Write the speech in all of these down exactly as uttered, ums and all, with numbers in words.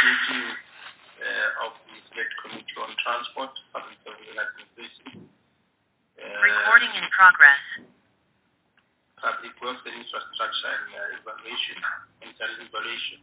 meeting uh, of the Select Committee on Transport, Public Service and Administration. Uh, Recording in progress. Public Works and Infrastructure and uh, Evaluation, Interim Evaluation.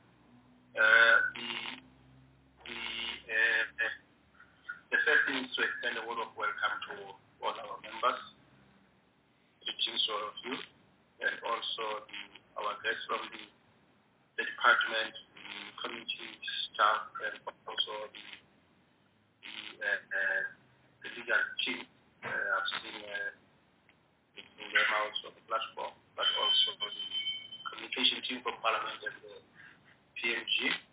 Uh, the, the, uh, the first thing is to extend a word of welcome to all our members, greetings to all of you, and also the, our guests from the, the department, the community staff, and also the, the, uh, uh, the legal team. Uh, I've seen uh, in them out on the platform, but also the communication team from Parliament and the P M G.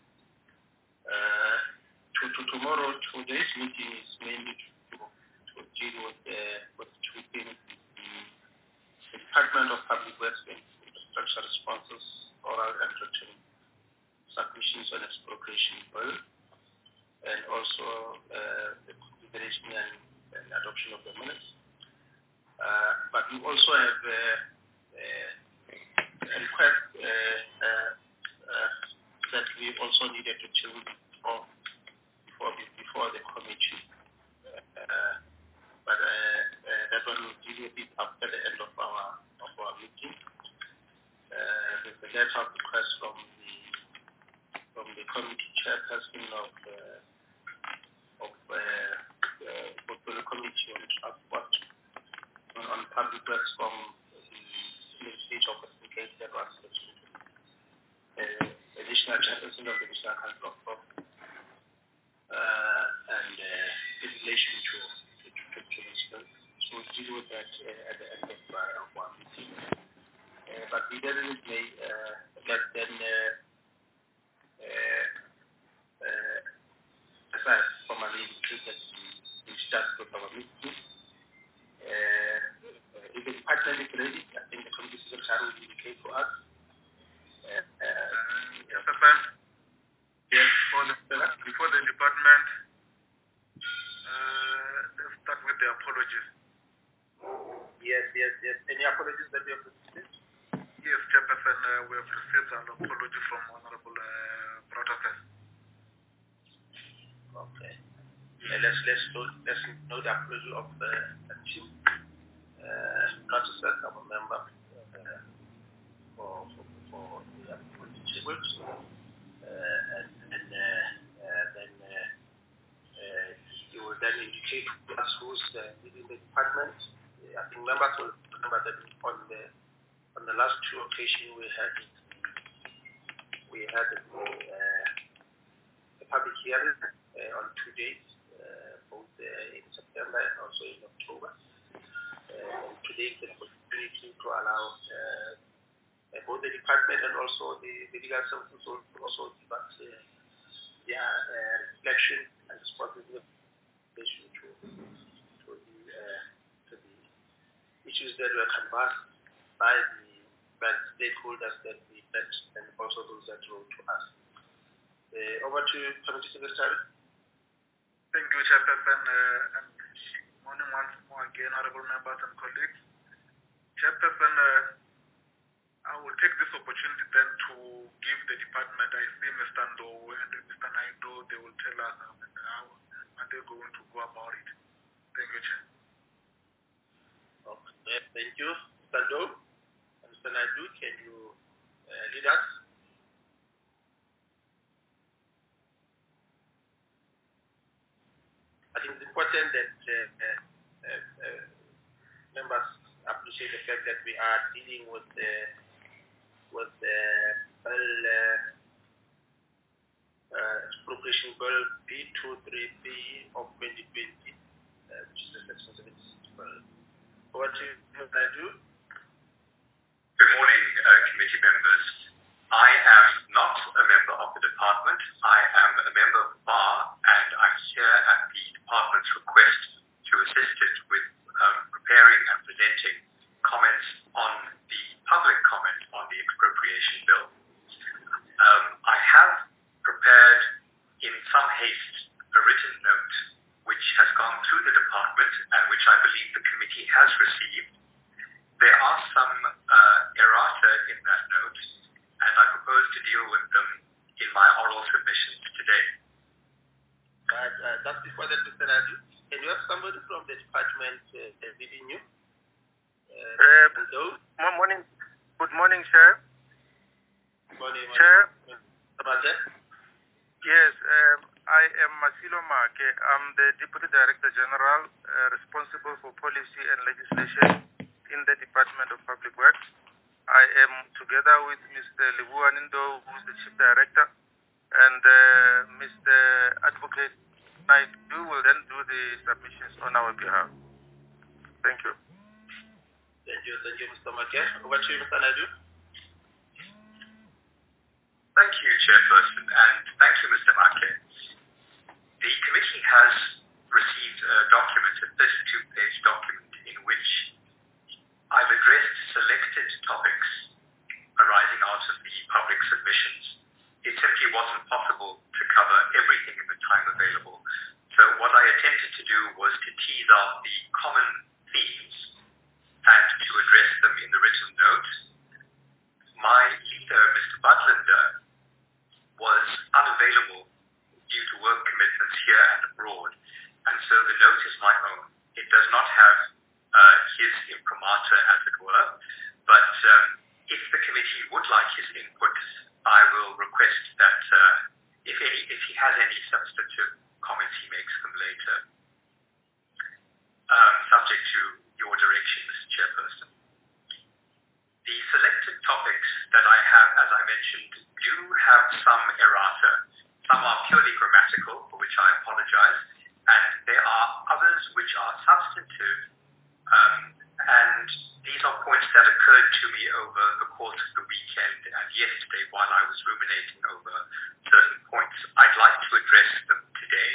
Uh, to, to tomorrow, today's meeting is mainly to, to deal with, uh, with two things: the, the Department of Public Works and Infrastructure responses, oral and written submissions on expropriation bill, and also uh, the consideration and, and adoption of the minutes. Uh, but we also have uh, uh, a request uh, uh, uh, that we also needed to deal with before, before, before the committee. Uh, but uh, uh, that one will deal with it after the end of our of our meeting. Uh, there's a letter of request from the from the committee chairperson of uh, of uh, uh, the committee on transport on public works from the stage of the that was uh, additional chairperson of the National Council of Law, uh, and uh, in relation to to, to, to this bill. So we'll deal with that uh, at the end of uh, our meeting. Uh, but we definitely may uh, let then uh, uh, uh, as I formally indicated, we start with our meeting. Uh, if the department is ready, I think the committee secretary will indicate for us. Uh, uh, yes, sir. Yes, before the, before the department, uh, let's start with the apologies. Yes, yes, yes. Any apologies that we have received? Yes, Chairperson, uh, we have received an apology from Honorable uh, Protocol. Okay. Uh, let's let's note let's note the apology of the uh, team. Uh, not to set our member uh, for, for, for the apology works. Uh, and and uh, uh, then uh, uh, you will then indicate to us who's uh, leading the department. Uh, I think members will remember that on the on the last two occasions we had we had a, uh, a public hearing uh, on two days, uh, both uh, in September and also in October. Uh, and today is an opportunity to allow uh, uh, both the department and also the, the legal services will also give us uh, their uh, reflection and responsibility to, to, the, uh, to the issues that were canvassed by the, by the stakeholders that we met and also those that wrote to us. Uh, over to Committee Secretary. Thank you, Chairperson. Uh, and morning once more again, honorable members and colleagues. Chairperson, uh, I will take this opportunity then to give the department, I see Mister Ndo and Mister Naido, they will tell us how are they going to go about it. Thank you, Chair. Okay, thank you. Mister Ndo and Mister Naido, can you uh, lead us? I think it's important that uh, uh, uh, members appreciate the fact that we are dealing with the with the bill, uh, uh, expropriation bill B two three B of twenty twenty, uh, which is the section seventy-six bill. Over to what I do. Good morning, uh, committee members. I am not a member of the department. I am a member of B A R, and I'm here at the department's request to assist it with um, preparing and presenting comments on the public comment on the expropriation bill. Um, I have prepared in some haste a written note which has gone through the department and which I believe the committee has received. There are some uh, errata in that note, and I propose to deal with them in my oral submission morning. Chair. Mate? Yes, um, I am Masilo Make. I'm the Deputy Director General uh, responsible for policy and legislation in the Department of Public Works. I am together with Mister Lebohang Nindo, who is the Chief Director, and uh, Mister Advocate Naidu will then do the submissions on our behalf. Thank you. Thank you, thank you, Mister Make. Over to you, Mister Naidu. Thank you, Chairperson, and thank you, Mister Make. The committee has received a document, a thirty-two page document, in which I've addressed selected topics arising out of the public submissions. It simply wasn't possible to cover everything in the time available. So what I attempted to do was to tease out the common themes and to address them in the written note. My leader, Mister Budlander, was unavailable due to work commitments here and abroad, and so the note is my own. It does not have uh, his imprimatur, as it were, but um, if the committee would like his input, I will request that uh, if any, if he has any substantive comments, he makes them later, um, subject to your direction, Mister Chairperson. The selected topics that I have, as I mentioned, do have some errata. Some are purely grammatical, for which I apologize, and there are others which are substantive, um, and these are points that occurred to me over the course of the weekend and yesterday while I was ruminating over certain points. I'd like to address them today.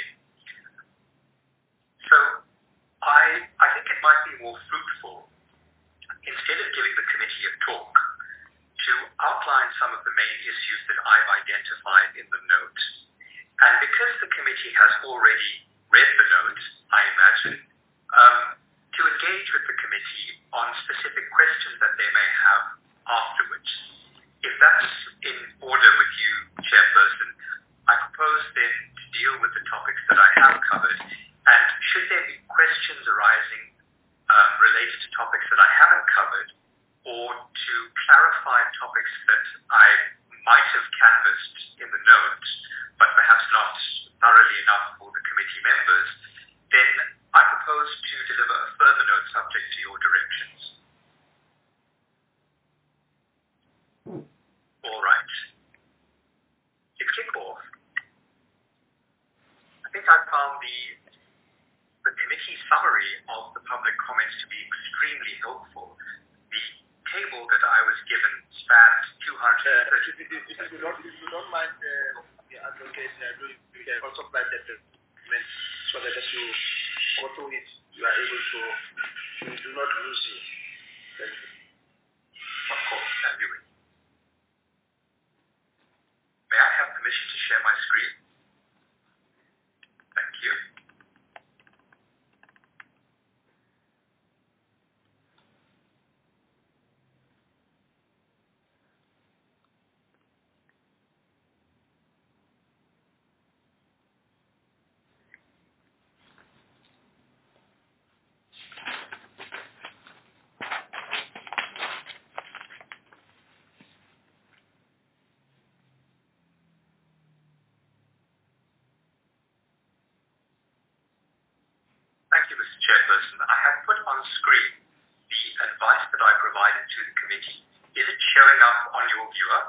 So I, I think it might be more fruitful, instead of giving the committee a talk, to outline some of the main issues that I've identified in the note. And because the committee has already read the note, I imagine, um, to engage with the committee on specific questions that they may have afterwards. If that's in order with you, Chairperson, I propose then to deal with the topics that I have covered, and should there be questions arising um, related to topics that I haven't covered, or to clarify topics that I might have canvassed in the note, but perhaps not thoroughly enough for the committee members, then I propose to deliver a further note subject to your directions. All right. To kick off, I think I found the, the committee summary of the public comments to be extremely helpful. The table that I was given spans two hundred thirty... Uh, if, you, if, you don't, if you don't mind, uh, the advocate, uh, do you can also provide that document so that as you go through it, you are able to, you do not lose it. Thank you. Of course, as you wish. May I have permission to share my screen? Thank you. Thank you, Mister Chairperson. I have put on screen the advice that I provided to the committee. Is it showing up on your viewer?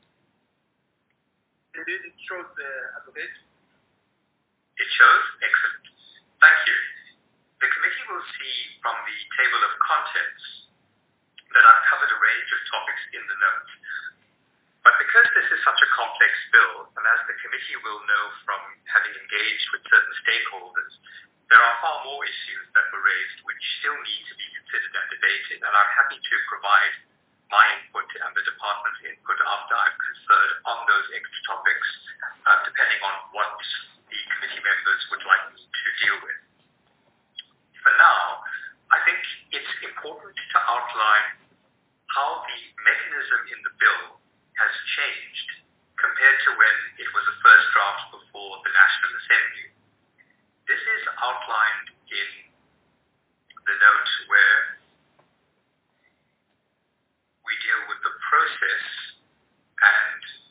Indeed, it shows the advocate. It shows? Excellent. Thank you. The committee will see from the table of contents that I've covered a range of topics in the note. But because this is such a complex bill, and as the committee will know from having engaged with certain stakeholders, there are far more issues that were raised which still need to be considered and debated, and I'm happy to provide my input and the department's input after I've conferred on those extra topics, uh, depending on what the committee members would like me to deal with. For now, I think it's important to outline how the mechanism in the bill has changed compared to when it was a first draft before the National Assembly. This is outlined in the note where we deal with the process and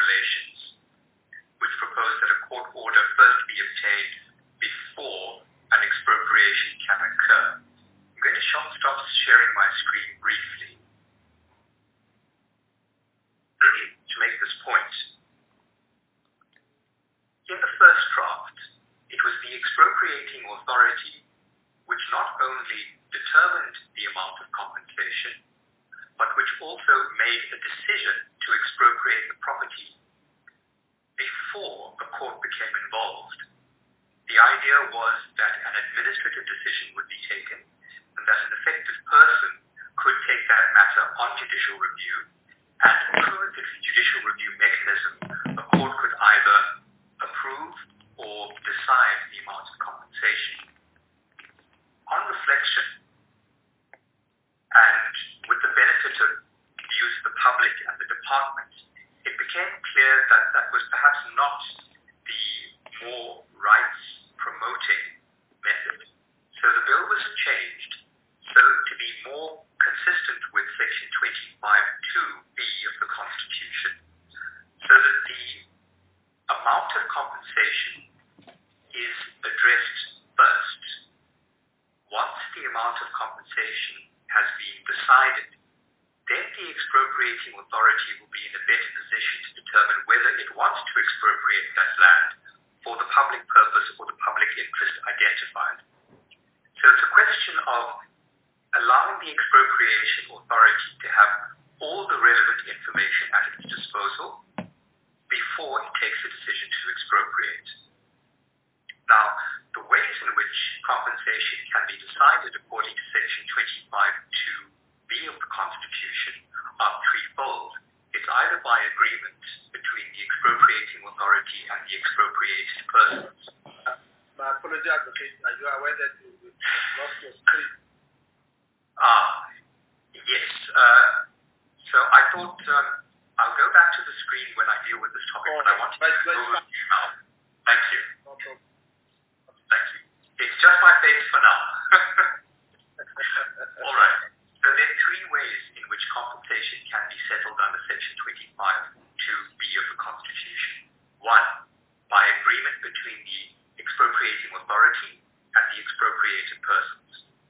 Regulations, which propose that a court order first be obtained before an expropriation can occur. I'm going to stop sharing my screen briefly to make this point. In the first draft, it was the expropriating authority which not only determined the amount of compensation, but which also made a decision to expropriate the property before a court became involved. The idea was that an administrative decision would be taken and that an affected person could take that matter on judicial review, and through the judicial review mechanism, a court could either approve or decide the amount of compensation. On reflection, and with the benefit of the use of the public and the department, it became clear that that was perhaps not the more rights-promoting method. So the bill was changed so to be more consistent with Section twenty-five two B of the Constitution, so that the amount of compensation is addressed first. Once the amount of compensation has been decided, then the expropriating authority will be in a better position to determine whether it wants to expropriate that land for the public purpose or the public interest identified. So it's a question of allowing the expropriation authority to have all the relevant information at its disposal before it takes a decision to expropriate. Now, the ways in which compensation can be decided according to Section twenty-five two B of the Constitution are threefold. It's either by agreement between the expropriating authority and the expropriated persons. My apology, advocate. Are you aware that you lost your screen? Ah, yes. Uh, so I thought um, I'll go back to the screen when I deal with this topic, oh, but I wanted to go with you now. Thank you. No problem. Thank you. It's just my face for now. All right. So there are three ways in which compensation can be settled under Section twenty-five two B of the Constitution. One, by agreement between the expropriating authority and the expropriated persons.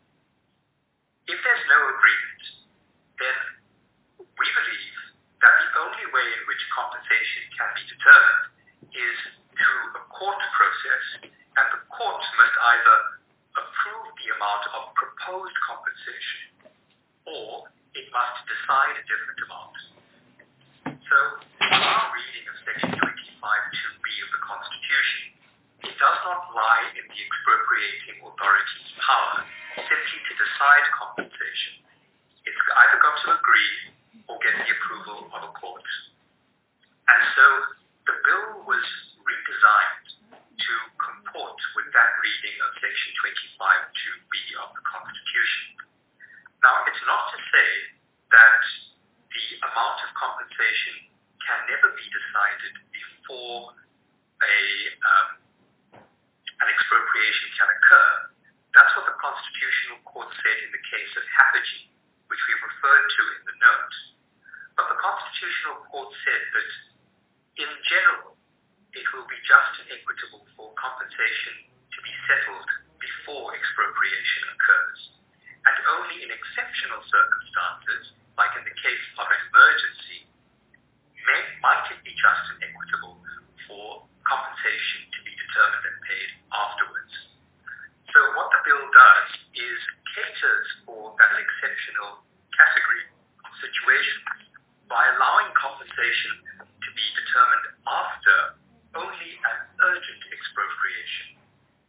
If there's no agreement, then we believe that the only way in which compensation can be determined is through a court process, and the court must either approve the amount of proposed compensation or it must decide a different amount. So, in our reading of Section twenty-five two B of the Constitution, it does not lie in the expropriating authority's power simply to decide compensation. It's either got to agree or get the approval of a court. And so the bill was redesigned to comport with that reading of Section twenty-five two B of the Constitution. Now, it's not to say that the amount of compensation can never be decided before a um, an expropriation can occur. That's what the Constitutional Court said in the case of Happergy, which we referred to in the note. But the Constitutional Court said that, in general, it will be just and equitable for compensation to be settled before expropriation occurs. And only in exceptional circumstances, like in the case of an emergency, may, might it be just and equitable for compensation to be determined and paid afterwards. So what the bill does is caters for that exceptional category of situations by allowing compensation to be determined after only an urgent expropriation.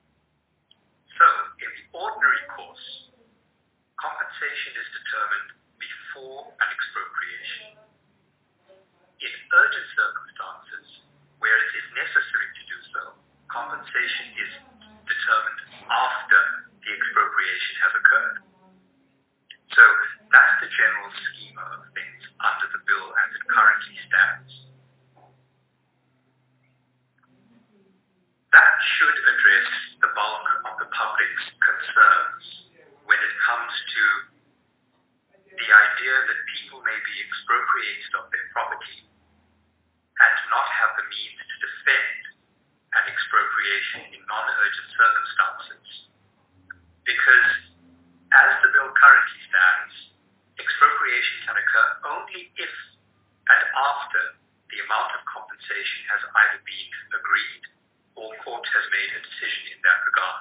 So, in the ordinary course, compensation is determined before an expropriation. In urgent circumstances, where it is necessary to do so, compensation is determined after the expropriation has occurred. So that's the general schema of things under the bill as it currently stands. That should address the bulk of the public's concerns when it comes to the idea that people may be expropriated of their property either been agreed or court has made a decision in that regard.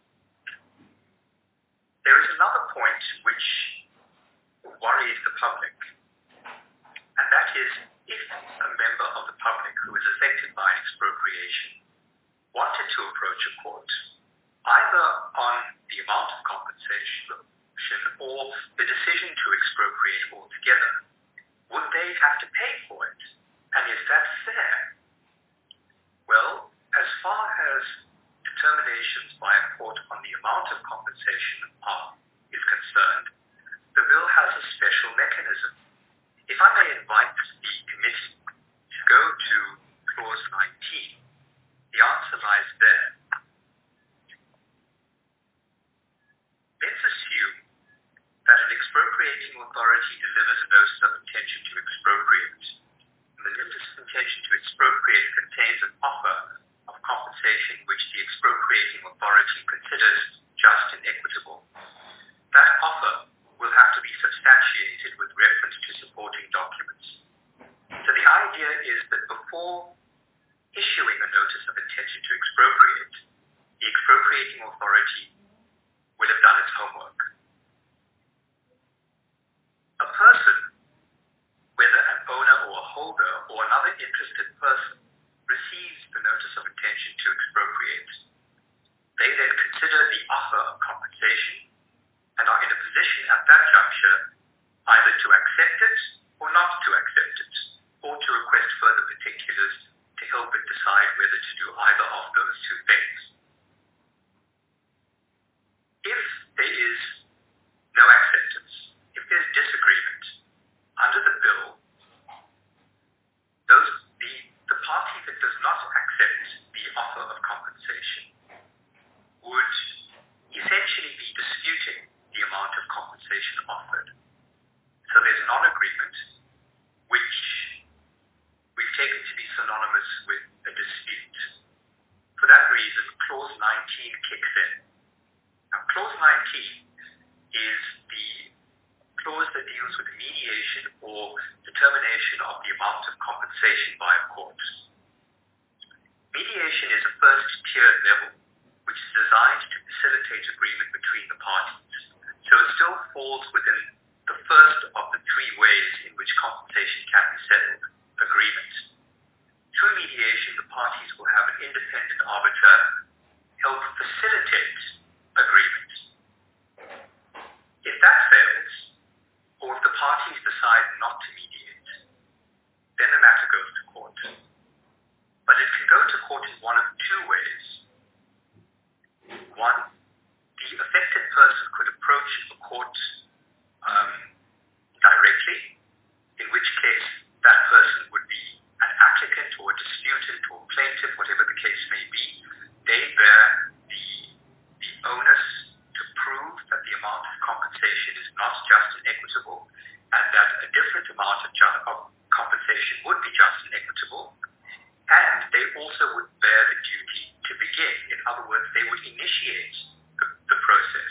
There is another point which worries the public, and that is if a member of the public who is affected by an expropriation wanted to approach a court, either on the amount of compensation or the decision to expropriate altogether, would they have to pay for it? And is that fair? Well, as far as determinations by a court on the amount of compensation are, is concerned, the bill has a special mechanism. If I may invite the committee to go to clause nineteen, the answer lies there. Let's assume that an expropriating authority delivers a notice of intention to expropriate. And the notice of intention to expropriate contains an offer of compensation which the expropriating authority considers just and equitable. That offer will have to be substantiated with reference to supporting documents. So the idea is that before issuing a notice of intention to expropriate, the expropriating authority will have done its homework. A person, whether an owner or a holder or another interested person, receives the notice of intention to expropriate. They then consider the offer of compensation and are in a position at that juncture either to accept it or not to accept it, or to request further particulars to help it decide whether to do either of those two things. If there is no acceptance, if there's disagreement, under the bill, those the, the party that does not accept the offer of compensation would essentially be disputing the amount of compensation offered. So there's a non-agreement, which we've taken to be synonymous with a dispute. For that reason, clause nineteen kicks in. Now, clause nineteen is the clause that deals with mediation or determination of the amount of compensation by a court. Mediation is a first-tier level, which is designed to facilitate agreement between the parties. So it still falls within the first of the three ways in which compensation can be settled, agreement. Through mediation, the parties will have an independent arbiter help facilitate agreement. If that fails, or if the parties decide not to mediate, then the matter goes to court. But it can go to court in one of two ways. One, the affected person could approach the court um, directly, in which case that person would be an applicant or a disputant or plaintiff, whatever the case may be. They bear the, the onus to prove that the amount of compensation is not just and equitable, and that a different amount of, ju- of compensation would be just and equitable. And they also would bear the duty to begin. In other words, they would initiate the, the process.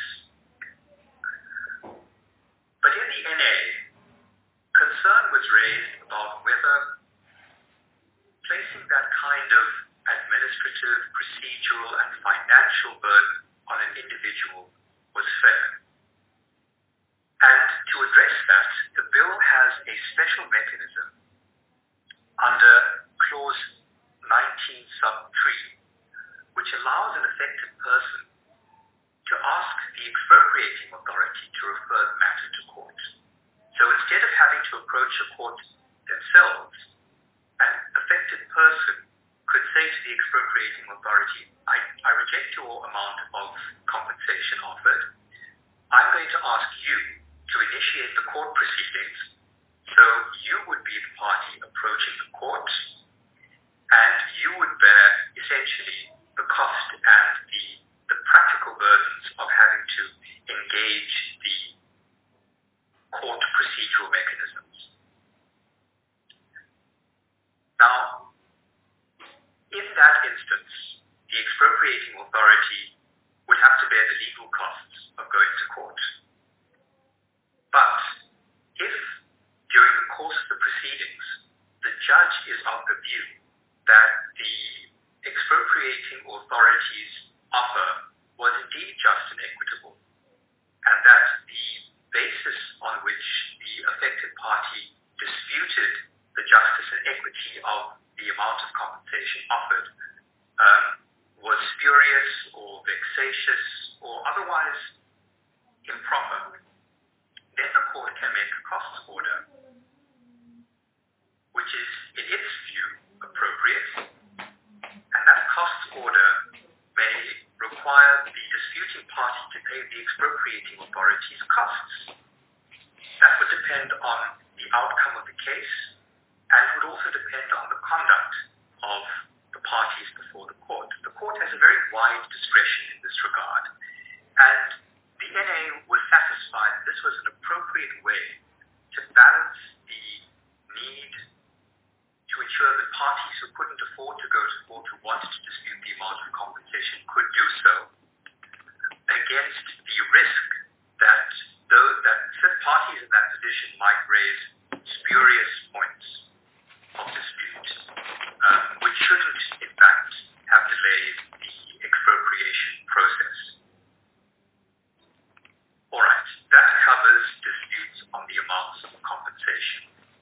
But in the N A, concern was raised about whether placing that kind of administrative, procedural, and financial burden on an individual was fair. And to address that, the bill has a special mechanism under clause nineteen sub three, which allows an affected person to ask the expropriating authority to refer the matter to court. So instead of having to approach a court themselves, an affected person could say to the expropriating authority, I, I reject your amount of compensation offered. I'm going to ask you to initiate the court proceedings. So you would be the party approaching the court, and you would bear essentially the cost and the, the practical burdens of having to engage the court procedural mechanisms. Now, in that instance, the expropriating authority would have to bear the legal costs of going to court. But if, during the course of the proceedings, the judge is of the view that the expropriating authorities' offer was indeed just and equitable, and that the basis on which the affected party disputed the justice and equity of the amount of compensation offered um, was spurious or vexatious or otherwise improper, then the court can make a costs order, which is, in its view, appropriate, and that costs order may require the disputing party to pay the expropriating authorities costs. That would depend on the outcome of the case and would also depend on the conduct of the parties before the court. The court has a very wide discretion in this regard, and the N A was satisfied that this was an appropriate way to balance the need to ensure that parties who couldn't afford to go to court, who wanted to dispute the amount of compensation, could do so, against the risk that those that parties in that position might raise spurious points of dispute, um, which shouldn't, in fact, have delayed the expropriation process. All right, that covers disputes on the amounts of compensation.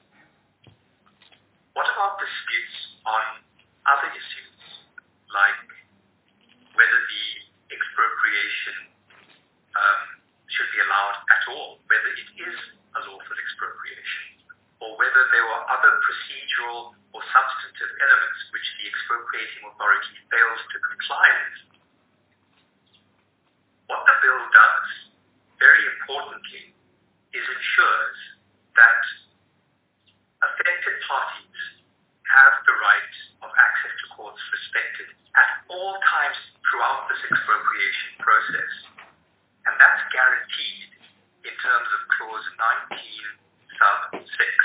What about disputes on other issues, like whether the expropriation um, should be allowed at all, whether it is a lawful expropriation, or whether there were other procedural or substantive elements which the expropriating authority fails to comply with? What the bill does, very importantly, is ensures that affected parties have the right of access to courts respected at all times throughout this expropriation process. And that's guaranteed in terms of clause nineteen sub six,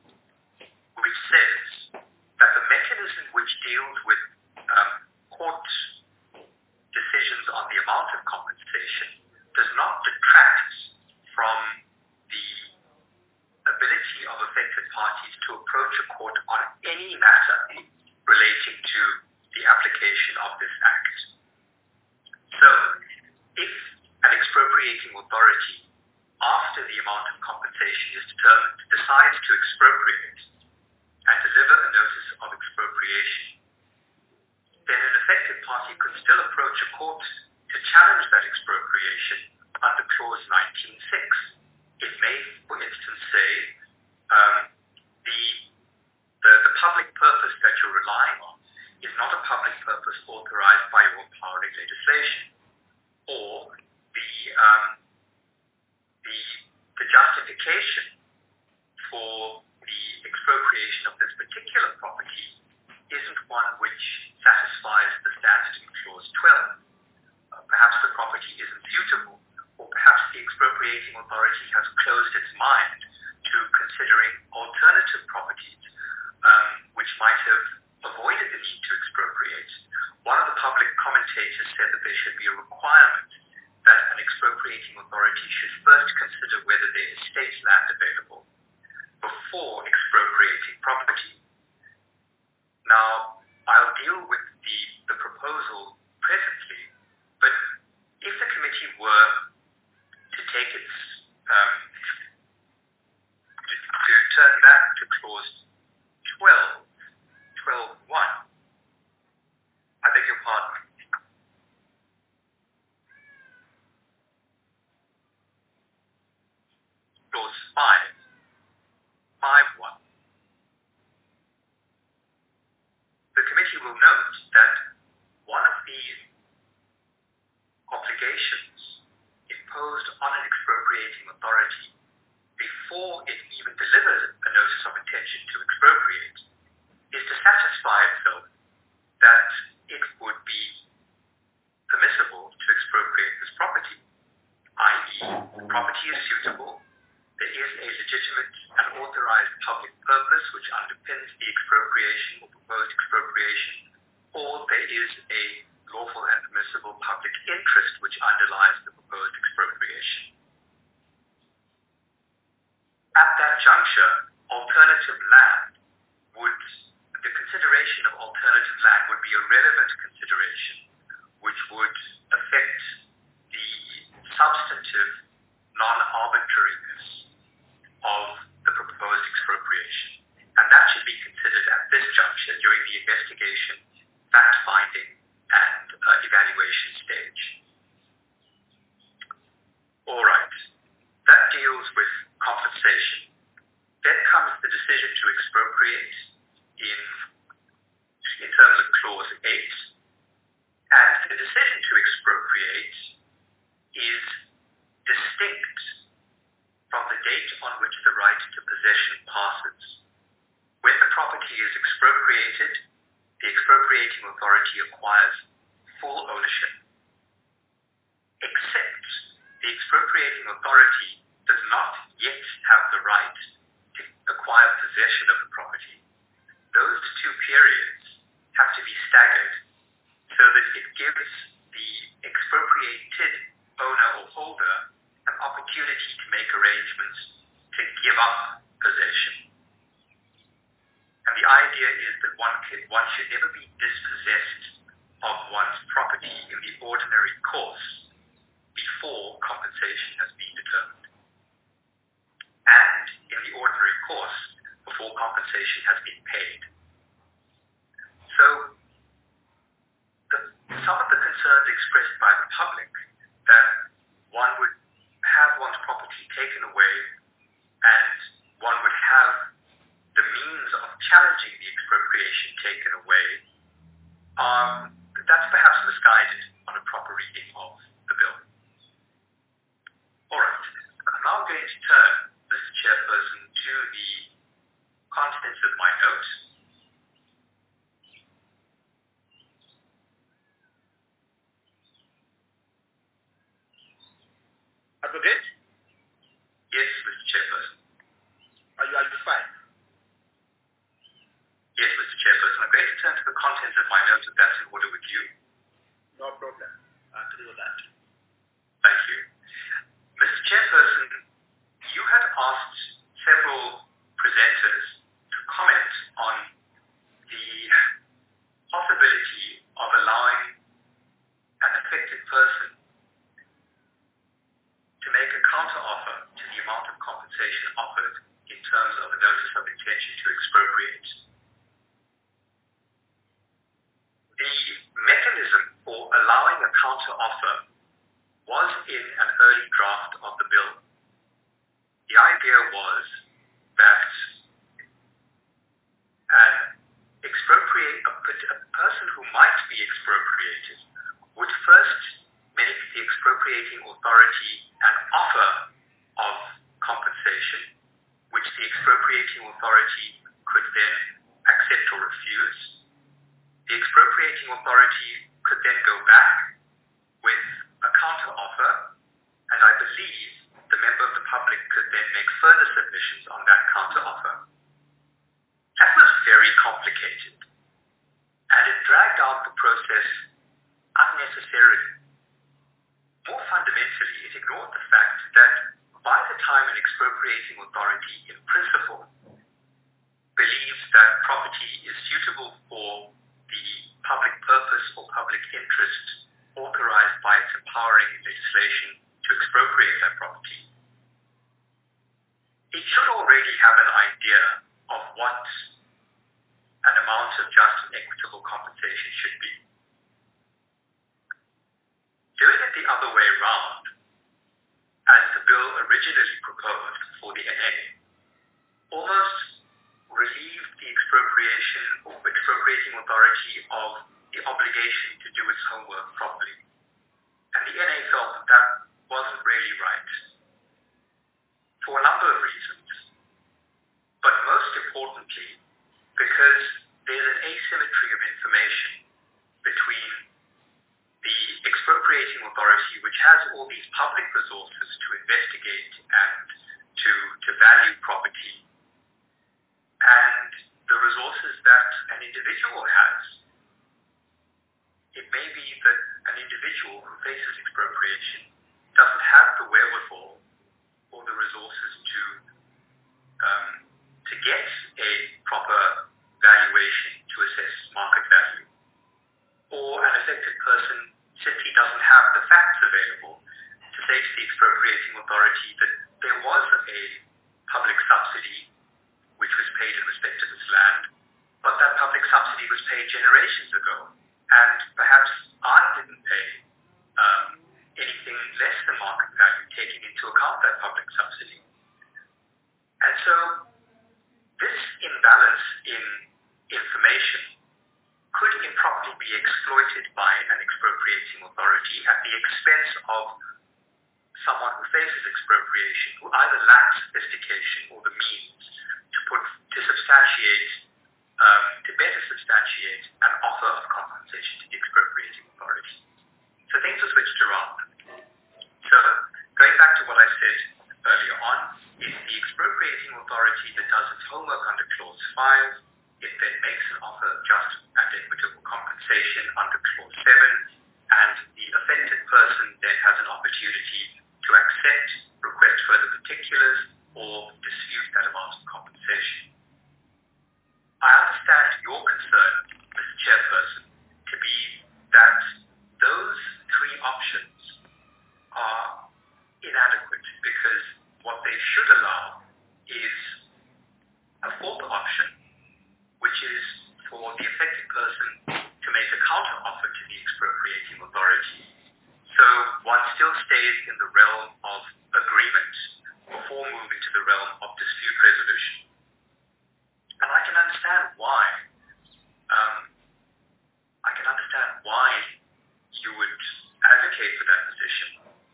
which says that the mechanism which deals with um, court decisions on the amount of compensation does not detract from the ability of affected parties to approach a court on any matter relating to the application of this act. So, if an expropriating authority, after the amount of compensation is determined, decides to expropriate and deliver a notice of expropriation, then an affected party could still approach a court to challenge that expropriation under clause nineteen six. It may, for instance, say um, the, the the public purpose that you're relying on is not a public purpose authorized by your empowering legislation, or the um, the the justification for the expropriation of this particular property isn't one which satisfies the standard in clause twelve. Uh, perhaps the property isn't suitable, or perhaps the expropriating authority has closed its mind to considering alternative properties um, which might have avoided the need to expropriate. One of the public commentators said that there should be a requirement that an expropriating authority should first consider whether there is state land available before expropriating property. Now, I'll deal with the, the proposal presently, but if the committee were to take its, um, to, to turn back to clause twelve, twelve one, I beg your pardon. Clause five, five one. The committee will note that one of the obligations imposed on an expropriating authority before it even delivers a notice of intention to expropriate is to satisfy itself that it would be permissible to expropriate this property, that is the property is suitable, there is a legitimate and authorized public purpose which underpins the expropriation or proposed expropriation, or there is a lawful and permissible public interest which underlies the proposed expropriation. At that juncture, alternative land would, the consideration of alternative land would be a relevant consideration, which would affect the substantive non-arbitrariness of the proposed expropriation. And that should be considered at this juncture during the investigation, fact-finding, and uh, evaluation stage. All right, that deals with compensation. Then comes the decision to expropriate in, in terms of clause eight. And the decision to expropriate is distinct from the date on which the right to possession passes. When the property is expropriated, the expropriating authority acquires full ownership, except the expropriating authority does not yet have the right to acquire possession of the property. Those two periods have to be staggered so that it gives the expropriated owner or holder an opportunity to make arrangements to give up possession. And the idea is that one, can, one should never be dispossessed of one's property in the ordinary course before compensation has been determined. And in the ordinary course before compensation has been paid. So, the, some of the concerns expressed by the public that one would have one's property taken away and one would have the means of challenging the expropriation taken away, um, that's perhaps misguided on a proper reading of the bill. All right, I'm now going to turn, Mister Chairperson, to the contents of my notes. Advocate? Yes, Mister Chairperson. Are you, are you fine? Yes, Mister Chairperson. I'm going to turn to the contents of my notes if that's in order with you. No problem. I agree with that. Thank you. Mister Chairperson, you had asked several presenters to comment on the possibility of allowing an affected person to make a counter-offer to the amount of compensation offered in terms of a notice of intention to expropriate. The mechanism for allowing a counter-offer was in an early draft of the bill. The idea was that an expropriate, a, a person who might be expropriated would first make the expropriating authority an offer of compensation, which the expropriating authority could then accept or refuse. The expropriating authority could then go back with a counter offer, and I believe the member of the public could then make further submissions on that counter offer. That was very complicated, and it dragged out the process unnecessarily. More fundamentally, it ignored the fact that by the time an expropriating authority in principle believes that property is suitable for the public purpose or public interest authorized by its empowering legislation to expropriate that property, it should already have an idea of what an amount of just and equitable compensation should be. Doing it the other way round, as the bill originally proposed for the N A, almost relieved the expropriation or expropriating authority of the obligation to do its homework properly. And the N A felt that that wasn't really right for a number of reasons. But most importantly, because there's an asymmetry of information between the expropriating authority, which has all these public resources to investigate and to, to value property, and the resources that an individual has. It may be that an individual who faces expropriation doesn't have the wherewithal or the resources to um, to get a proper valuation to there was a public subsidy which was paid in respect of this land, but that public subsidy was paid generations ago, and perhaps I didn't pay um, anything less than market value, taking into account that public subsidy. And so this imbalance in information could improperly be exploited by an expropriating authority at the expense of someone who faces expropriation, who either lacks sophistication or the means to put to substantiate, um, to better substantiate an offer of compensation to the expropriating authority. So things are switched around. So going back to what I said earlier on, it's the expropriating authority that does its homework under Clause five. It then makes an offer of just and equitable compensation under Clause seven, and the affected person then has an opportunity to accept, request further particulars, or dispute that amount of compensation. I understand your concern, Mister Chairperson, to be that those three options are inadequate, because what they should allow is a fourth option, which is for the affected person to make a counter-offer to the expropriating authority. So one still stays in the realm of agreement before moving to the realm of dispute resolution. And I can understand why. Um, I can understand why you would advocate for that position.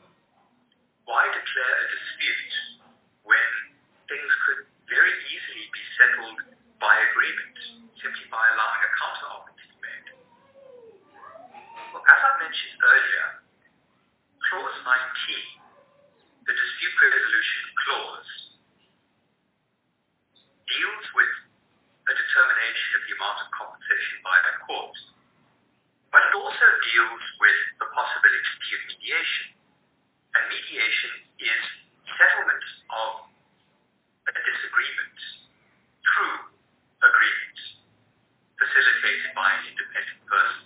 Why declare a dispute when things could very easily be settled by agreement, simply by allowing a counter-offer to be made? Well, as I mentioned earlier, Clause nineteen, the dispute resolution clause, deals with a determination of the amount of compensation by a court, but it also deals with the possibility of mediation. And mediation is settlement of a disagreement through agreement, facilitated by an independent person.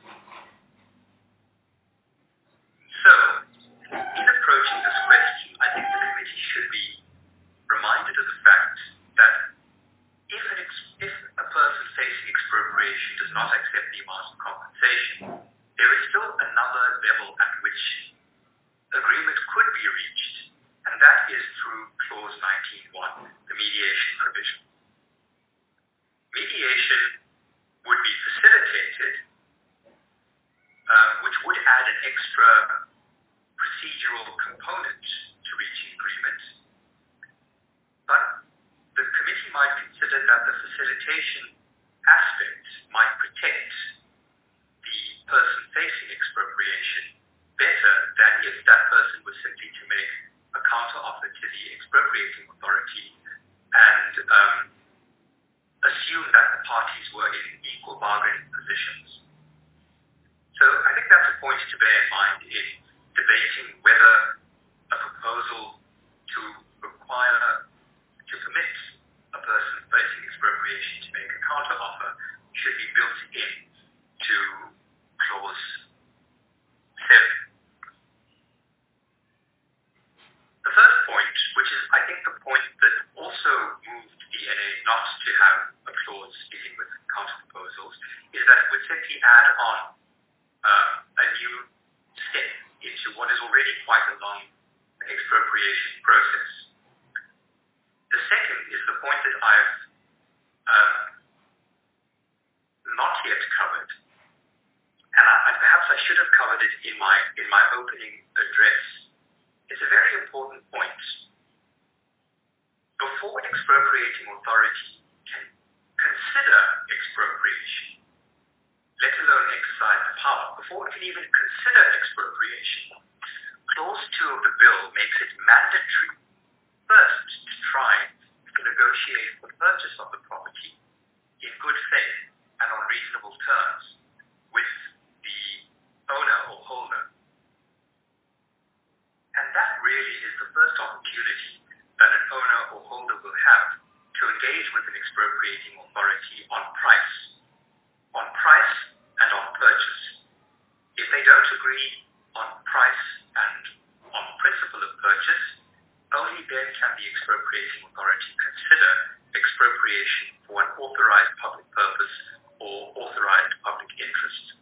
So, in approaching this question, I think the committee should be reminded of the fact that if, an ex- if a person facing expropriation does not accept the amount of compensation, there is still another level at which agreement could be reached, and that is through Clause nineteen point one, the mediation provision. Mediation would be facilitated, uh, which would add an extra procedural component to reaching agreement, but the committee might consider that the facilitation aspect might protect the person facing expropriation better than if that person was simply to make a counter-offer to the expropriating authority and um, assume that the parties were in equal bargaining positions. So I think that's a point to bear in mind in debating whether a proposal to require, to permit a person facing expropriation to make a counter-offer should be built in to Clause seven. The first point, which is I think the point that also moved the N A not to have a clause dealing with counter-proposals, is that it would simply add on uh, a new step into what is already quite a long expropriation process. The second is the point that I've um, not yet covered, and, I, and perhaps I should have covered it in my in my opening address. It's a very important point. Before an expropriating authority can consider expropriation, let alone exercise the power, before it can even consider expropriation, Clause two of the bill makes it mandatory first to try to negotiate the purchase of the property in good faith and on reasonable terms with the owner or holder. And that really is the first opportunity that an owner or holder will have to engage with an expropriating authority on price, on price and on purchase. If they don't agree on price and on principle of purchase, only then can the expropriating authority consider expropriation for an authorized public purpose or authorized public interest.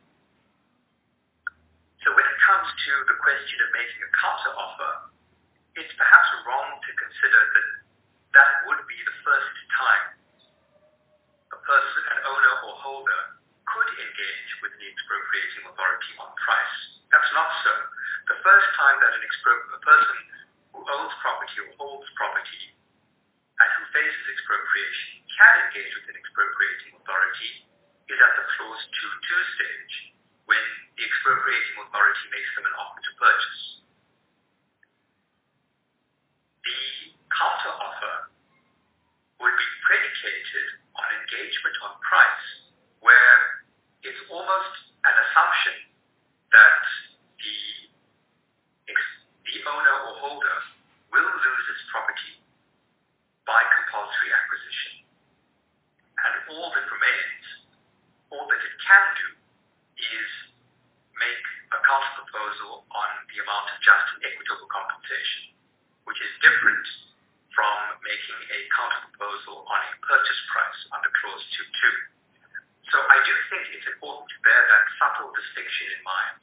So when it comes to the question of making a counteroffer, it's perhaps wrong to consider that that would be the first time a person, an owner or holder, could engage with the expropriating authority on price. That's not so. The first time that an expro- a person who owns property or holds property and who faces expropriation can engage with an expropriating authority is at the clause two two stage, when the expropriating authority makes them an offer to purchase. The counteroffer would be predicated on engagement on price, where it's almost an assumption that the, the owner or holder will lose its property by compulsory acquisition. And all that remains, all that it can do, is make a counter-proposal on the amount of just and equitable compensation, which is different from making a counter-proposal on a purchase price under clause two two. So I do think it's important to bear that subtle distinction in mind.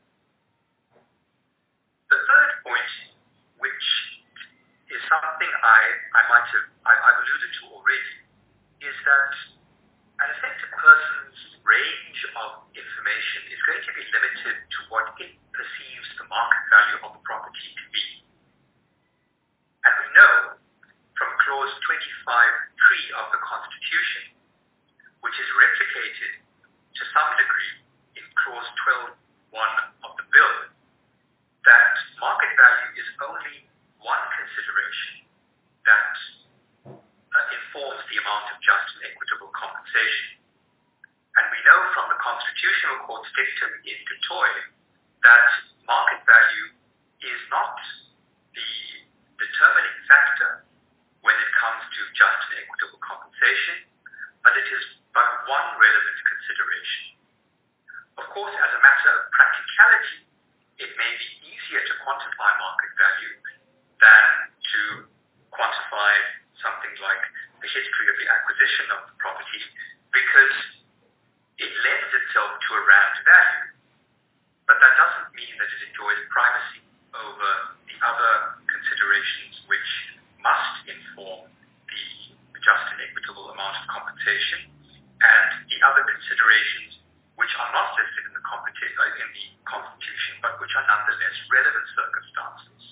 The third point, which is something I, I might have I, I've alluded to already, is that an affected person's range of information is going to be limited to what it perceives the market value of the property to be. And we know from clause twenty-five three of the Constitution, which is replicated to some degree in clause twelve one of the bill, that market value is only one consideration that uh, informs the amount of just and equitable compensation. And we know from the Constitutional Court's dictum in Du Toit that market value is not the determining factor when it comes to just and equitable compensation, but it is but one relevant consideration. Of course, as a matter of practicality, it may be easier to quantify market value than to quantify something like the history of the acquisition of the property, because it lends itself to a rand value, but that doesn't mean that it enjoys primacy over the other considerations which must inform the just and equitable amount of compensation, and the other considerations which are not listed in the, in the Constitution, but which are nonetheless relevant circumstances.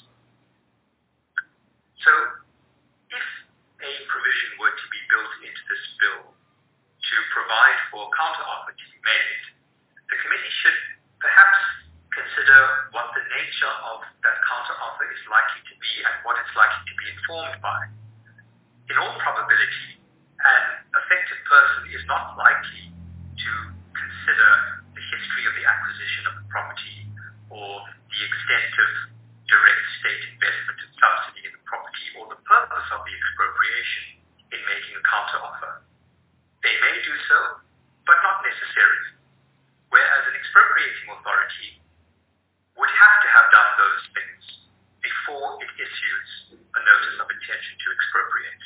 So, if a provision were to be built into this bill to provide for a counteroffer to be made, the committee should perhaps consider what the nature of that counteroffer is likely to be and what it's likely to be informed by. In all probability, an affected person is not likely to consider the history of the acquisition of the property or the extent of direct state investment and subsidy in the property or the purpose of the expropriation in making a counteroffer. They may do so, but not necessarily. Whereas an expropriating authority would have to have done those things before it issues a notice of intention to expropriate.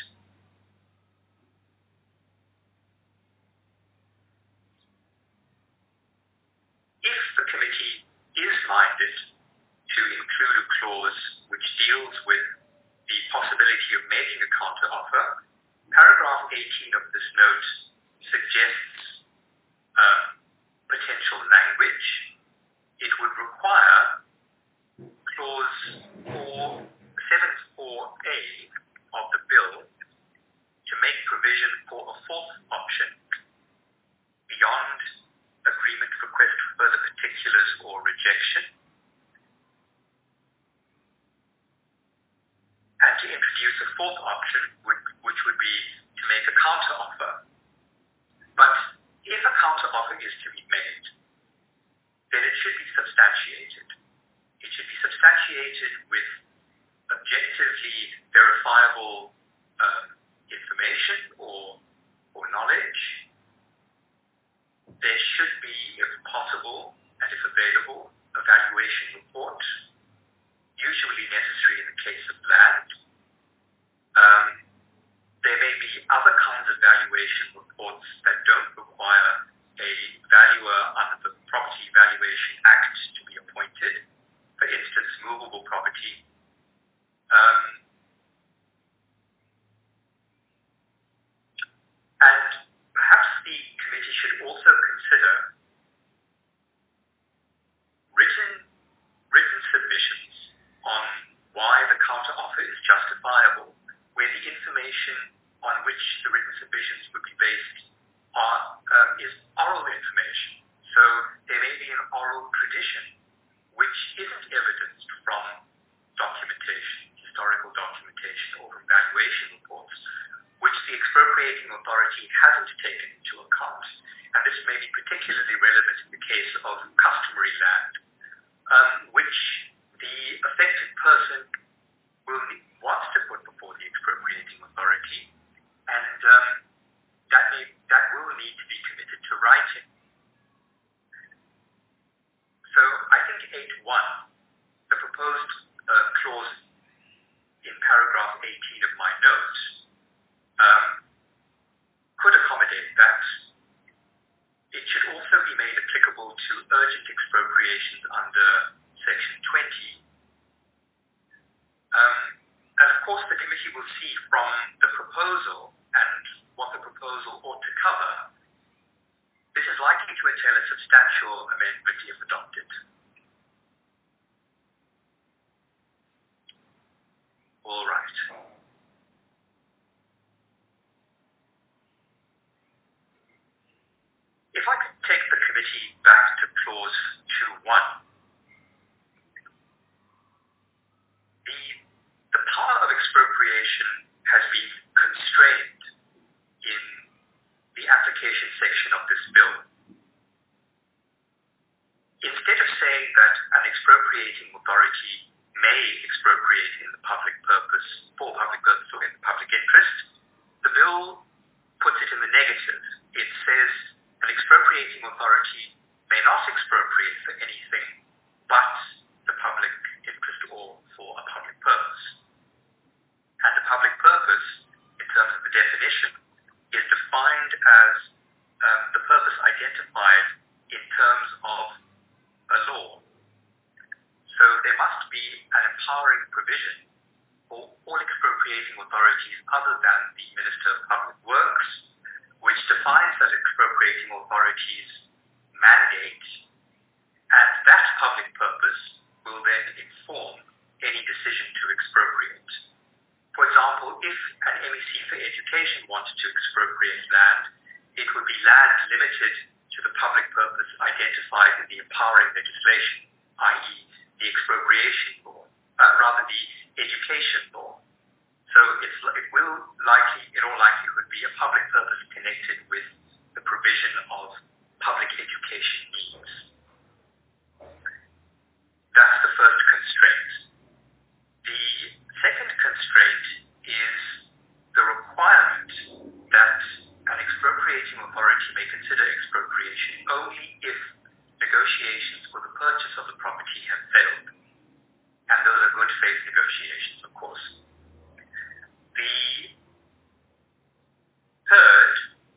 If the committee is minded to include a clause which deals with the possibility of making a counteroffer, paragraph eighteen of this note suggests uh, potential language. It would require clause seven four A of the bill to make provision for a fourth option beyond agreement, request for further particulars, or rejection, and to introduce a fourth option, which, which would be to make a counteroffer. But if a counteroffer is to be made, then it should be substantiated. It should be substantiated with objectively verifiable um, information or, or knowledge. There should be, if possible and if available, a valuation report, usually necessary in the case of land. other kinds of valuation reports that don't require a valuer under the Property Valuation Act to be appointed, for instance, movable property. Um, and perhaps the committee should also consider written, written submissions on why the counteroffer is justifiable, where the information on which the written submissions would be based are, um, is oral information. So there may be an oral tradition which isn't evidenced from documentation, historical documentation, or from valuation reports, which the expropriating authority hasn't taken into account. And this may be particularly relevant in the case of customary land, um, which the affected person will need, wants to put before the expropriating authority, and um, that may that will need to be committed to writing. So I think eight one, the proposed uh, clause in paragraph eighteen of my notes, um, could accommodate that. It should also be made applicable to urgent expropriations under section twenty. Um, and of course the committee will see from the proposal and what the proposal ought to cover, this is likely to entail a substantial amendment if adopted. All right. If I could take the committee back to clause two one, the, the power of expropriation has been constrained in the application section of this bill. Instead of saying that an expropriating authority may expropriate in the public purpose, for public purpose or in the public interest, the bill puts it in the negative. It says an expropriating authority may not expropriate for anything but the public interest or for a public purpose. And the public purpose, in terms of the definition, is defined as um, the purpose identified in terms of a law. So there must be an empowering provision for all expropriating authorities other than the Minister of Public Works, which defines that expropriating authorities mandate, and that public purpose will then inform any decision to expropriate. For example, if an M E C for Education wanted to expropriate land, it would be land limited to the public purpose identified in the empowering legislation, that is the expropriation law, uh, rather the education law. So it's, it will likely, in all likelihood, be a public purpose connected with the provision of public education needs. That's the first constraint. The second constraint is the requirement that an expropriating authority may consider expropriation only if negotiations for the purchase of the property have failed. And those are good faith negotiations, of course. The third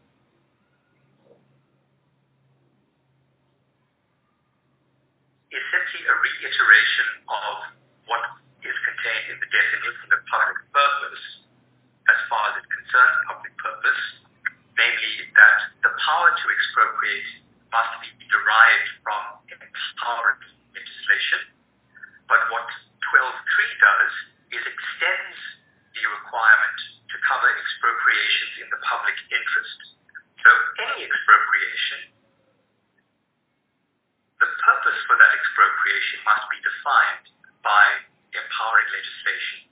is simply a reiteration of what is contained in the definition of public purpose as far as it concerns public purpose, namely that the power to expropriate must be derived from empowering legislation. But what twelve three does is extends the requirement to cover expropriations in the public interest. So any expropriation, the purpose for that expropriation must be defined by empowering legislation.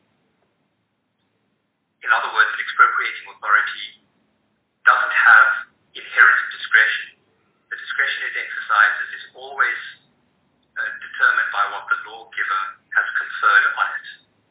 In other words, an expropriating authority doesn't have inherent discretion. The discretion it exercises is always uh, determined by what the lawgiver has conferred on it.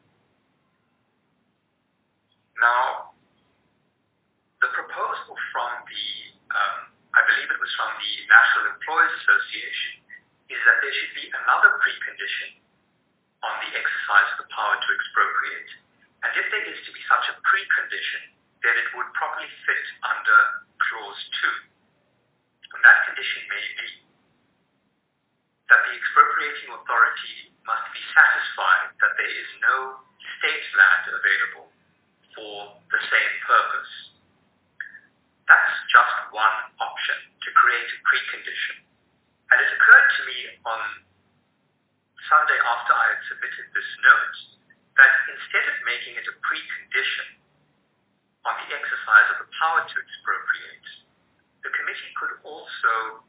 Now, the proposal from the, um, I believe it was from the National Employers Association, is that there should be another precondition on the exercise of the power to expropriate. And if there is to be such a precondition, then it would properly fit under clause two. And that condition may be that the expropriating authority must be satisfied that there is no state land available for the same purpose. That's just one option to create a precondition. And it occurred to me on Sunday after I had submitted this note that instead of making it a precondition on the exercise of the power to expropriate, the committee could also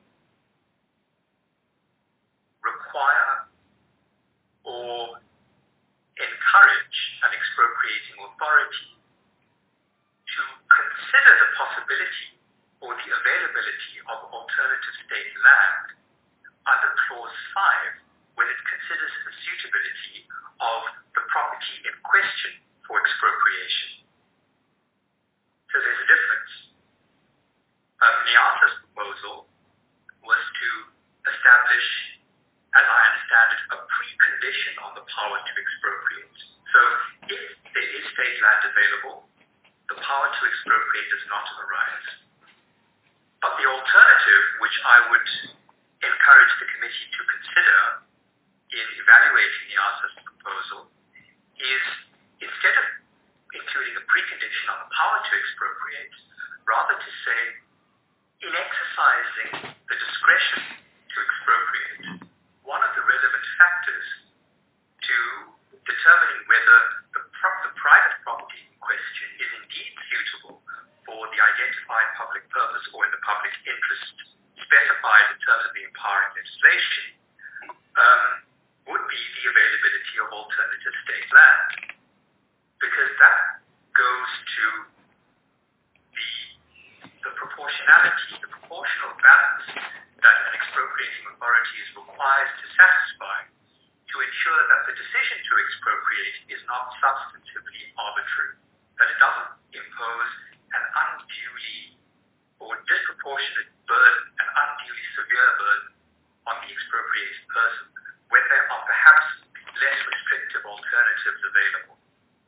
require or encourage an expropriating authority to consider the possibility or the availability of alternative state land under clause five when it considers the suitability of the property in question for expropriation. So there's a difference. Um, NIASA's proposal was to establish, as I understand it, a precondition on the power to expropriate. So if there is state land available, the power to expropriate does not arise. But the alternative, which I would encourage the committee to consider in evaluating NIASA's proposal, is instead of including a precondition on the power to expropriate, rather to say, in exercising the discretion to expropriate, one of the relevant factors to determining whether the, pro- the private property in question is indeed suitable for the identified public purpose or in the public interest specified in terms of the empowering legislation, um, would be the availability of alternative state land. Because that goes to the, the proportionality, the proportional balance that an expropriating authority is required to satisfy to ensure that the decision to expropriate is not substantively arbitrary, that it doesn't impose an unduly or disproportionate burden, an unduly severe burden on the expropriated person when there are perhaps less restrictive alternatives available.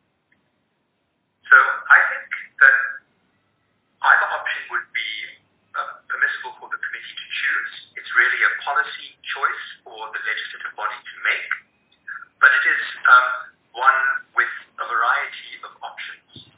So I think that either option would be uh, permissible for the committee to choose. It's really a policy choice for the legislative body to make, but it is um, one with a variety of options.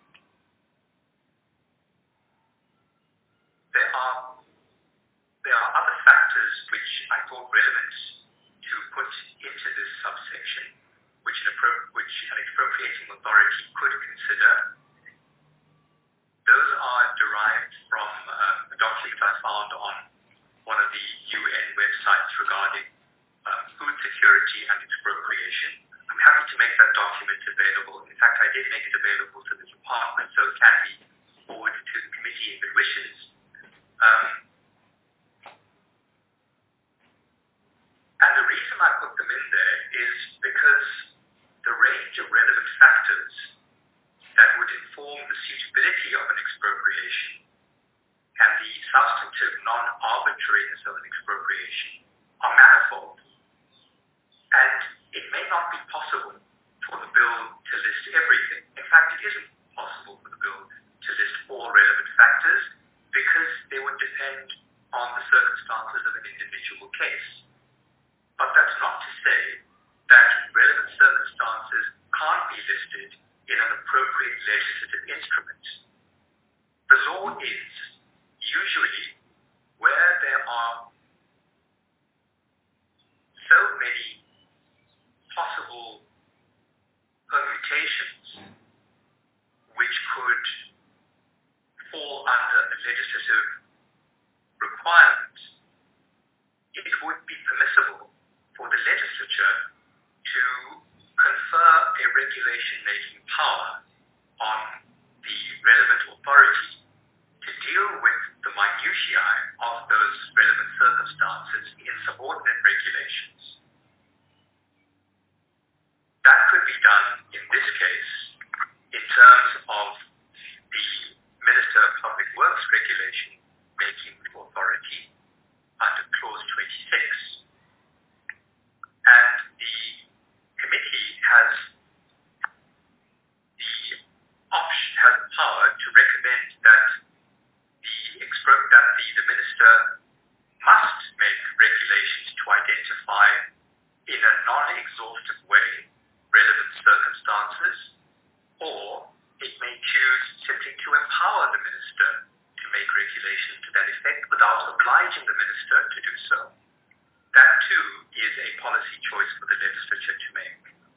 There are there are other factors which I thought relevant to put into this subsection, which an, appro- which an expropriating authority could consider. Those are derived from um, a document I found on one of the U N websites regarding um, food security and expropriation. I'm happy to make that document available. In fact, I did make it available to the department, so it can be forwarded to the committee if it wishes. Um, and the reason I put them in there is because the range of relevant factors that would inform the suitability of an expropriation and the substantive non-arbitrariness of an expropriation are manifold. And it may not be possible for the bill to list everything. In fact, it isn't possible for the bill to list all relevant factors because they would depend on the circumstances of an individual case. But that's not to say that relevant circumstances can't be listed in an appropriate legislative instrument. The law is usually where there are so many possible permutations which could fall under a legislative requirement, it would be permissible for the legislature to confer a regulation-making power on the relevant authority to deal with the minutiae of those relevant circumstances in subordinate regulations. That could be done in this case in terms of the Minister of Public Works regulation making authority under clause twenty-six. And the committee has the option, has the power to obliging the minister to do so, that too is a policy choice for the legislature to make.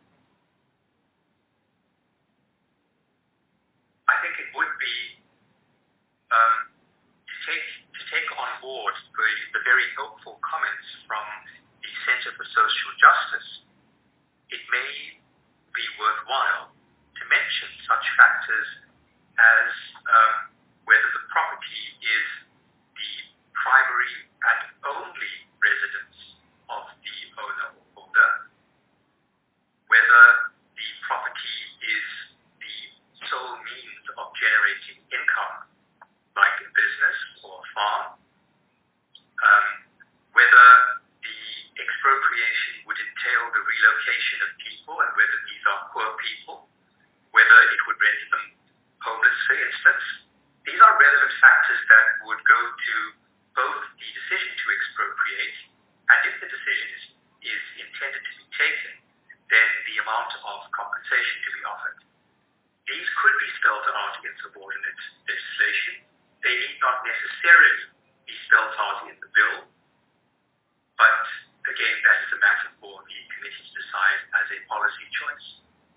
I think it would be um, to take to take on board the, the very helpful comments from the Centre for Social Justice. It may be worthwhile to mention such factors as um, whether the property is the primary and only residence of the owner or holder, whether the property is the sole means of generating income, like a business or a farm, um, whether the expropriation would entail the relocation of people and whether these are poor people, whether it would render them homeless, for instance. These are relevant factors that would go to both the decision to expropriate, and if the decision is, is intended to be taken, then the amount of compensation to be offered. These could be spelled out in subordinate legislation. They need not necessarily be spelled out in the bill, but again, that is a matter for the committee to decide as a policy choice.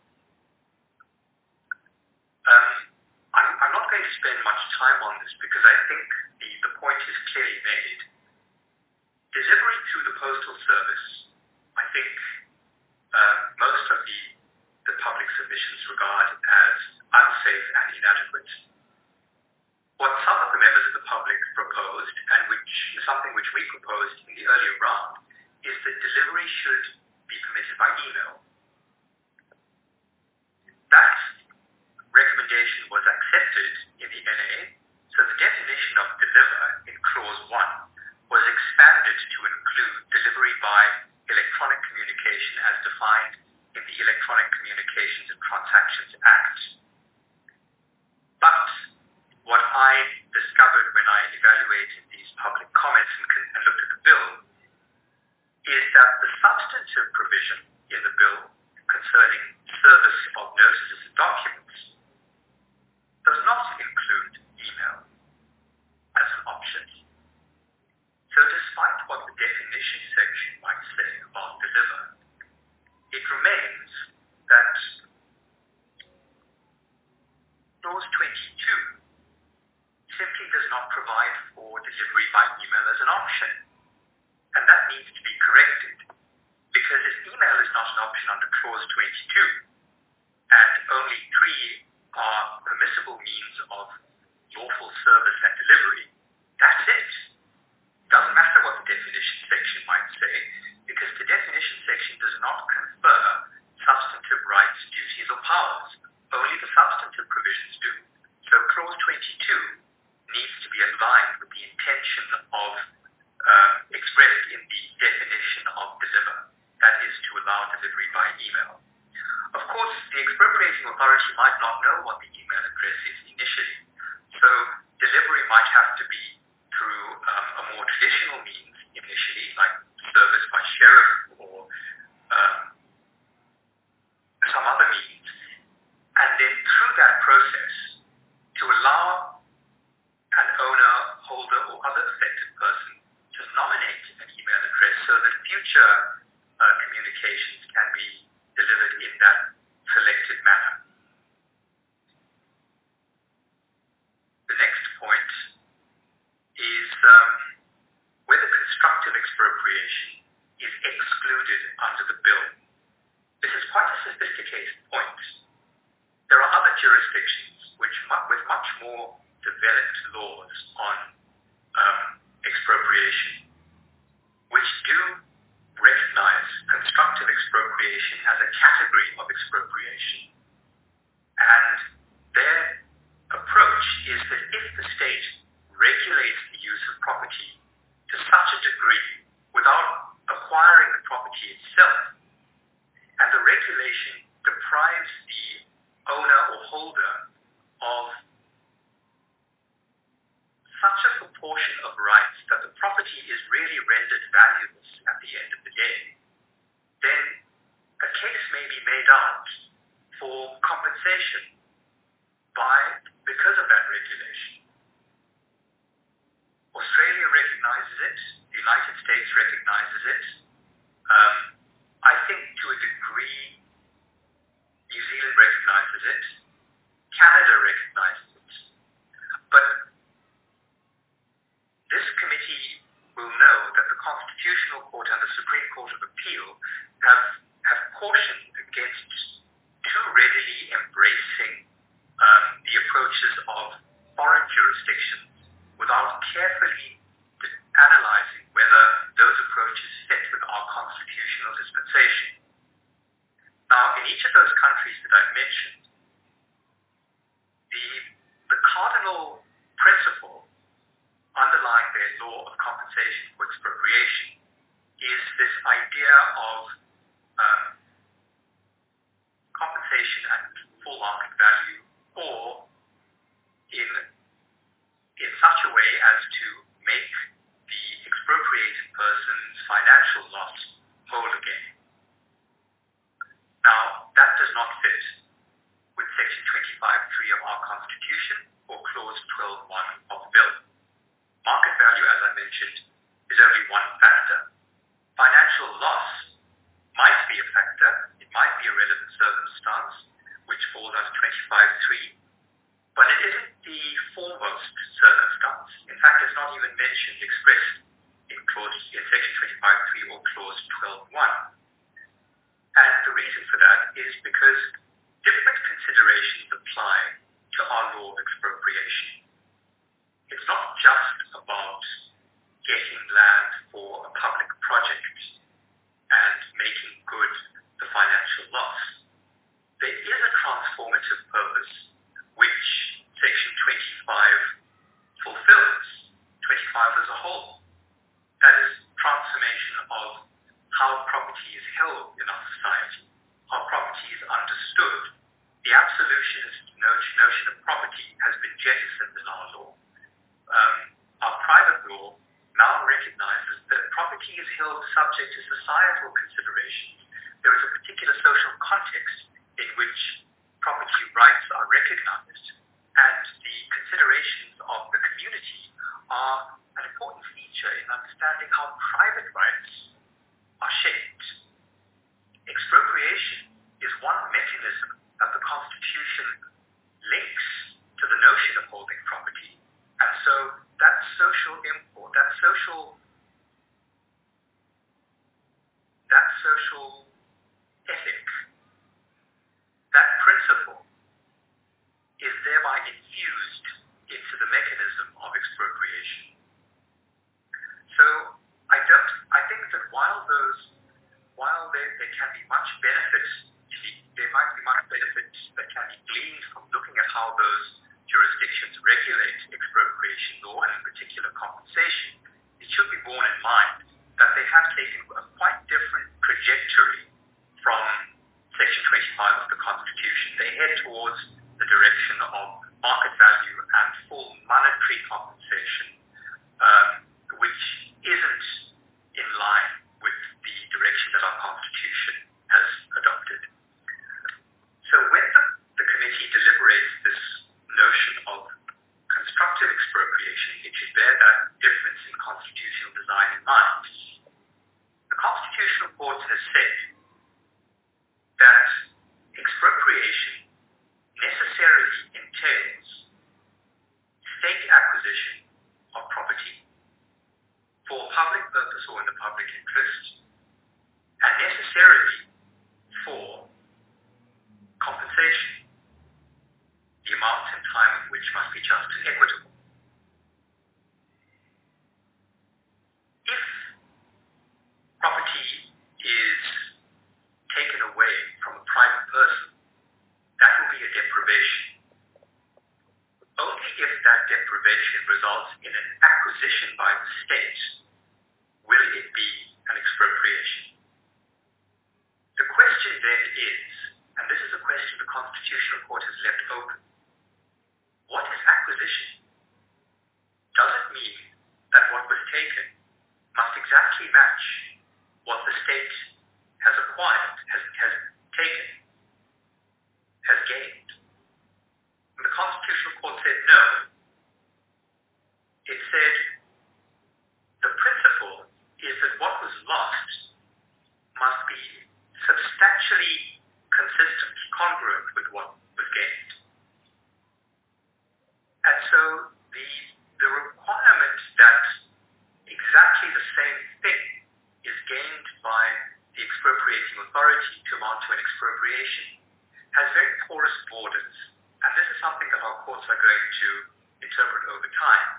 Um, I'm, I'm not going to spend much time on this because I think the, the point is clearly made. Delivery through the postal service, I think uh, most of the, the public submissions regard as unsafe and inadequate. What some of the members of the public proposed, and which is something which we proposed in the earlier round, is that delivery should be permitted by email. That recommendation was accepted in the N A, so the definition of deliver in clause one was expanded to include delivery by electronic communication as defined in the Electronic Communications and Transactions Act. But what I discovered when I evaluated these public comments and, and looked at the bill is that the substantive provision in the bill concerning service of notices and documents does not include email as an option. So despite what the definition section might say about deliver, it remains that clause twenty-two simply does not provide for delivery by email as an option. And that needs to be corrected, because if email is not an option under clause twenty-two, and only three are permissible means of lawful service and delivery, that's it. Doesn't matter what the definition section might say, because the definition section does not confer substantive rights, duties, or powers. Only the substantive provisions do. So clause twenty-two needs to be aligned with the intention of uh, expressed in the definition of deliver, that is to allow delivery by email. Of course, the expropriating authority might not know what the email address is initially, so delivery might have to be through um, a more traditional means initially, like service by sheriff or um, some other means, and then through that process to allow an owner, holder, or other affected person to nominate an email address so that future uh, communications can be delivered in that selected manner. The next point is um, whether constructive expropriation is excluded under the bill. This is quite a sophisticated point. There are other jurisdictions which, with much more developed laws on um, expropriation, which do recognize constructive expropriation as a category of expropriation. And their approach is that if the state regulates the use of property to such a degree without acquiring the property itself, and the regulation deprives the owner or holder of such a proportion of rights that the property is really rendered valueless at the end of the day, then a case may be made out for compensation by because of that regulation. Australia recognizes it. Um, I think to a degree, New Zealand recognizes it. Canada recognizes it. But this committee will know that the Constitutional Court and the Supreme Court of Appeal have, have cautioned against too readily embracing um, the approaches of foreign jurisdictions without carefully analyzing whether those approaches fit with our constitutional dispensation. Now, in each of those countries that I've mentioned, the, the cardinal principle underlying their law of compensation for expropriation is this idea of um, compensation at full market value, or in, in such a way as to make the expropriated person's financial loss whole again. Now, that does not fit with Section twenty-five point three of our Constitution or Clause twelve point one of the bill. Market value, as I mentioned, is only one factor. Financial loss might be a factor. It might be a relevant circumstance, which falls under twenty-five point three, but it isn't the foremost circumstance. In fact, it's not even mentioned, expressed in clause in Section twenty-five point three or Clause twelve point one. And the reason for that is because different considerations apply to our law of expropriation. It's not just about getting land for a public project and making good the financial loss. There is a transformative purpose which Section twenty-five fulfills, twenty-five as a whole. That is transformation of how property is held in our society, how property is understood. The absolutionist notion of property has been jettisoned in our law. Um, our private law now recognizes that property is held subject to societal considerations. There is a particular social context in which property rights are recognized, and the considerations of the community are an important feature in understanding how private rights are shaped. Expropriation is one mechanism that the Constitution links to the notion of holding property, and so that social import, that social, that social ethic, that principle is thereby infused into the mechanism of expropriation. So I don't, I think that while those, while there, there can be much benefits, there might be much benefits that can be gleaned from looking at how those jurisdictions regulate expropriation law and in particular compensation, it should be borne in mind that they have taken a quite different trajectory from Section twenty-five of the Constitution. They head towards the direction of market value and full monetary compensation, um, which isn't in line with the direction that our Constitution has adopted. So when the, the committee deliberates this notion of constructive expropriation, it should bear that difference in constitutional design in mind. The Constitutional Court has said that expropriation necessarily entails state acquisition of property for public purpose or in the public interest, and necessarily for compensation, the amount and time of which must be just and equitable. If property is taken away from a private person, that will be a deprivation. Only if that deprivation results in an acquisition by the state will it be an expropriation. The question then is, and this is a question the Constitutional Court has left open, what is acquisition? Does it mean that what was taken must exactly match what the state has acquired, has, has taken, has gained? And the Constitutional Court said no. It said the principle is that what was lost actually consistent, congruent with what was gained. And so the, the requirement that exactly the same thing is gained by the expropriating authority to amount to an expropriation has very porous borders. And this is something that our courts are going to interpret over time.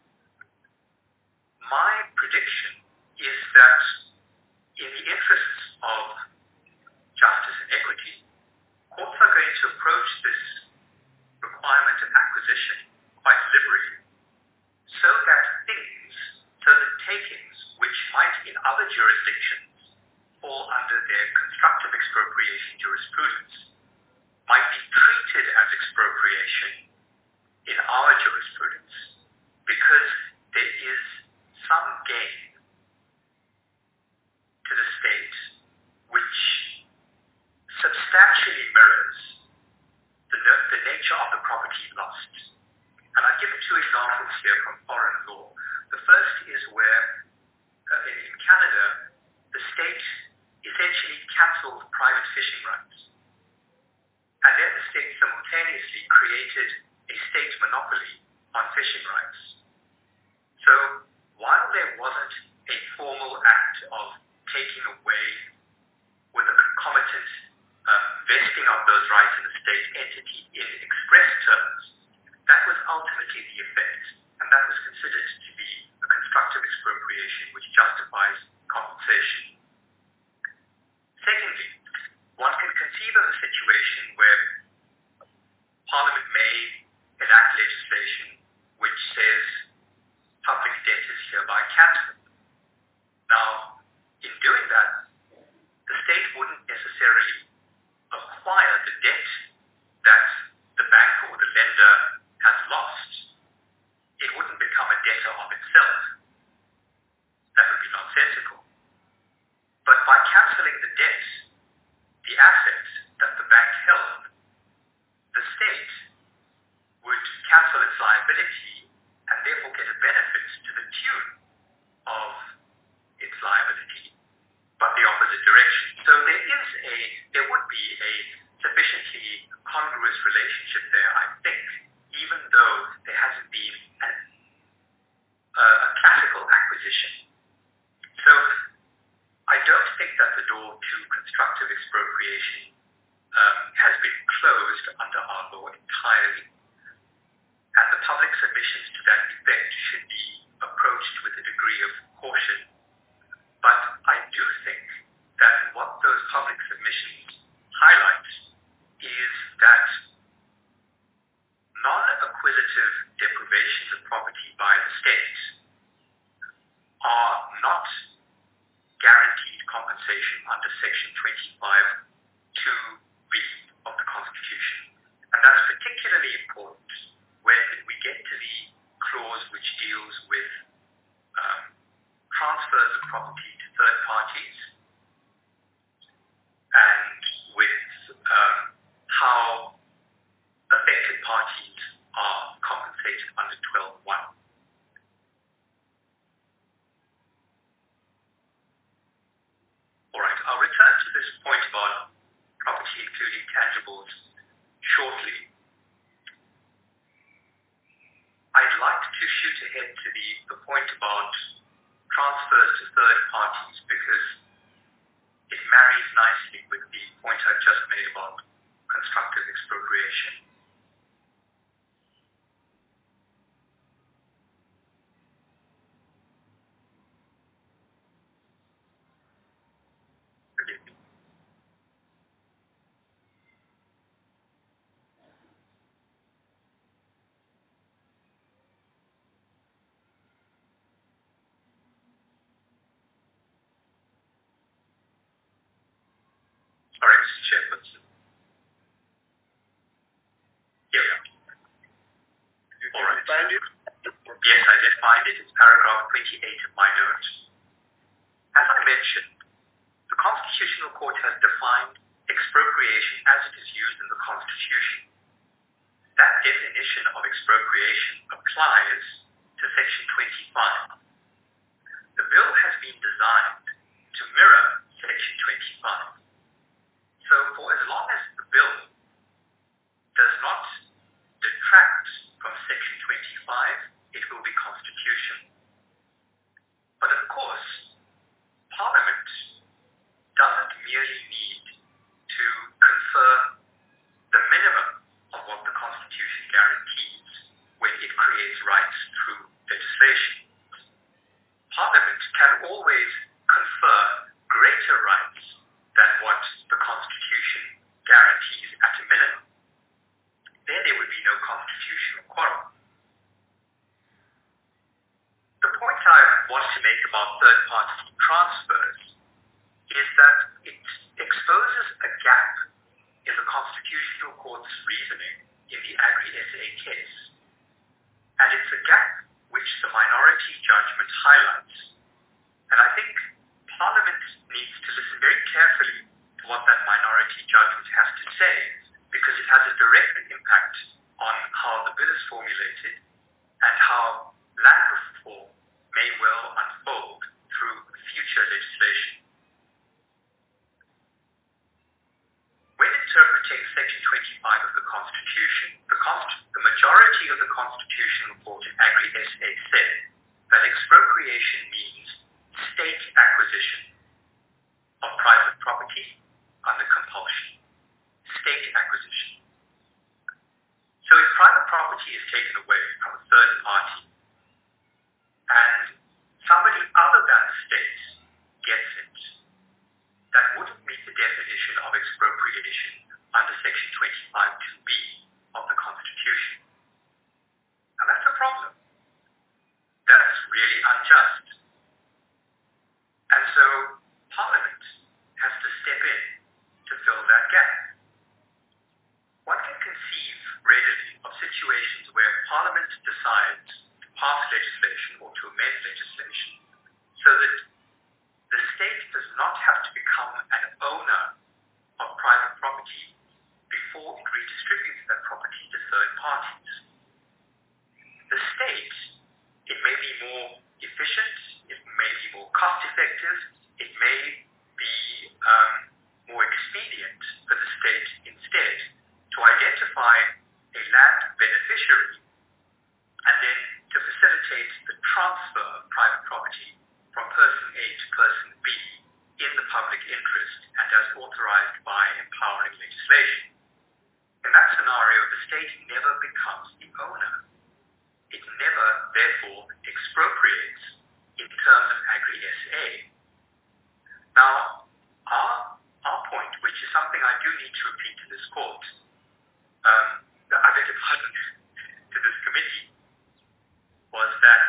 My prediction is that in the interests of justice and equity, courts are going to approach this requirement of acquisition quite liberally, so that things, so that takings, which might in other jurisdictions fall under their constructive expropriation jurisprudence, might be treated as expropriation in our jurisprudence, because there is some gain to the state which substantially mirrors the, the nature of the property lost. And I'll give you two examples here from foreign law. The first is where uh, in, in Canada, the state essentially cancelled private fishing rights. And then the state simultaneously created a state monopoly on fishing rights. So while there wasn't a formal act of taking away with a concomitant uh, vesting of those rights in the state entity in express terms, that was ultimately the effect, and that was considered to be a constructive expropriation which justifies compensation. Secondly, one can conceive of a situation where Parliament may enact legislation which says public debt is hereby cancelled. Now, in doing that, the state wouldn't necessarily acquire the debt that the bank or the lender has lost. It wouldn't become a debtor of itself. That would be nonsensical. But by cancelling the debt, the asset that the bank held, the state would cancel its liability and therefore get a benefit to the tune of its liability, but the opposite direction. So there is a, there would be a sufficiently congruous relationship there, I think, even though there hasn't been an, uh, a classical acquisition. So I don't think that the door to constructive expropriation um, has been closed under our law entirely, and the public submissions to that effect should be approached with a degree of caution. But I do think that what those public submissions highlight is that non-acquisitive deprivations of property by the state are not guaranteed compensation under Section twenty-five two B of the Constitution. And that's particularly important when we get to the clause which deals with um, transfers of property to third parties and with um, how affected parties are compensated under twelve one. All right, I'll return to this point about property including tangibles shortly. I'd like to shoot ahead to the, the point about transfers to third parties because it marries nicely with the point I've just made about constructive expropriation. Forgive me. Sorry, Mister Chairperson. Here we are. All right. Find it? Yes, I did find it. It's paragraph twenty-eight of my note. As I mentioned, the Constitutional Court has defined expropriation as it is used in the Constitution. That definition of expropriation applies to Section twenty-five. The bill has been designed to mirror Section twenty-five. So so for as long as the bill does not detract from Section twenty-five, it will be constitutional. But of course, Parliament doesn't merely need to confer the minimum of what the Constitution guarantees when it creates rights through legislation. Parliament can always confer greater rights than what the Constitution guarantees at a minimum. There, there would be no constitutional quarrel. The point I want to make about third-party transfers is that it exposes a gap in the Constitutional Court's reasoning in the Agri-S A case. And it's a gap which the minority judgment highlights. And I think Parliament needs to listen very carefully to what that minority judgment has to say, because it has a direct impact on how the bill is formulated and how land reform may well unfold through future legislation. When interpreting Section twenty-five of the Constitution, the, Const- the majority of the Constitutional Court in Agri-S A said that expropriation means state acquisition of private property under compulsion. State acquisition. So if private property is taken away from a third party and somebody other than the state gets it, that wouldn't meet the definition of expropriation under Section twenty-five two B of the Constitution. And that's a problem. That's really unjust. And so Parliament has to step in to fill that gap. One can conceive readily of situations where Parliament decides to pass legislation or to amend legislation so that the state does not have to become an owner of private property before it redistributes that property to third parties. The state, it may be more efficient, it may be more cost effective, it may be um, more expedient for the state instead to identify a land beneficiary and then to facilitate the transfer of private property from person A to person B in the public interest and as authorized by empowering legislation. In that scenario, the state never becomes the owner. It never, therefore, expropriates in terms of Agri-S A. Now, our, our point, which is something I do need to repeat to this court, um, I beg your pardon, to this committee, was that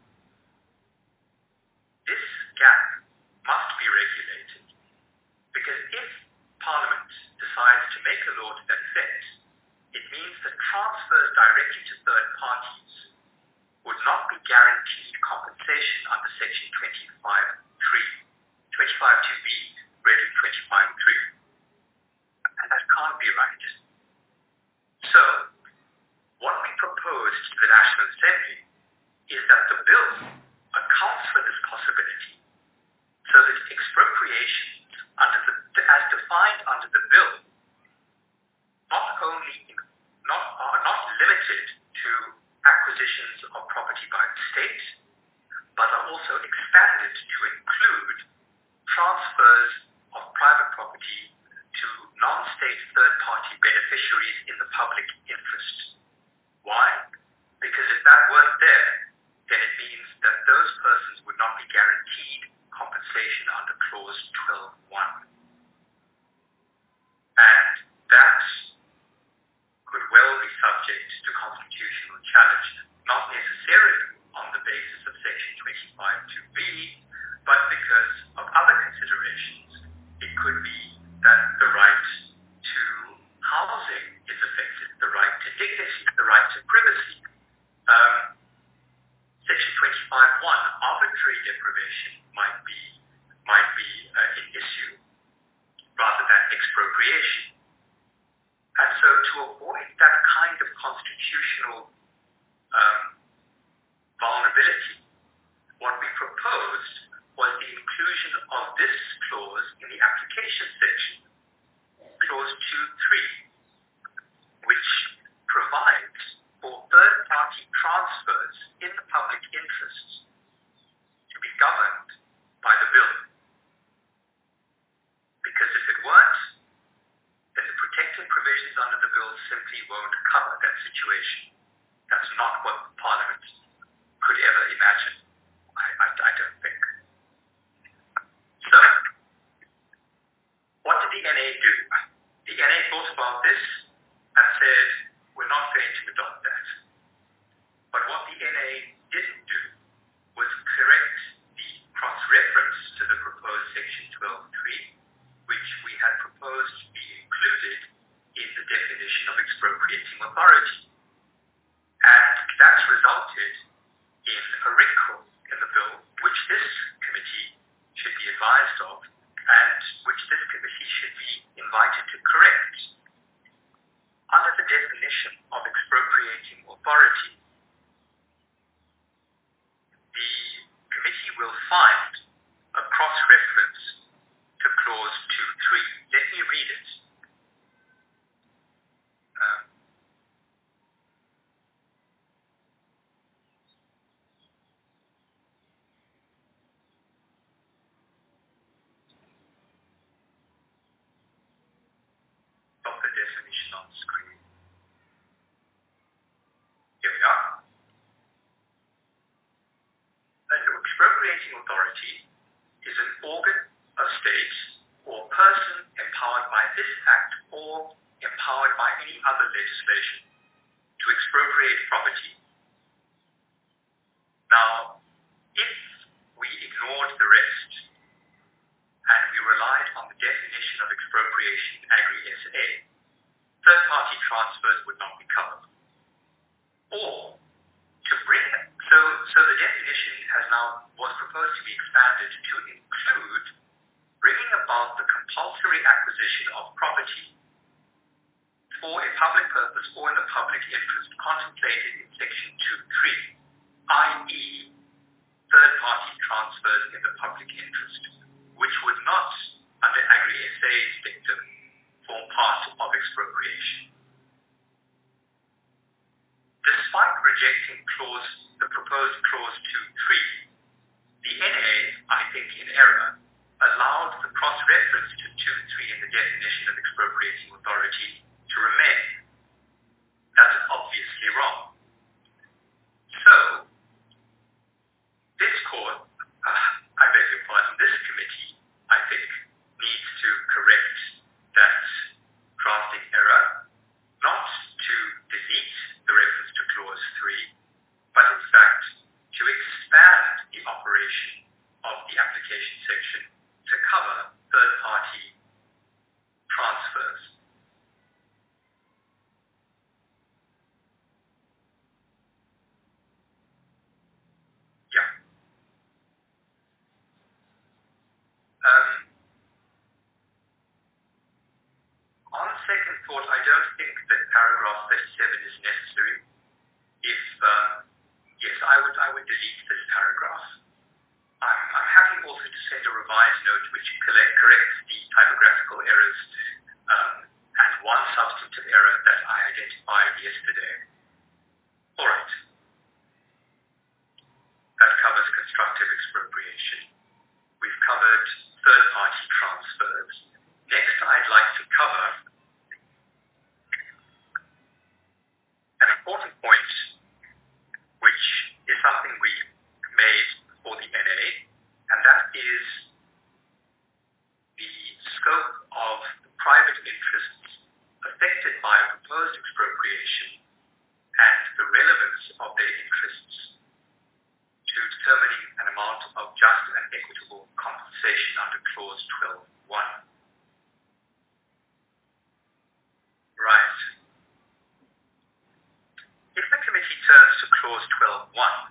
this gap must be regulated, because if Parliament decides to make a law to that effect, it means that transfers directly to third parties would not be guaranteed compensation under Section twenty-five three, twenty-five two B, read in twenty-five three. And that can't be right. So, what we propose to the National Assembly is that the bill accounts for this possibility so that expropriations under the, as defined under the bill not only not, are not limited to acquisitions of property by the state, but are also expanded to include transfers of private property to non-state third-party beneficiaries in the public interest. Why? Because if that weren't there, then it means that those persons would not be guaranteed compensation under Clause twelve one. And that could well be subject to constitutional challenge, not necessarily on the basis of Section twenty-five two B, but because of other considerations. It could be that the right to housing is affected, the right to dignity, the right to privacy. Um, Section twenty-five one, arbitrary deprivation, might be might be uh, an issue rather than expropriation. And so to avoid that kind of constitutional um, vulnerability, what we proposed was the inclusion of this clause in the application section third-party transfers in the public interest to be governed by the bill. Because if it weren't, then the protective provisions under the bill simply won't cover that situation. That's not what Parliament could ever imagine, I, I, I don't think. So, what did the N A do? The N A thought about this and said, we're not going to adopt that. But what the N A didn't do was correct the cross-reference to the proposed Section twelve point three, which we had proposed to be included in the definition of expropriating authority. And that's resulted in a wrinkle in the bill, which this committee should be advised of, and which this committee should be invited to correct. Under the definition of expropriating authority, the committee will find a cross-reference to clause two point three. Let me read it. Um, of the definition on the screen. Here we are. An expropriating authority is an organ of state or person empowered by this act or empowered by any other legislation to expropriate property. Now, if we ignored the rest and we relied on the definition of expropriation in Agri-S A, third-party transfers would not be covered. Or, to bring, so, so the definition has now, was proposed to be expanded to include bringing about the compulsory acquisition of property for a public purpose or in the public interest contemplated in Section two point three, that is, third-party transfers in the public interest, which would not, under Agri-S A's dictum, form part of expropriation. Despite rejecting clause, the proposed clause two point three, the N A, I think in error, allowed the cross-reference to two point three in the definition of expropriating authority to remain. That's obviously wrong. So, this court, uh, I beg your pardon, this committee, I think, needs to correct that drafting error, not to delete the reference to clause three, but in fact to expand the operation of the application section to cover third-party transfers. Yeah. Um, on second thought, I don't think that paragraph thirty-seven is necessary. If, uh, yes, I would, I would delete this paragraph. I'm, I'm happy also to send a revised note which collect, corrects the typographical errors um, and one substantive error that I identified yesterday. All right. That covers constructive expropriation. We've covered third-party transfers. Next, I'd like to cover an important point, which is something we made for the N A, and that is the scope of the private interests affected by a proposed expropriation and the relevance of their interests to determining an amount of just and equitable compensation under clause twelve point one. Right. If the committee turns to clause twelve point one,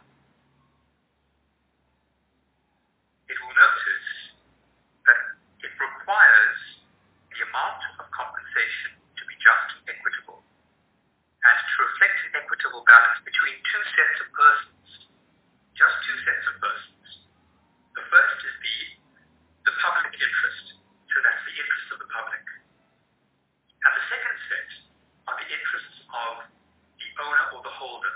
it will notice that it requires the amount of compensation to be just and equitable and to reflect an equitable balance between two sets of persons, just two sets of persons. The first is the, the public interest, so that's the interest of the public. And the second set are the interests of the owner or the the holder.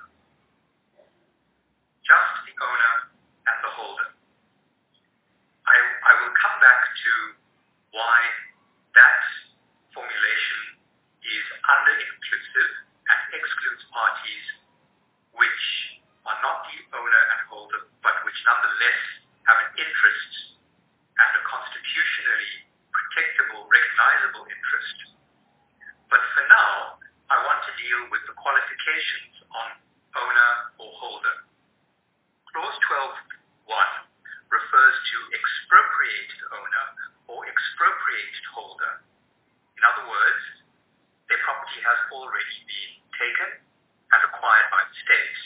Just the owner and the holder. I, I will come back to why that formulation is under-inclusive and excludes parties which are not the owner and holder, but which nonetheless have an interest and a constitutionally protectable, recognizable interest. But for now, I want to deal with the qualifications on owner or holder. Clause twelve one refers to expropriated owner or expropriated holder. In other words, their property has already been taken and acquired by the state.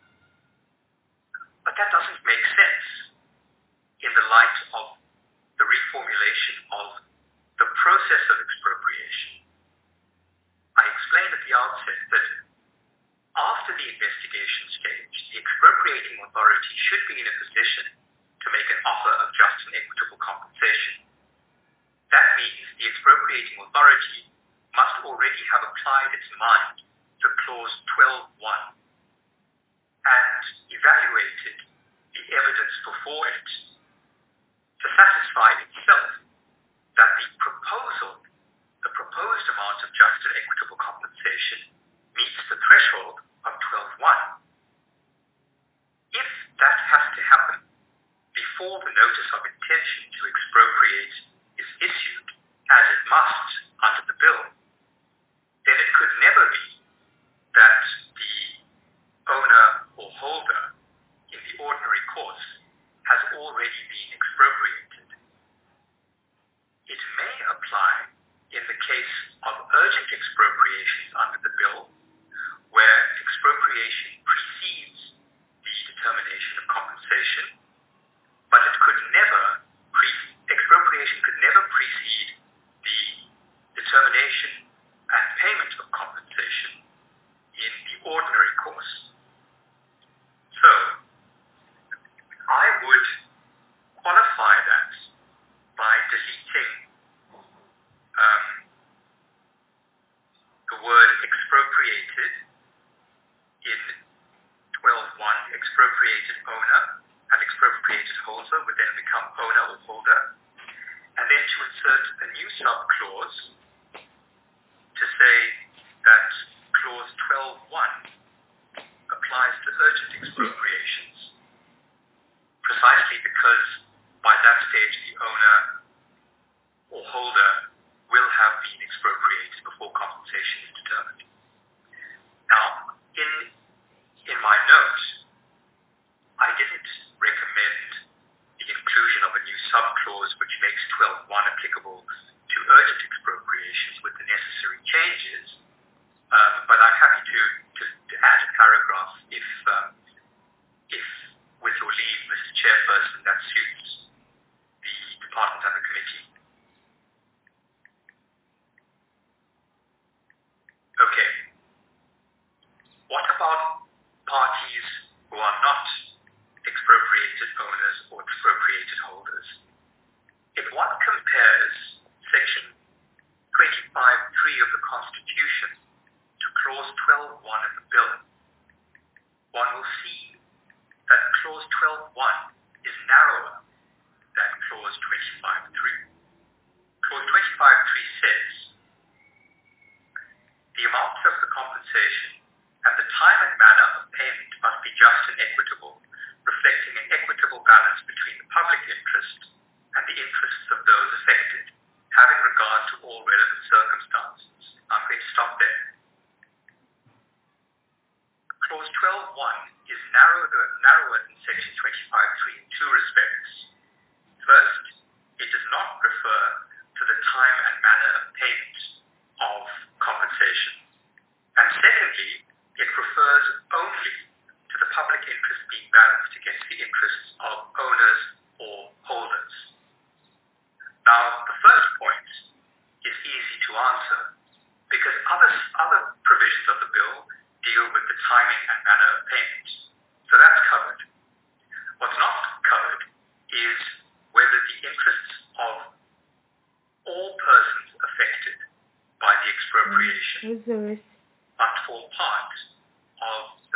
But that doesn't make sense in the light of the reformulation of the process of expropriation. I explained at the outset that after the investigation stage, the expropriating authority should be in a position to make an offer of just and equitable compensation. That means the expropriating authority must already have applied its mind to clause twelve one and evaluated the evidence before it to satisfy itself that the proposal, the proposed amount of just and equitable compensation meets the threshold of twelve one. If that has to happen before the notice of intention to expropriate is issued, as it must under the bill, then it could never be that the owner or holder in the ordinary course has already been expropriated. It may apply in the case of urgent expropriations under the bill, where expropriation precedes the determination of compensation, but it could never, pre- expropriation could never precede the determination and payment of compensation in the ordinary course. So, I would qualify that by deleting um, the word expropriated in twelve one, expropriated owner and expropriated holder would then become owner or holder, and then to insert a new subclause to say that clause twelve one applies to urgent expropriations, precisely because by that stage the owner or holder will have been expropriated before compensation is determined. Now, in in my note, I didn't recommend the inclusion of a new subclause which makes twelve one applicable to urgent expropriations with the necessary changes, um, but I'm happy to, to, to add a paragraph if, um, if, with your leave, Missus Chairperson, that suits the department and the committee. Okay. What about parties who are not expropriated owners or expropriated holders? If one compares section twenty-five three of the Constitution to clause twelve one of the bill, one will see that clause twelve one is narrower than clause twenty-five three. Clause twenty-five three says, the amount of the compensation and the time and manner of payment must be just and equitable, reflecting an equitable balance between the public interest and the interests of those affected, having regard to all relevant circumstances. I'm going to stop there. Clause twelve one is narrower, narrower than section twenty-five three in two respects. First, it does not refer to the time and manner of payment of compensation. And secondly, it refers only to the public interest being balanced against the interests of owners or holders. Now, the first point is easy to answer because other, other provisions of the bill deal with the timing and manner of payment. So that's covered. What's not covered is whether the interests of all persons affected by the expropriation must form part of the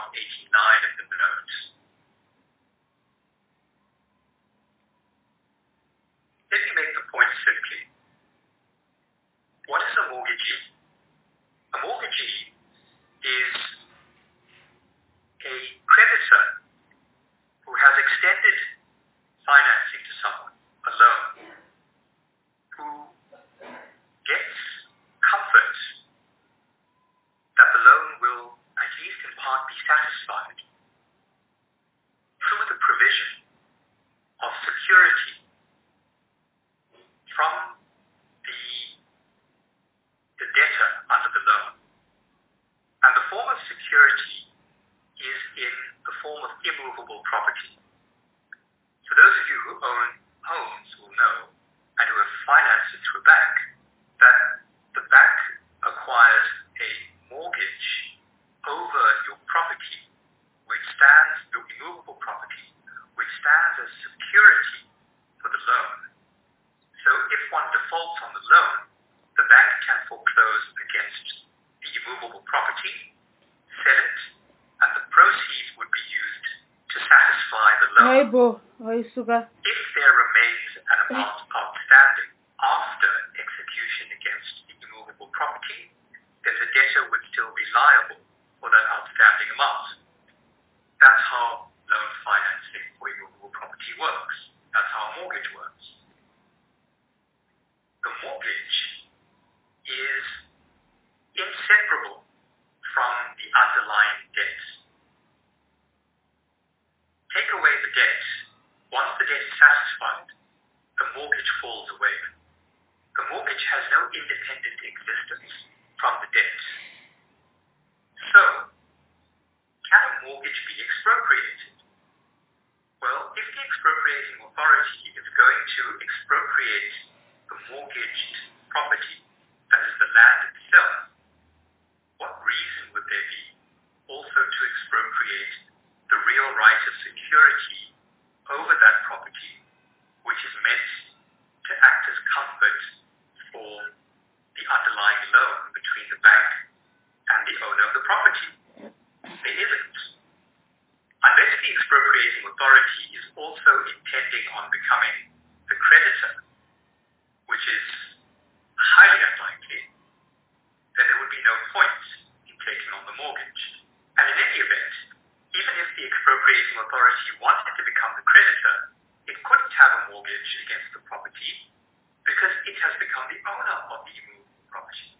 paragraph eighty-nine of the note. Let me make the point simply. What is a mortgagee? A mortgagee is a creditor who has extended financing to someone, a loan, who gets comfort that the loan will, at least in part, be satisfied through the provision of security from the, the debtor under the loan. And the form of security is in the form of immovable property. So those of you who own homes will know, and who have financed it through a bank, that the bank acquires a mortgage over your property, which stands, your immovable property, which stands as security for the loan. So if one defaults on the loan, the bank can foreclose against the immovable property, sell it, and the proceeds would be used to satisfy the loan. If there remains an amount outstanding after execution against the immovable property, then the debtor would still be liable for that outstanding amount. That's how loan financing for immovable property works. That's how a mortgage works. The mortgage is inseparable from the underlying debt. Take away the debt. Once the debt is satisfied, the mortgage falls away. The mortgage has no independent existence from the debt. So, can a mortgage be expropriated? Well, if the expropriating authority is going to expropriate the mortgaged property, that is the land itself, what reason would there be also to expropriate the real right of security over that property, which is meant to act as comfort for the underlying loan between the bank and the owner of the property? There isn't. Unless the expropriating authority is also intending on becoming the creditor, which is highly unlikely, then there would be no point in taking on the mortgage. And in any event, even if the expropriating authority wanted to become the creditor, it couldn't have a mortgage against the property because it has become the owner of the immovable property.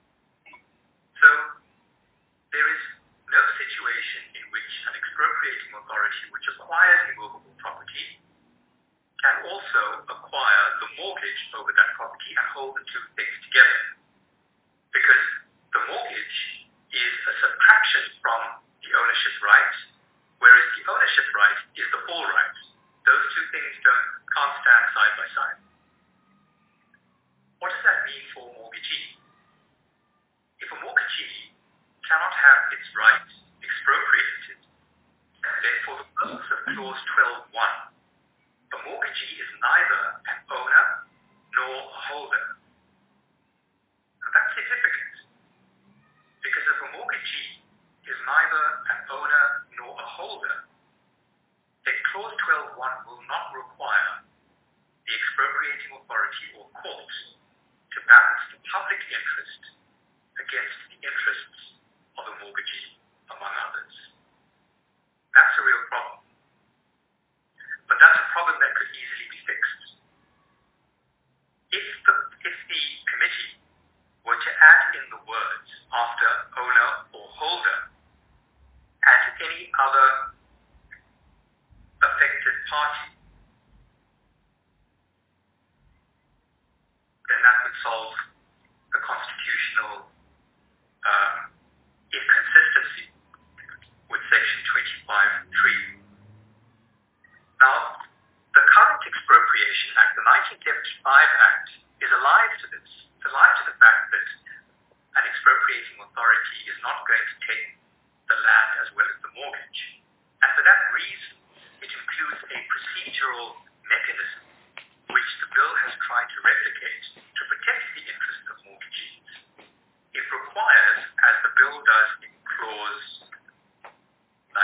So there is no situation in which an expropriating authority which acquires immovable property can also acquire the mortgage over that property and hold the two things together. Because the mortgage is a subtraction from the ownership right, whereas the ownership right is the full right. Those two things don't, can't stand side by side. What does that mean for a mortgagee? If a mortgagee cannot have its rights expropriated, then for the purpose of clause twelve point one, a mortgagee is neither an owner nor a holder. Now that's significant, because if a mortgagee is neither an owner nor a holder, then clause twelve point one will not require the expropriating authority or court to balance the public interest against the interests of a mortgagee, among others. That's a real problem. But that's a problem that could easily be fixed. If the, if the committee were to add in the words after owner or holder and any other affected party, then that would solve the constitutional uh, inconsistency with section twenty-five point three. Now, the current Expropriation Act, the nineteen seventy-five Act, is alive to this. It's alive to the fact that an expropriating authority is not going to take the land as well as the mortgage. And for that reason, it includes a procedural mechanism which the bill has tried to replicate to protect the interests of mortgagees. It requires, as the bill does in clause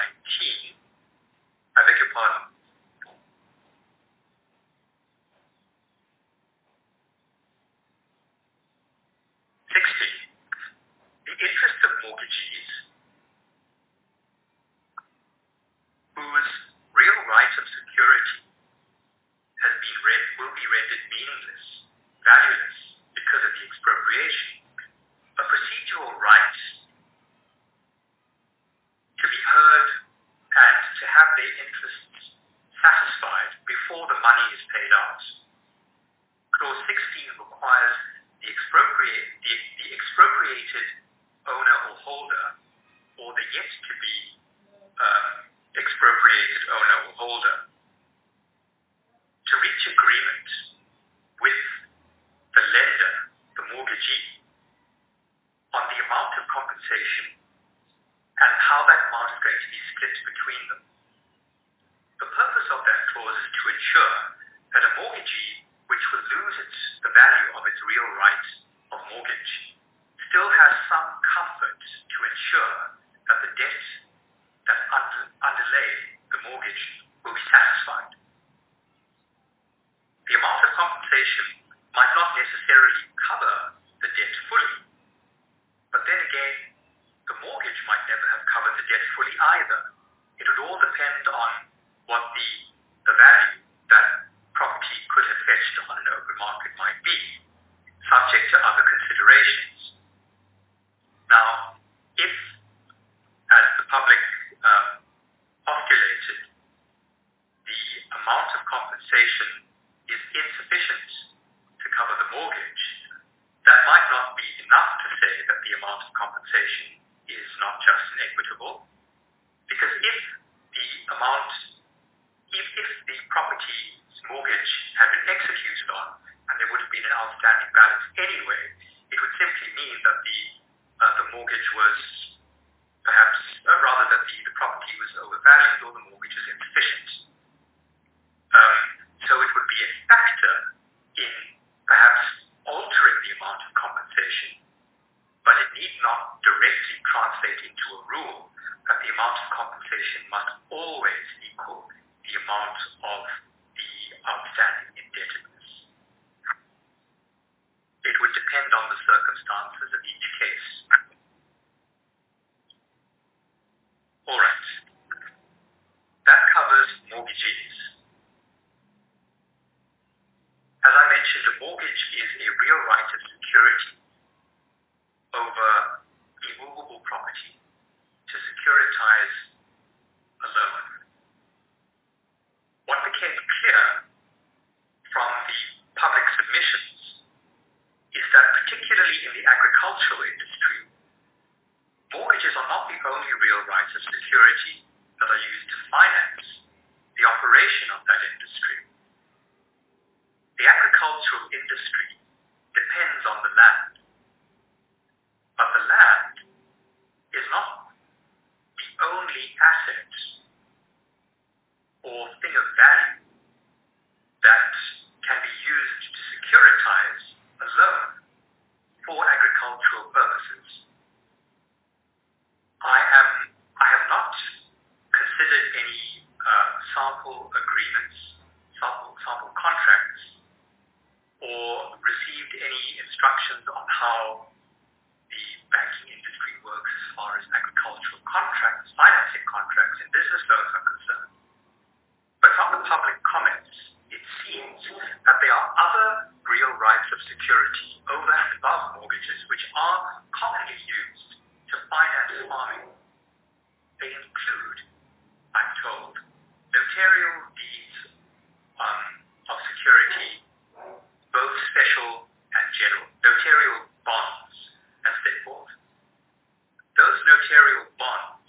will be rendered meaningless, valueless, because of the expropriation. A procedural right to be heard and to have their interests satisfied before the money is paid out. Clause sixteen requires the, expropriate, the, the expropriated owner or holder, or the yet to be um, expropriated owner or holder, to reach agreement with the lender, the mortgagee, on the amount of compensation and how that amount is going to be split between them. The purpose of that clause is to ensure that a mortgagee, which will lose its, the value of its real right of mortgage, still has some comfort to ensure that the debt that under, underlay the mortgage will be satisfied. The amount of compensation might not necessarily cover the debt fully, but then again, the mortgage might never have covered the debt fully either. It would all depend on what the, the value that property could have fetched on an open market might be, subject to other considerations. Now, if, as the public um, postulated, the amount of compensation is insufficient to cover the mortgage, that might not be enough to say that the amount of compensation is not just and equitable, because if the amount, if, if the property's mortgage had been executed on and there would have been an outstanding balance anyway, it would simply mean that the uh, the mortgage was perhaps, uh, rather that the, the property was overvalued or the mortgage was insufficient. Um, so it would be a factor in perhaps altering the amount of compensation, but it need not directly translate into a rule that the amount of compensation must always equal the amount of the outstanding indebtedness. It would depend on the circumstances of each case. All right. That covers mortgagees. As I mentioned, a mortgage is a real right of security over immovable property to securitize a loan. What became clear from the public submissions is that particularly in the agricultural industry, mortgages are not the only real rights of security that are used to finance the operation of that industry. The agricultural industry depends on the land, but the land is not the only asset or thing of value that can be used to securitize a loan for agricultural purposes. I am I have not considered any uh, sample agreements, sample sample contracts, or received any instructions on how the banking industry works as far as agricultural contracts, financing contracts, and business loans are concerned. But from the public comments, it seems that there are other real rights of security over and above mortgages which are commonly used to finance farming. They include, I'm told, notarial deeds um, of security, both special and general, notarial bonds, and so forth. Those notarial bonds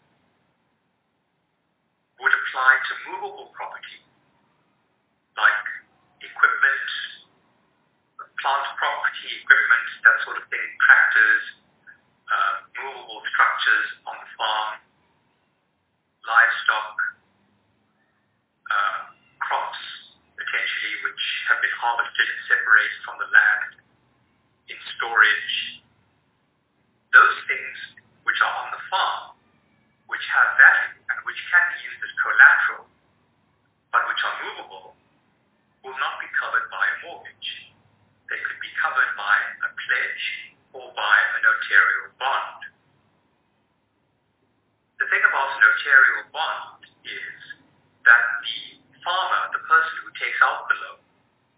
would apply to movable property, like equipment, plant property, equipment, that sort of thing, tractors, uh, movable structures on the farm, livestock, uh, crops, potentially, which have been harvested and separated from the land in storage. Those things which are on the farm, which have value and which can be used as collateral, but which are movable, will not be covered by a mortgage. They could be covered by a pledge or by a notarial bond. The thing about a notarial bond is that the farmer, the person who takes out the loan,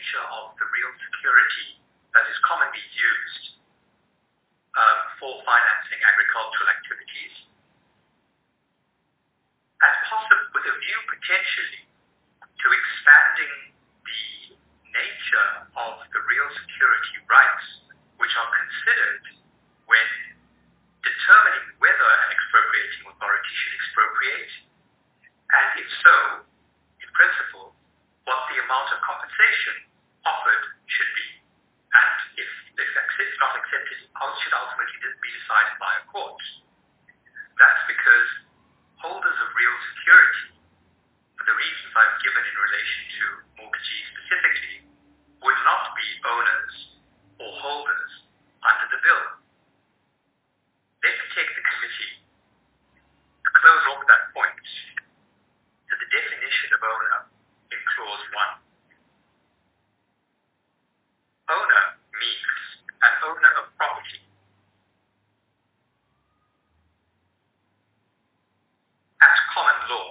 nature of the real security that is commonly used uh, for financing agricultural activities, and possibly with a view potentially to expanding the nature of the real security rights which are considered when determining whether an expropriating authority should expropriate, and if so, in principle, what the amount of compensation offered should be, and if, if not accepted, how should ultimately be decided by a court. That's because holders of real security, for the reasons I've given in relation to mortgagees specifically, would not be owners or holders under the bill. Let me take the committee to close off that point to the definition of owner in clause one. Owner means an owner of property. At common law.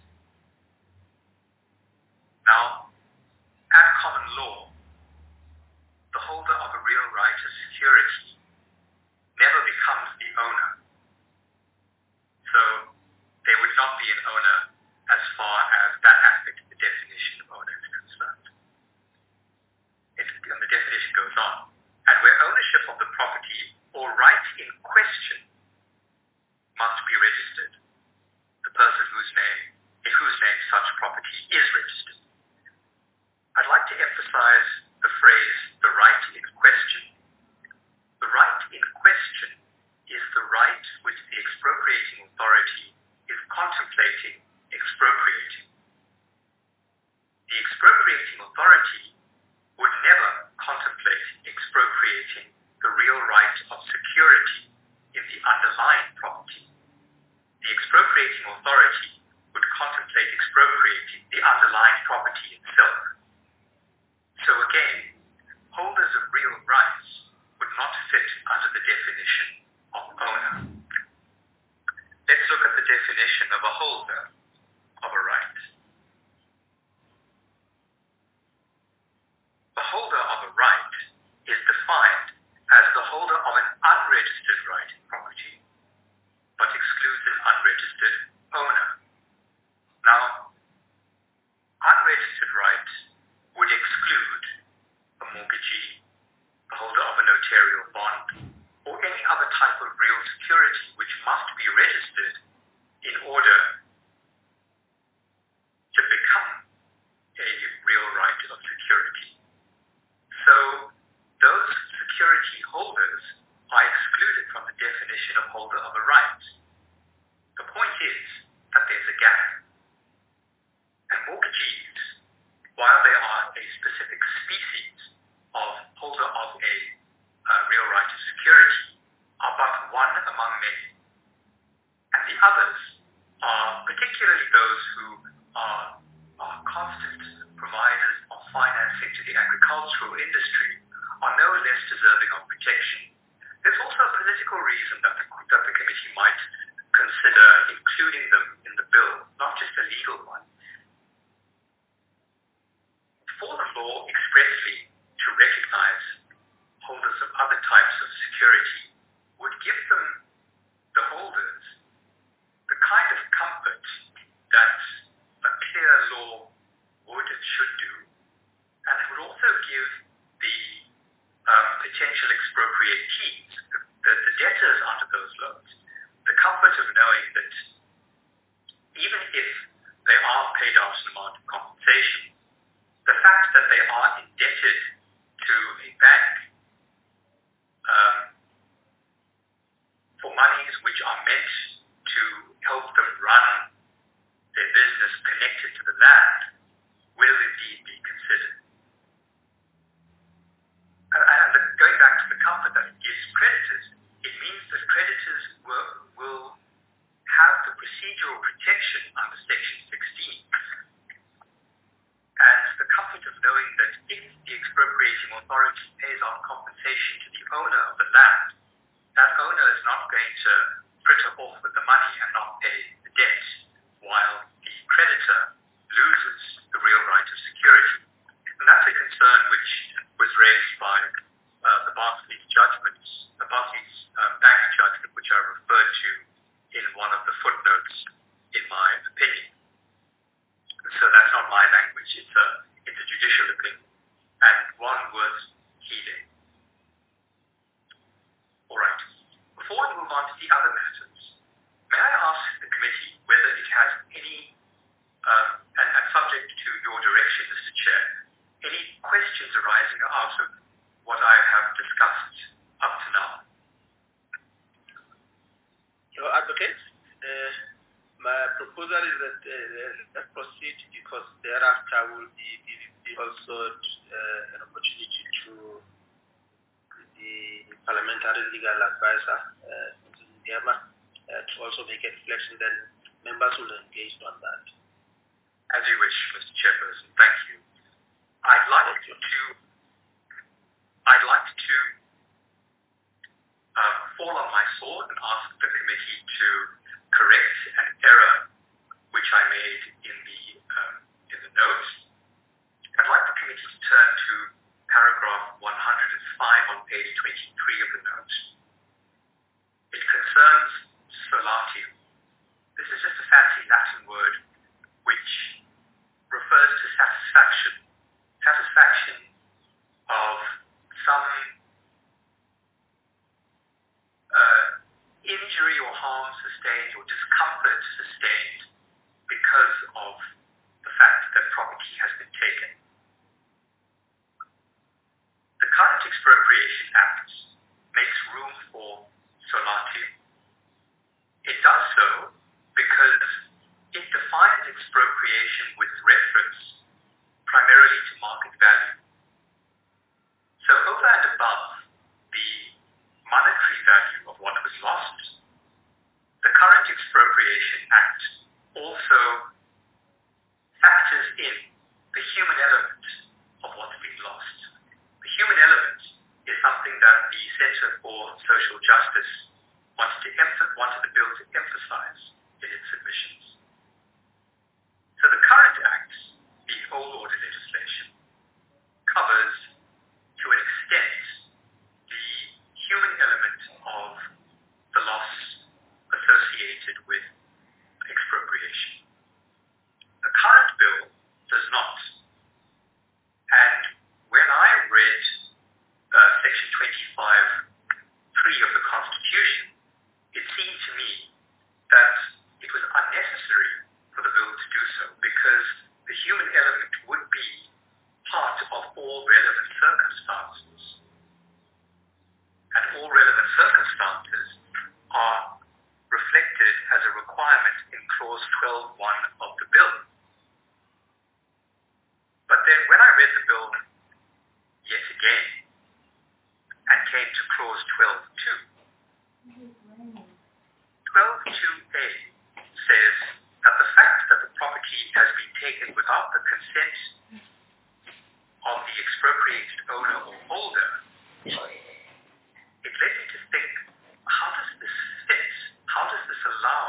Now, at common law, the holder of a real right of security never becomes the owner. So they would not be an owner as far as that aspect of the definition of owner is concerned. It, and the definition goes on. And where ownership of the property or right in question must be registered, the person whose name, in whose name such property is registered. I'd like to emphasize the phrase, the right in question. The right in question is the right which the expropriating authority is contemplating expropriating. The expropriating authority would never contemplate expropriating the real right of security in the underlying property. The expropriating authority would contemplate expropriating the underlying property itself. So again, holders of real rights would not fit under the definition of owner. Let's look at the definition of a holder of a right. The holder of a right is defined as the holder of an unregistered right in property, but excludes an unregistered owner. Now, unregistered rights would exclude a mortgagee, the holder of a notarial bond, or any other type of real security which must be registered in order to become a real right of security. So those security holders are excluded from the definition of holder of a right. The point is that there's a gap. And mortgagees, while they are a specific species of holder of a uh, real right of security, are but one among many. And the others are particularly those who are, are constant providers of financing to the agricultural industry, are no less deserving of protection. There's also a political reason that the, that the committee might consider including them in the bill, not just a legal one. For the law expressly to recognize holders of other types of security would give them, the holders, the kind of comfort that a clear law would and should do, and it would also give the um, potential expropriatees, the, the, the debtors under those loans, the comfort of knowing that even if they are paid out an amount of compensation, the fact that they are indebted to a bank um, for monies which are meant to help them run their business connected to the land will indeed be considered. And, and the, going back to the comfort that it gives creditors, it means that creditors will, will have the procedural protection under Section sixteen. And the comfort of knowing that if the expropriating authority pays out compensation to the owner of the land, that owner is not going to fritter off with the money and not pay the debt, while the creditor loses the real right of security. And that's a concern which was raised by uh, the Barclays judgments, the Barclays um, Bank judgment, which I referred to in one of the footnotes in my opinion. So that's not my language, it's a, it's a judicial opinion. And one was healing. All right. Before we move on to the other matters, may I ask the committee whether it has any, um, and, and subject to your direction, Mister Chair, any questions arising out of what I have discussed up to now? Your advocate, uh, my proposal is that uh, let's proceed, because thereafter will be, be, be also uh, an opportunity to the parliamentary legal advisor, uh, Ndema, uh, to also make a reflection. Then members will engage on that. As you wish, Mister Chairperson. Thank you. I'd like to, I'd like to uh, fall on my sword and ask the committee to correct an error which I made in the um, in the notes. I'd like the committee to turn to paragraph one hundred five on page twenty-three of the notes. It concerns solatium. This is just a fancy Latin word which refers to satisfaction. Satisfaction of some uh, injury or harm sustained or discomfort sustained because of the fact that property has been taken. The current Expropriation Act makes room for solatium. It does so because it defines expropriation with reference primarily to market value. So over and above the monetary value of what was lost, the current Expropriation Act also factors in the human element of what's been lost. The human element is something that the Center for Social Justice wanted, to emph- wanted the bill to emphasize in its submissions. So the current Act, the old order legislation, covers to an extent the human element of the loss associated with expropriation. The current bill does not. And when I read uh, section twenty-five three of the Constitution, it seemed to me that it was unnecessary for the bill to do so, because the human element would be part of all relevant circumstances. And all relevant circumstances are reflected as a requirement in clause twelve one of the bill. But then when I read the bill yet again and came to clause twelve two, twelve two A says that the fact that the property has been taken without the consent of the expropriated owner or holder, it led me to think, how does this fit? How does this allow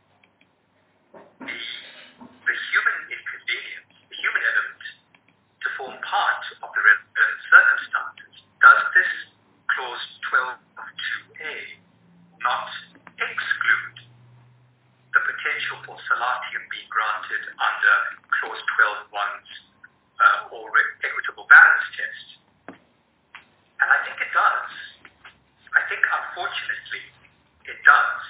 the, the human inconvenience, the human element, to form part of the relevant circumstances? Does this clause twelve two A not exclude the potential for solatium being granted under clause twelve one's uh, or equitable balance test? And I think it does. I think, unfortunately, it does.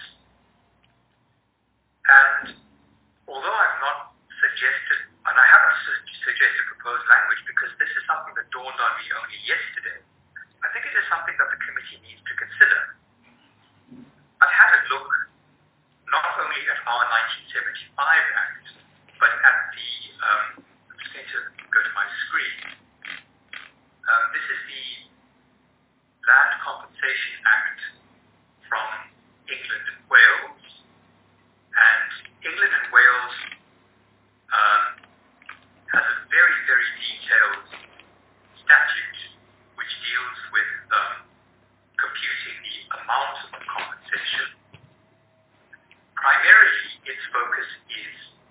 And although I've not suggested, and I haven't su- suggested proposed language because this is something that dawned on me only yesterday, I think it is something that the committee needs to consider. I've had a look not only at our nineteen seventy-five Act, but at the, um, I'm just going to go to my screen. Um, this is the Land Compensation Act from England and Wales. And England and Wales um, has a very, very detailed statute which deals with um, computing the amount of compensation. Primarily, its focus is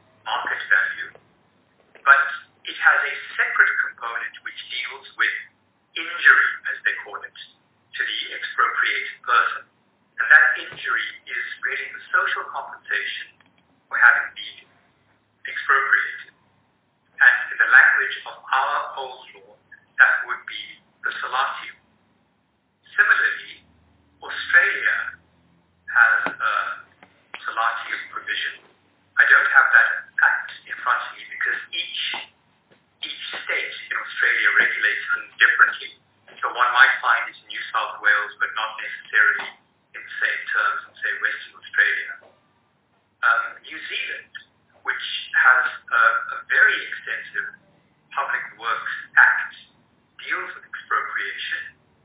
controls law, that would be the Salatium. Similarly, Australia has a Salatium provision. I don't have that act in front of me because each each state in Australia regulates things differently. So one might find it in New South Wales, but not necessarily in the same terms in, say, Western Australia. Um, New Zealand, which has a, a very extensive Public Works Act, deals with expropriation,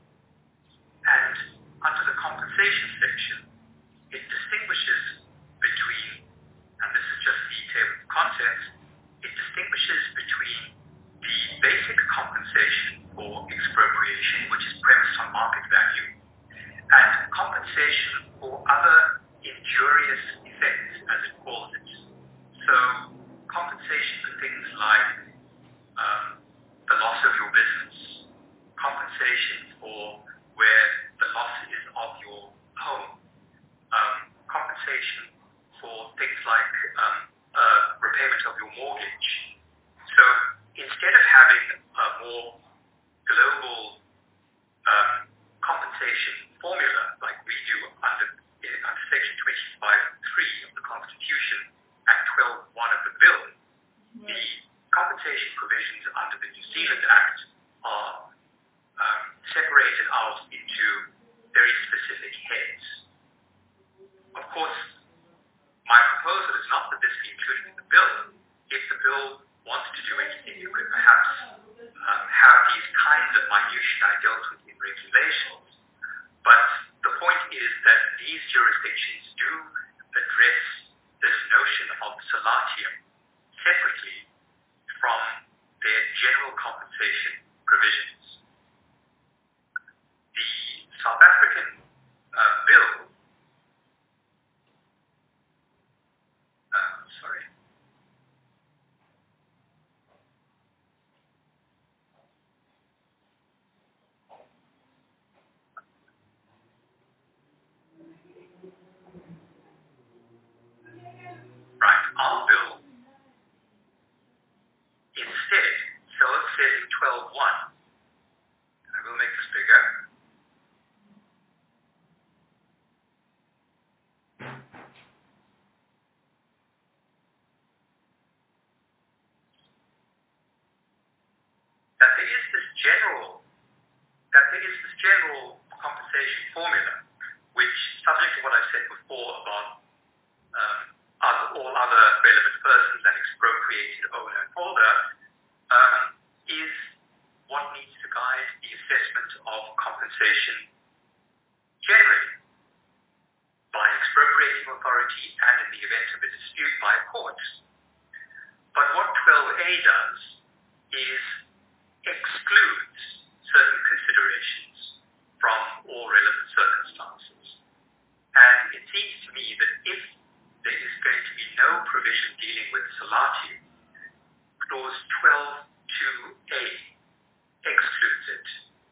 and under the compensation section, it distinguishes between, and this is just the table of contents, it distinguishes between the basic compensation for expropriation, which is premised on market value, and compensation for other injurious effects, as it calls it. So compensation for things like um, the loss of your business, compensation for where the loss is of your home, um, compensation for things like um, uh, repayment of your mortgage. So instead of having a more global um, compensation formula like we do under, under Section twenty-five three of the Constitution and twelve one of the bill, the compensation provisions under the New Zealand Act are um, separated out into very specific heads. Of course, my proposal is not that this be included in the bill. If the bill wants to do anything, it could perhaps um, have these kinds of minutiae dealt with in regulations. But the point is that these jurisdictions do address this notion of Salatium separately from their general compensation provisions. The South African uh, bill, uh, sorry, right, our bill instead, so it says in twelve one, I will make this bigger. That there is this general, that there is this general compensation formula, which, subject to what I said before about um, other, all other relevant persons and expropriated owner and holder, um, is what needs to guide the assessment of compensation generally by expropriating authority and in the event of a dispute by a court. But what twelve A does is excludes certain considerations from all relevant circumstances. And it seems to me that if there is going to be no provision dealing with Salatium, clause twelve two A excludes it.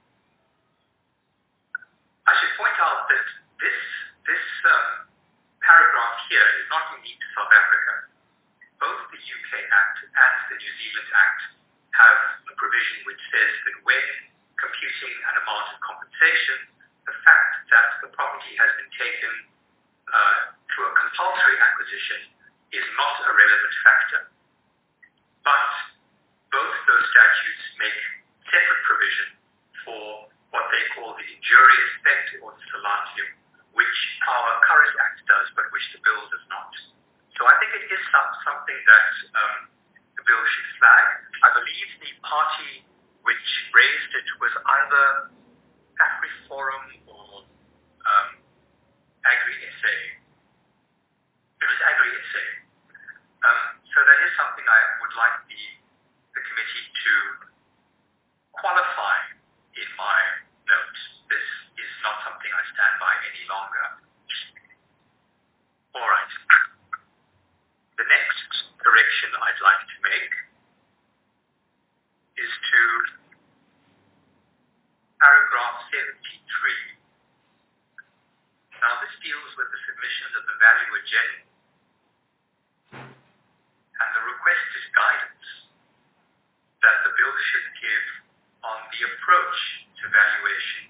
I should point out that this, this um, paragraph here is not unique to South Africa. Both the U K Act and the New Zealand Act have a provision which says that when computing an amount of compensation, the fact that the property has been taken uh, through a compulsory acquisition is not a relevant factor. But both those statutes make separate provision for what they call the injurious effect or the Salatium, which our current Act does, but which the bill does not. So I think it is some, something that um, the bill should flag. I believe the party which raised it was either AfriForum or um, Agri-S A. It was Agri-S A. Um, so that is something I would like the, the committee to qualify in my notes. This is not something I stand by any longer. All right. The next correction I'd like to make is to paragraph seventy-three. Now this deals with the submissions of the valuer general and the requested guidance that the bill should give approach to valuation.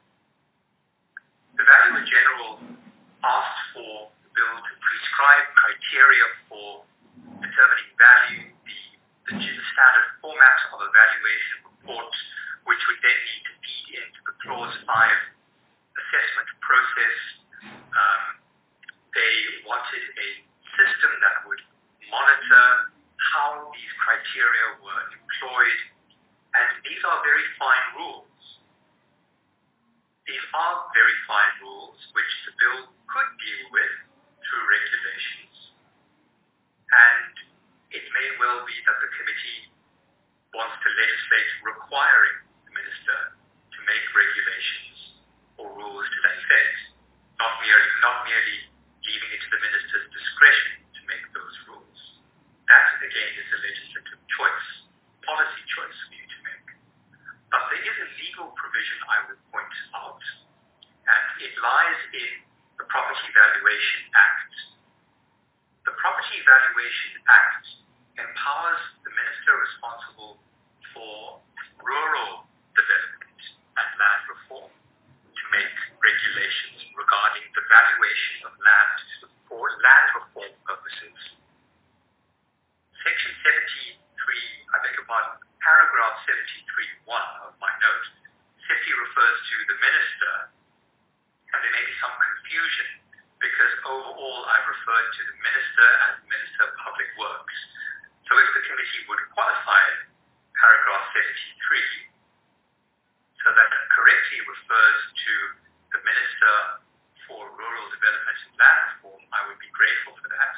The Valuer General asked for the bill to prescribe criteria for determining value, the, the, the standard format of a valuation report, which would then need to feed into the Clause five assessment process. Um, they wanted a system that would monitor how these criteria were employed, and these are very fine rules. These are very fine rules which the bill could deal with through regulations, and it may well be that the committee wants to legislate requiring the minister to make regulations or rules to that effect, not merely, not merely leaving it to the minister's discretion to make those rules. That, again, is a legislative choice, policy choice for you to make. But there is a legal provision I would point out, and it lies in the Property Valuation Act. The Property Valuation Act empowers the minister responsible for rural development and land reform to make regulations regarding the valuation of land for land reform purposes. Section seventy-three, I beg your pardon, paragraph seventy-three one of my note simply refers to the minister, and there may be some confusion because overall I've referred to the minister as Minister of Public Works. So if the committee would qualify paragraph seventy-three so that it correctly refers to the Minister for Rural Development and Land Reform, I would be grateful for that.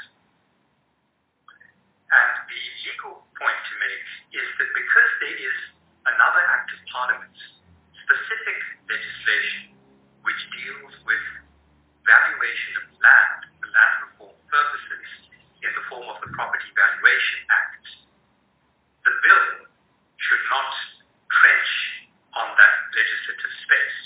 And the legal point to make is that because there is another Act of Parliament, specific legislation which deals with valuation of land for land reform purposes in the form of the Property Valuation Act, the bill should not trench on that legislative space.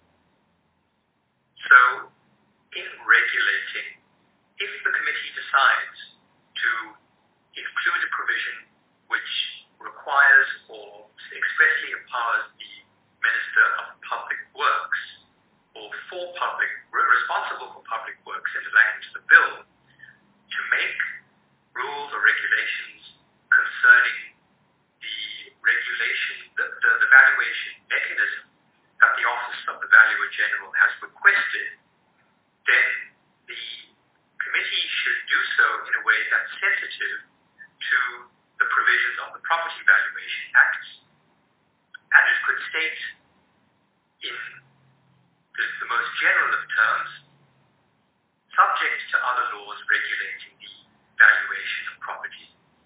So, in regulating, if the committee decides to include a provision which requires or expressly empowers the Minister of Public Works or for public, responsible for public works in the language of the bill, to make rules or regulations concerning the regulation, the, the, the valuation mechanism that the Office of the Valuer General has requested, then the committee should do so in a way that's sensitive to the provisions of the Property Valuation Act, and it could state in the, the most general of terms, subject to other laws regulating the valuation of property,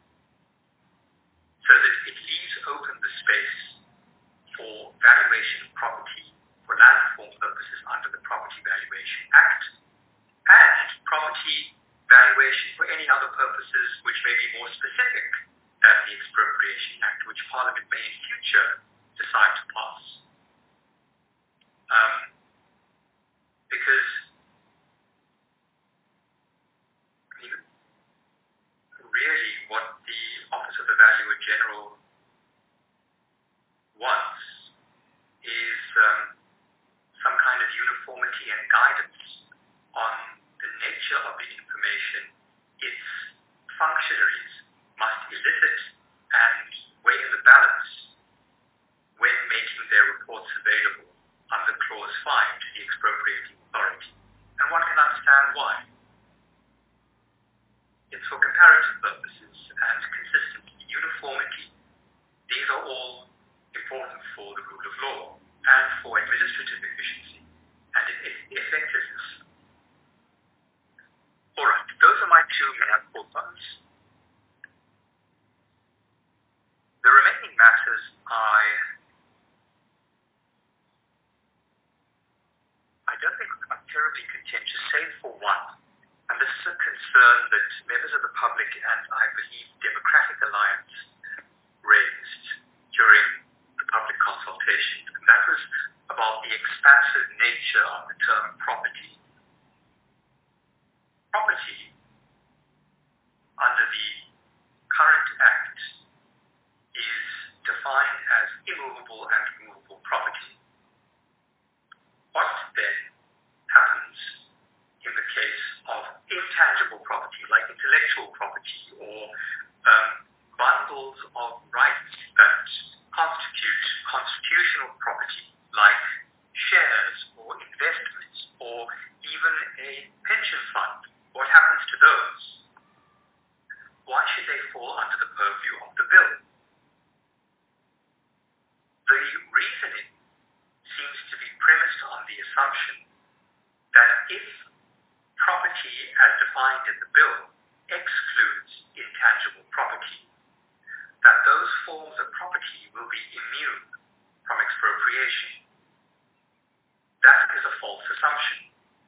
so that it leaves open the space for valuation of property for land reform purposes under the Property Valuation Act, and property valuation for any other purposes which may be more specific than the Expropriation Act, which Parliament may in future decide to pass. Um, because you know, really what the Office of the Valuer General wants is um, some kind of uniformity and guidance on the nature of the information its functionaries must elicit and weigh in the balance when making their reports available under Clause five to the expropriating authority. And one can understand why. It's for comparative purposes and consistency, uniformity. These are all important for the rule of law and for administrative efficiency and effectiveness. All right, those are my two main thoughts. The remaining matters I I don't think are terribly contentious, save for one, and this is a concern that members of the public and I believe Democratic Alliance raised during the public consultation, and that was about the expansive nature of the term property. Property, under the current Act, is defined as immovable movable and movable property. What then happens in the case of intangible property, like intellectual property or um, bundles of rights that constitute constitutional property, like shares or investments or even a pension fund? What happens to those? Why should they fall under the purview of the bill? The reasoning seems to be premised on the assumption that if property as defined in the bill excludes intangible property, that those forms of property will be immune from expropriation. That is a false assumption.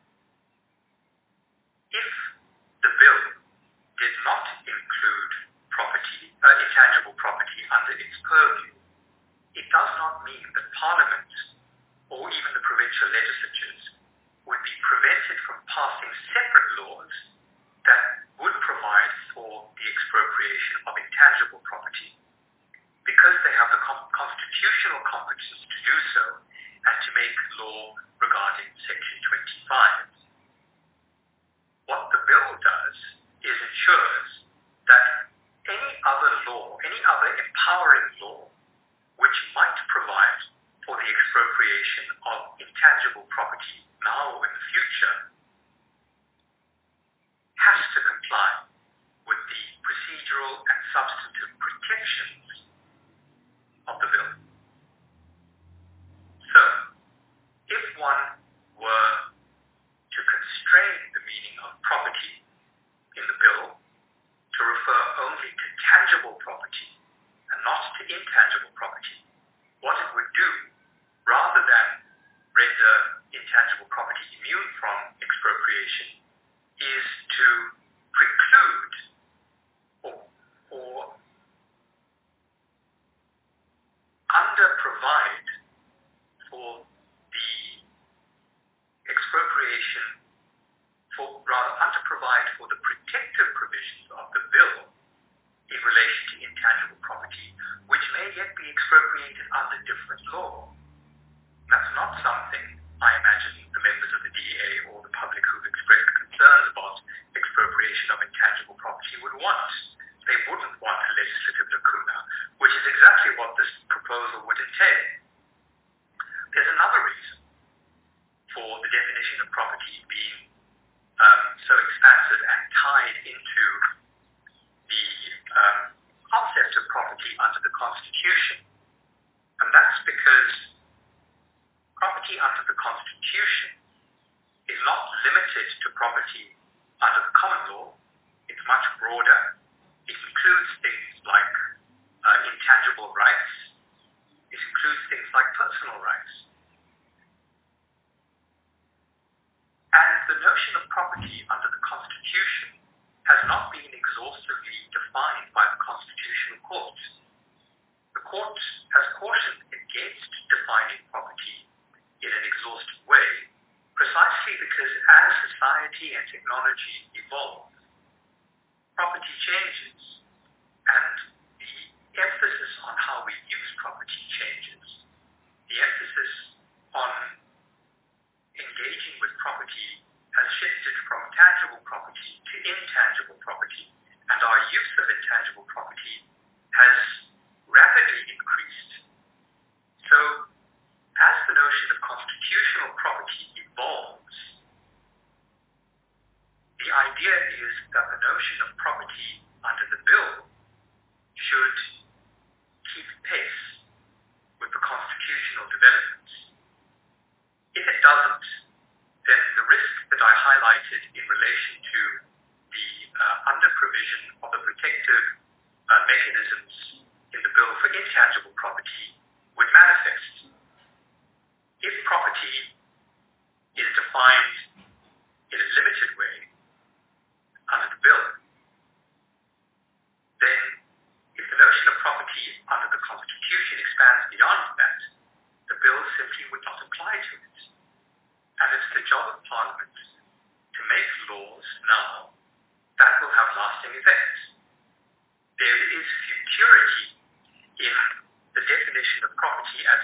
If the bill did not include property, uh, intangible property under its purview, it does not mean that Parliament or even the provincial legislatures would be prevented from passing separate laws that would provide for the expropriation of intangible property, because they have the com- constitutional competence to do so and to make law regarding Section twenty-five. What the bill does is ensures that any other law, any other empowering law, which might provide for the expropriation of intangible property now or in the future, has to comply with the procedural and substantive protections of the bill. So, if one were to constrain the meaning of property in the bill to refer only to tangible property and not to intangible property, what it would do, rather than render intangible property immune from expropriation, is to preclude or, or under-provide for the expropriation, for rather under-provide for the protective provisions of the bill in relation to intangible property, which may yet be expropriated under different law. That's not something I imagine the members of the D A or the public who've expressed concerns about expropriation of intangible property would want. They wouldn't want a legislative lacuna, which is exactly what this proposal would entail. There's another reason for the definition of property being um, so expansive and tied into the um, concept of property under the Constitution, and that's because property under the Constitution is not limited to property under the common law. It's much broader. It includes things like uh, intangible rights. It includes things like personal rights. And the notion of property under the Constitution has not been exhaustively defined by the Constitutional Court. The Court has cautioned against defining property in an exhaustive way, precisely because as society and technology evolve, property changes, and the emphasis on how we use property changes. The emphasis on engaging with property has shifted from tangible property to intangible property, and our use of intangible property has rapidly increased. So, as the notion of constitutional property evolves, the idea is that the notion of property under the bill should keep pace with the constitutional developments. If it doesn't, then the risk that I highlighted in relation to the uh, under-provision of the protective uh, mechanisms in the bill for intangible property would manifest. If property is defined in a limited way under the bill, then if the notion of property under the Constitution expands beyond that, the bill simply would not apply to it. And it's the job of Parliament to make laws now that will have lasting effects. There is futurity in the definition of property as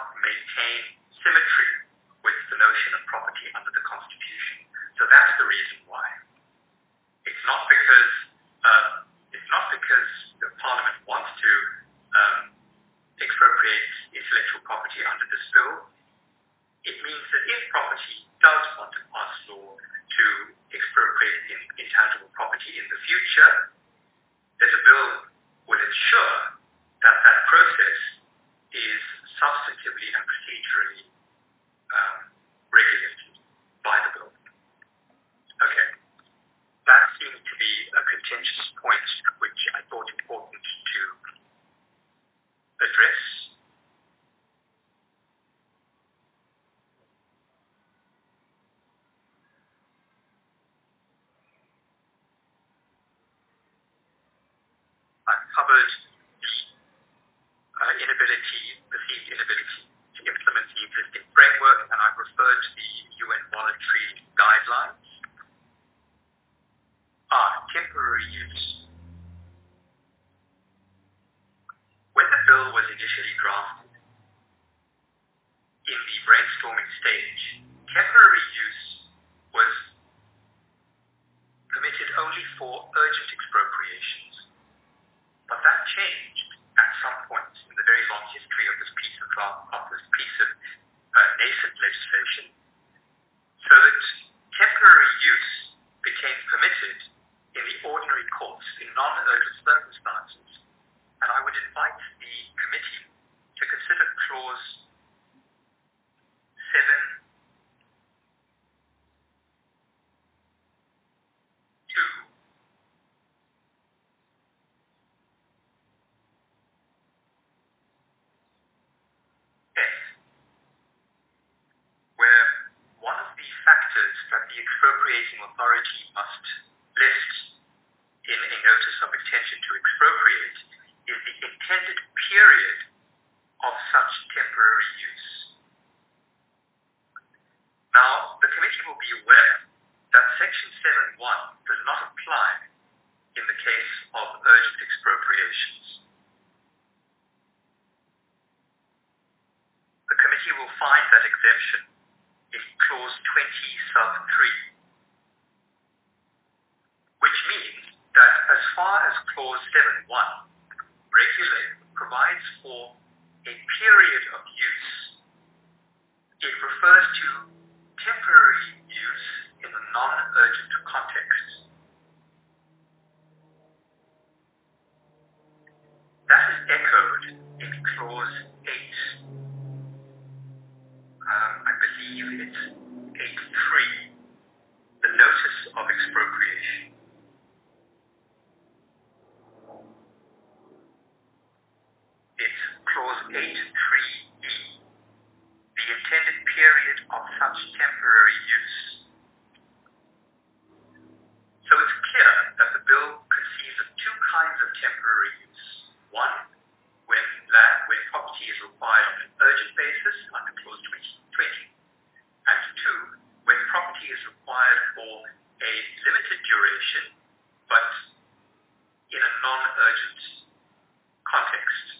not maintain symmetry with the notion of property under the Constitution. So that's the reason why. It's not because uh, it's not because the Parliament wants to um, expropriate intellectual property under this bill. It means that if property does want to pass law to expropriate in, intangible property in the future, that the bill will ensure that that process is substantively and procedurally um, regulated by the bill. Okay. That seemed to be a contentious point which I thought important to address. I've covered the uh, inability, perceived inability to implement the existing framework, and I've referred to the U N voluntary guidelines. Ah, temporary use. When the bill was initially drafted, in the brainstorming stage, temporary use was permitted only for urgent expropriations. But that changed at some point in the very long history of this piece of, of this piece of uh, nascent legislation, so that temporary use became permitted in the ordinary course in non-urgent circumstances. And I would invite the committee to consider clause seven two F, where one of the factors that the expropriating authority must list in a notice of intention to expropriate is the intended period of such temporary use. Now, the committee will be aware that Section seven one does not apply in the case of urgent expropriations. The committee will find that exemption in clause twenty sub three, which means that as far as clause seven one regulates, provides for a period of use, it refers to temporary use in a non-urgent context. That is echoed in clause eight. Um, I believe it's eight three, the notice of expropriation. It's clause eight three E, the intended period of such temporary use. So it's clear that the bill conceives of two kinds of temporary use. One, when land, when property is required on an urgent basis under clause twenty twenty, and two, when property is required for a limited duration, but in a non-urgent context.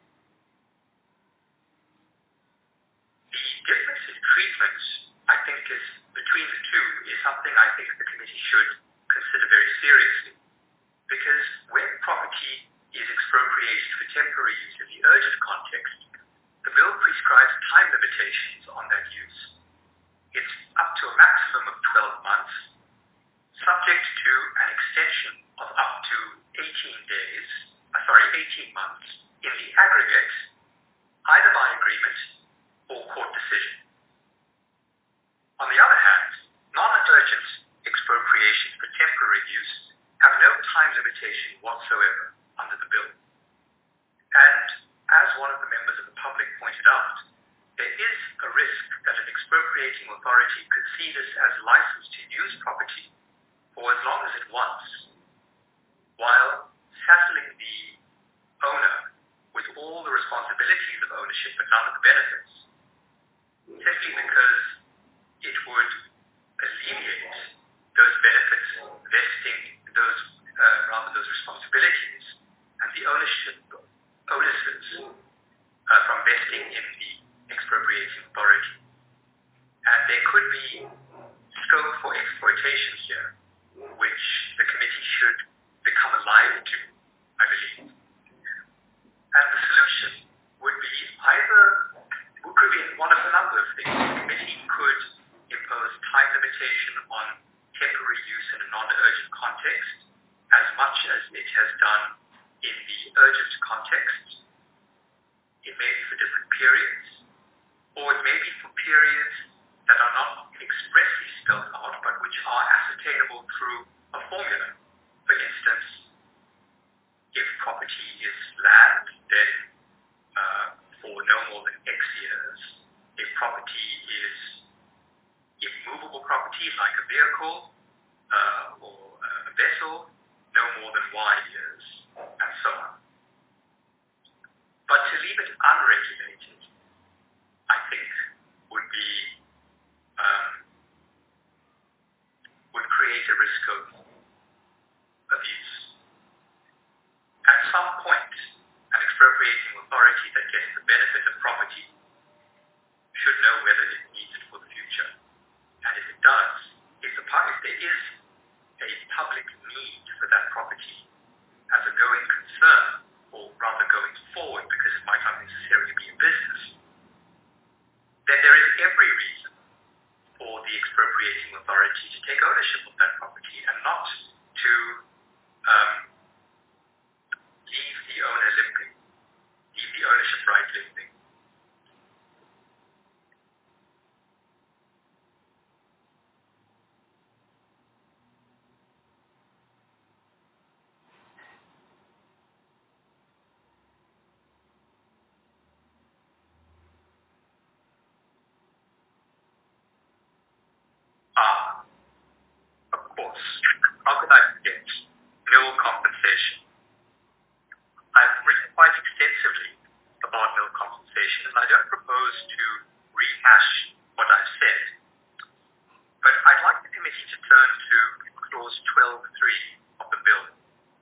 The difference in treatment, I think, is between the two is something I think the committee should consider very seriously, because when property is expropriated for temporary use in the urgent context, the bill prescribes time limitations on that use. It's up to a maximum of twelve months, subject to an extension of up to eighteen days, uh, sorry, eighteen months in the aggregate, either by agreement or court decision. On the other hand, non-urgent expropriations for temporary use have no time limitation whatsoever under the bill. And as one of the members of the public pointed out, there is a risk that an expropriating authority could see this as license to use property for as long as it wants, while saddling the owner with all the responsibilities of ownership but none of the benefits, simply because it would alleviate those benefits vesting, those uh, rather those responsibilities and the ownership onuses uh, from vesting in the one of a number of things. The committee could impose time limitation on temporary use in a non-urgent context, as much as it has done in the urgent context. It may be for different periods, or it may be for periods that are not expressly spelled out, but which are ascertainable through a formula. For instance, if property is land, then uh, for no more than X years. If property is immovable property, like a vehicle uh, or a vessel, no more than Y years, and so on. But to leave it unregulated, I think, would be um, would create a risk of abuse. At some point, an expropriating authority that gets the benefit of property should know whether it needs it for the future. And if it does, if, the, if there is a public need for that property as a going concern, or rather going forward, because it might not necessarily be a business, then there is every reason for the expropriating authority to take ownership of that property and not to um, leave the owner limping, leave the ownership right limping. Ah, of course. How could I forget? Nil compensation. I've written quite extensively about nil compensation, and I don't propose to rehash what I've said. But I'd like the committee to turn to clause twelve point three of the bill.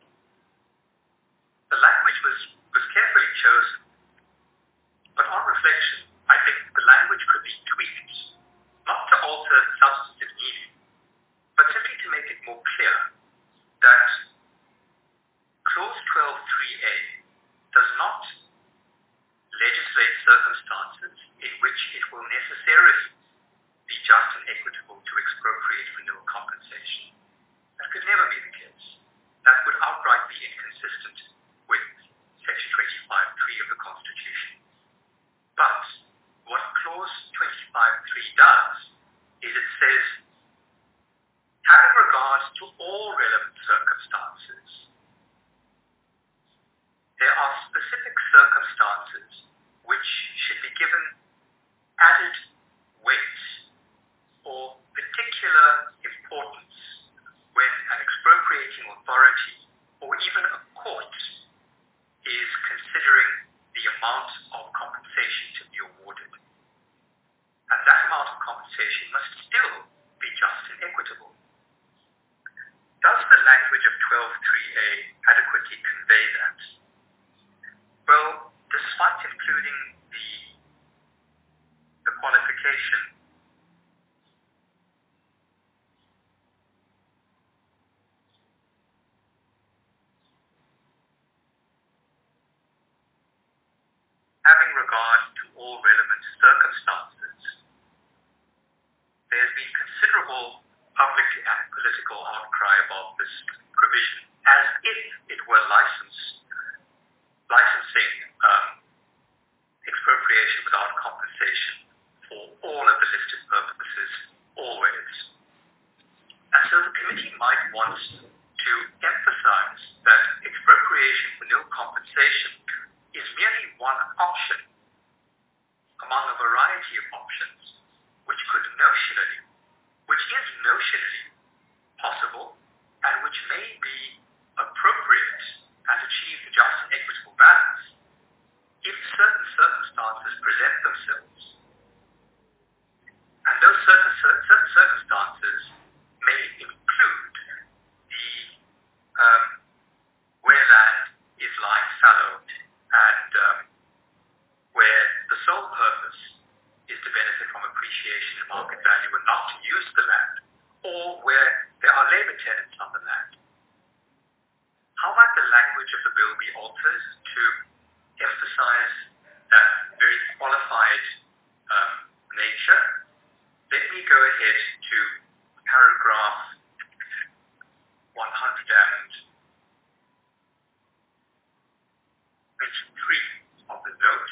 The language was, was carefully chosen, but on reflection, I think the language could be tweaked, not to alter the substantive meaning, but simply to make it more clear that clause twelve point three A does not legislate circumstances in which it will necessarily be just and equitable to expropriate for nil compensation. That could never be the case. That would outright be inconsistent with section twenty-five point three of the Constitution. But what clause twenty-five point three does is it says, having regard to all relevant circumstances, there are specific circumstances which should be given added weight or particular importance when an expropriating authority or even a court is considering the amount of compensation to be awarded. And that amount of compensation must still be just and equitable. Does the language of twelve point three A adequately convey that? Well, despite including the, the qualification, having regard to all relevant circumstances, there's been considerable public and political outcry about this provision, as if it were license, licensing um, expropriation without compensation for all of the listed purposes, always. And so the committee might want to emphasize that expropriation for nil compensation is merely one option among a variety of options, which could notionally, which is notionally possible, and which may be appropriate and achieve the just and equitable balance if certain circumstances present themselves. And those certain, certain circumstances may include the um, where land is lying fallow and um, where the sole purpose is to benefit from appreciation and market value and not to use the land, or where there are labor tenants on the land. How might the language of the bill be altered to emphasize that very qualified um, ahead to paragraph one hundred twenty-three of the note.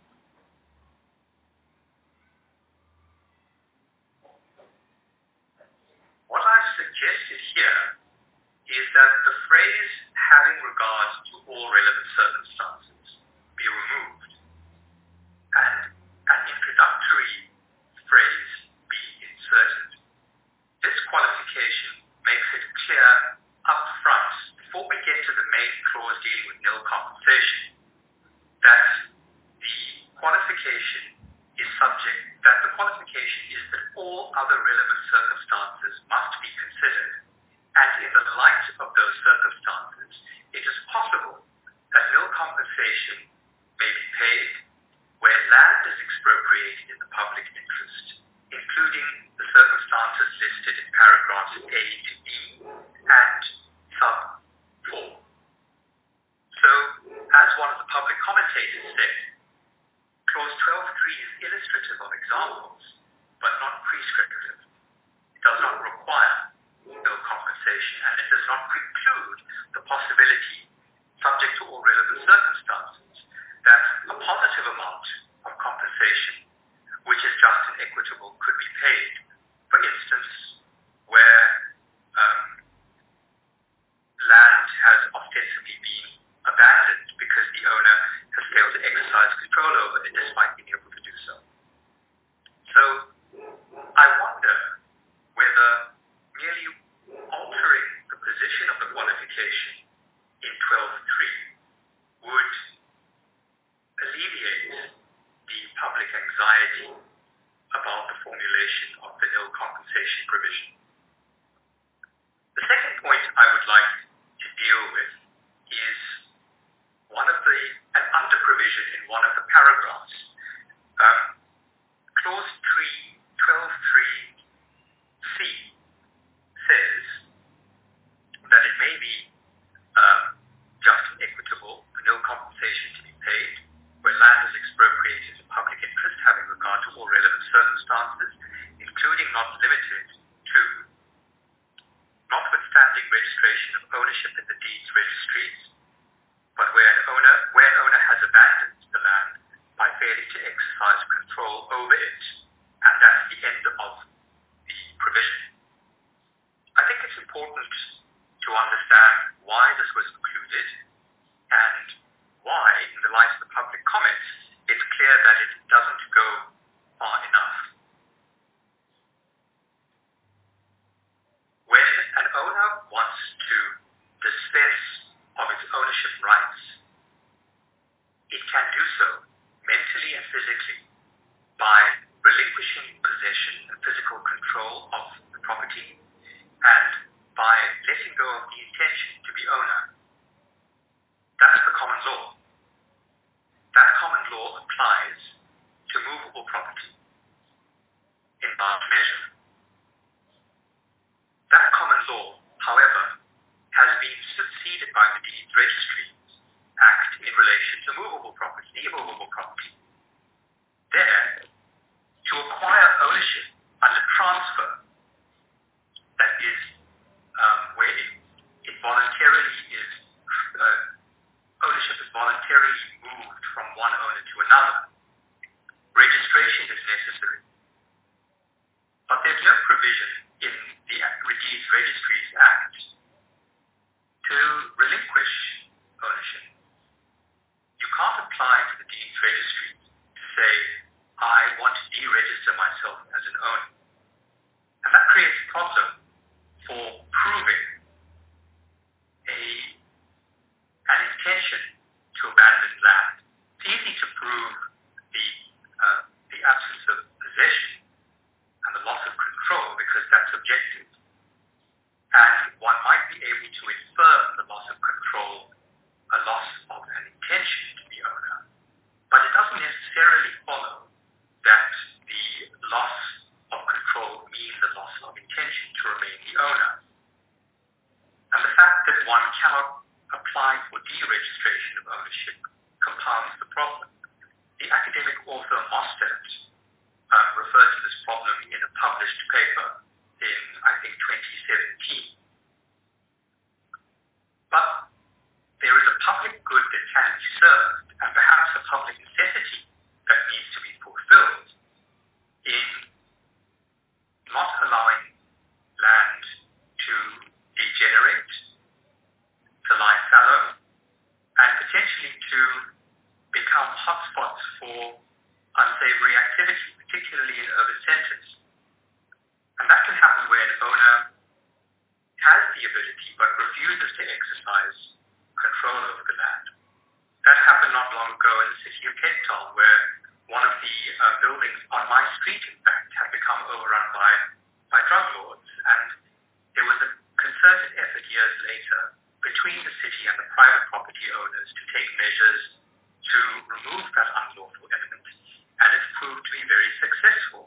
What I've suggested here is that the phrase having regard to all relevant circumstances be removed and an introductory phrase be inserted. This qualification makes it clear up front, before we get to the main clause dealing with nil compensation, that the qualification is subject, that the qualification is that all other relevant circumstances must be considered, and in the light of those circumstances, it is possible that nil compensation may be paid where land is expropriated in the public interest, including the circumstances listed in paragraphs A to E and sub four. So, as one of the public commentators said, clause twelve point three is illustrative of examples, but not prescriptive. It does not require no compensation, and it does not preclude the possibility, subject to all relevant circumstances, that a positive amount of compensation, which is just and equitable, could be paid. For instance, where um, land has ostensibly been abandoned because the owner has failed to exercise control over it despite being able to do so. So, I wonder whether merely altering the position of the qualification in twelve point three would alleviate the public anxiety about the formulation of the nil compensation provision. The second point I would like to deal with is one of the, an under provision in one of the paragraphs. Um, clause three, twelve point three C says that it may be um, just and equitable for nil compensation to be paid where land is expropriated in public interest having regard to all relevant circumstances, including not limited to notwithstanding registration of ownership in the deeds registries, but where an owner, where an owner has abandoned the land by failing to exercise control over it, and that's the end of the provision. I think it's important to understand why this was included and why, in the light of the public comments, it's clear that it doesn't go far enough. When an owner wants to dispense of its ownership rights, it can do so mentally and physically by relinquishing possession and physical control of the property and by letting go of the intention to be owner. That's the common law. That common law applies to movable property in large measure. That common law, however, has been superseded by the Deeds Registries Act in relation to movable property, immovable property. There, to acquire ownership under transfer, that is, um, where it, it voluntarily is, uh, ownership is voluntarily moved from one owner to another, registration is necessary. But there's no provision in the Deeds Registries Act to relinquish ownership. You can't apply to the Deeds Registry to say, I want to deregister myself as an owner. And that creates a problem for proving a, an intention to abandon land. It's easy to prove the, uh, the absence of possession and the loss of control because that's objective. And one might be able to infer from the loss of control a loss of an intention to be owner. But it doesn't necessarily follow that the loss of control means a loss of intention to remain the owner. And the fact that one cannot apply for deregistration of ownership compounds the problem. The academic author Mostert um, refers to this problem in a published published paper in, I think, twenty seventeen. But there is a public good that can be served, and perhaps a public necessity that needs to be fulfilled in not allowing land to degenerate, to lie fallow, and potentially to become hotspots for unsavory activity, particularly in urban centres. And that can happen where an owner has the ability but refuses to exercise control over the land. That happened not long ago in the city of Cape Town, where one of the uh, buildings on my street, in fact, had become overrun by, by drug lords. And there was a concerted effort years later between the city and the private property owners to take measures to remove that unlawful element, and it's proved to be very successful.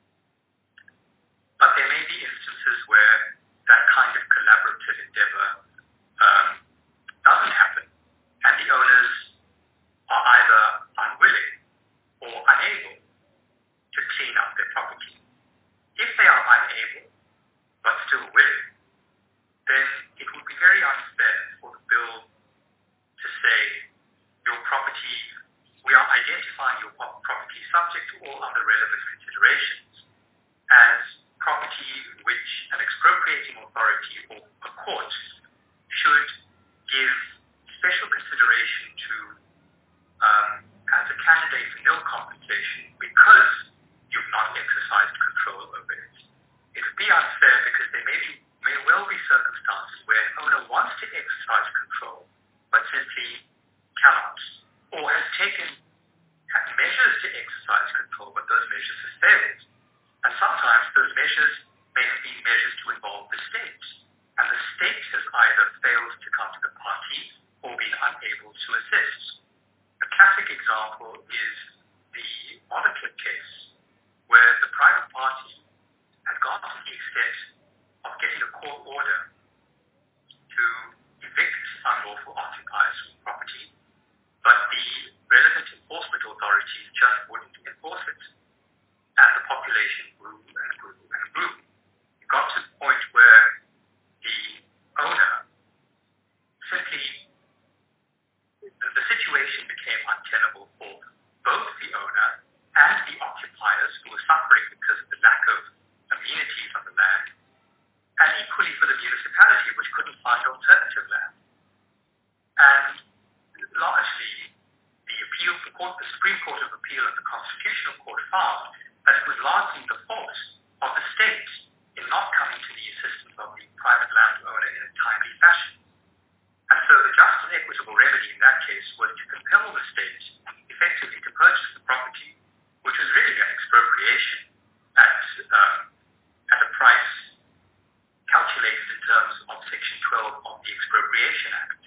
But there may be instances where that kind of collaborative endeavor um, doesn't happen, and the owners are either unwilling or unable to clean up their property. If they are unable, but still willing, then it would be very unfair for the bill to say, your property, we are identifying your property subject to all other relevant considerations as property which an expropriating authority or a court should give special consideration to um, as a candidate for nil compensation because you've not exercised control over it. It would be unfair because there may be may well be circumstances where an owner wants to exercise control but simply cannot, or has taken measures to exercise control, but those measures have failed. And sometimes those measures may have been measures to involve the state, and the state has either failed to come to the party or been unable to assist. A classic example is the Motherclip case, where the private party had gone to the extent of getting a court order to evict unlawful occupiers from property, but the relevant enforcement authorities just wouldn't enforce it. And the population grew and grew and grew. It got to the point where the owner simply, the, the situation became untenable for both the owner and the occupiers who were suffering because of the lack of amenities on the land, and equally for the municipality, which couldn't find alternative land. And largely, the appeal, the, court, the Supreme Court of Appeal and the Constitutional Court found that it was largely the fault of the state in not coming to the assistance of the private landowner in a timely fashion. And so the just and equitable remedy in that case was to compel the state effectively to purchase the property, which was really an expropriation at, um, at a price calculated in terms of Section twelve of the Expropriation Act.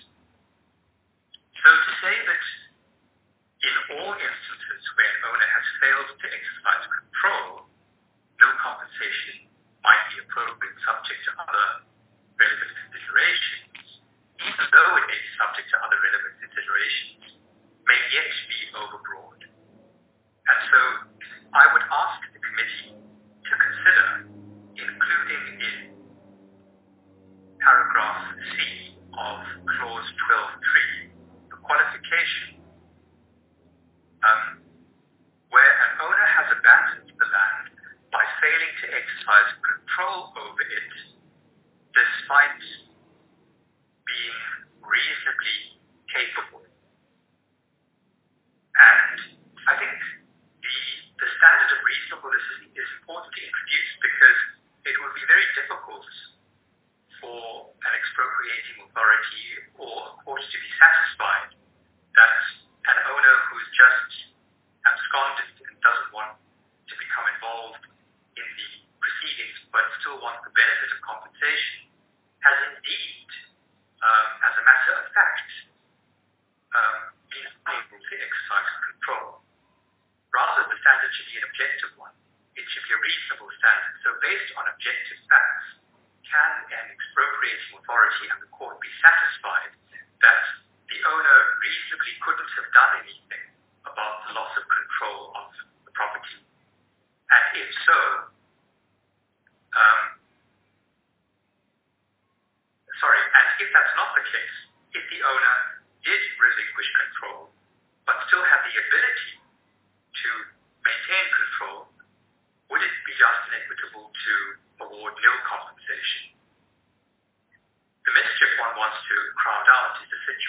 So to say that in all instances where an owner has failed to exercise control, no compensation might be appropriate subject to other relevant considerations, even though it may be subject to other relevant considerations, may yet be overbroad. And so I would ask the committee to consider including in paragraph C of clause twelve point three the qualification um, where an owner has abandoned the land by failing to exercise control over it despite being reasonably capable. And I think the, the standard of reasonableness is, is important to introduce because it would be very difficult for an expropriating authority or a court to be satisfied that an owner who's just absconded and doesn't want to become involved in the proceedings but still wants the benefit of compensation has indeed, um, as a matter of fact, um, been unable to exercise control. Rather, the standard should be an objective one. It should be a reasonable standard. So based on objective facts, can an expropriating authority and the court be satisfied that the owner reasonably couldn't have done anything about the loss of control of the property? And if so,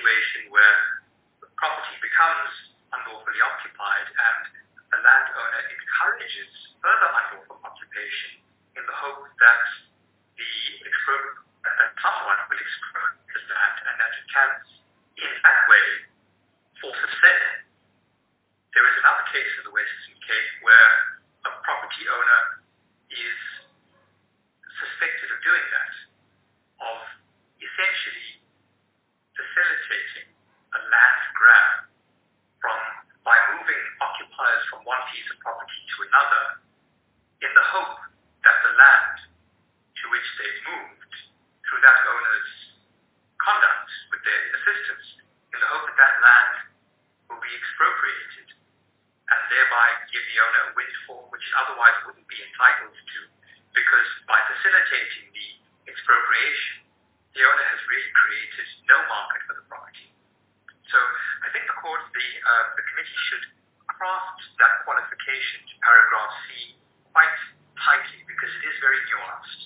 situation where the property becomes unlawfully occupied and the landowner encourages further unlawful occupation in the hope that the expro- that someone will expropriate the land and that it can, in that way, force a sale. There is another case in the Western Cape where a property owner is suspected of doing that, of essentially facilitating a land grab from by moving occupiers from one piece of property to another in the hope that the land to which they've moved through that owner's conduct with their assistance, in the hope that that land will be expropriated and thereby give the owner a windfall which it otherwise wouldn't be entitled to, because by facilitating the expropriation, the owner has really created no market for the property. So I think the court, the, uh, the committee should craft that qualification to paragraph C quite tightly because it is very nuanced.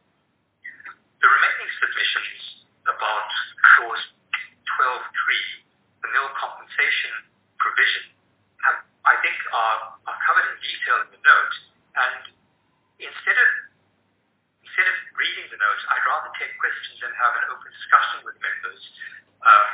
The remaining submissions about clause twelve point three, the nil compensation provision, have, I think are, are covered in detail in the note, and instead of instead of reading the note, I'd rather take questions and have an open discussion with members, um,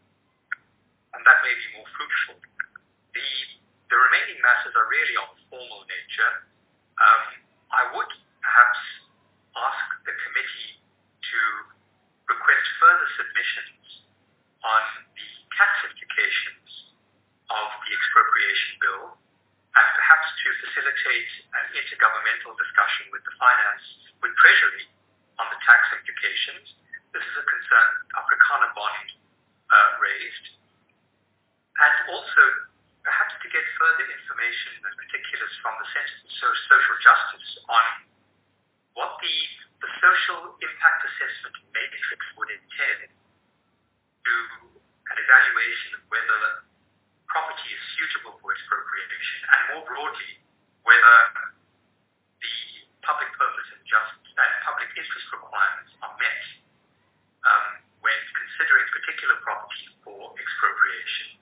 and that may be more fruitful. The the remaining matters are really of a formal nature. Um, I would perhaps ask the committee to request further submissions on the tax implications of the expropriation bill, and perhaps to facilitate an intergovernmental discussion with the finance, with Treasury, on the tax implications. This is a concern Afrikaner Bond uh, raised. And also, perhaps to get further information and particulars from the Centre for Social Justice on what the, the social impact assessment matrix would entail to an evaluation of whether property is suitable for expropriation, and more broadly, whether the public purpose and just and public interest requirements are met um, when considering particular property for expropriation.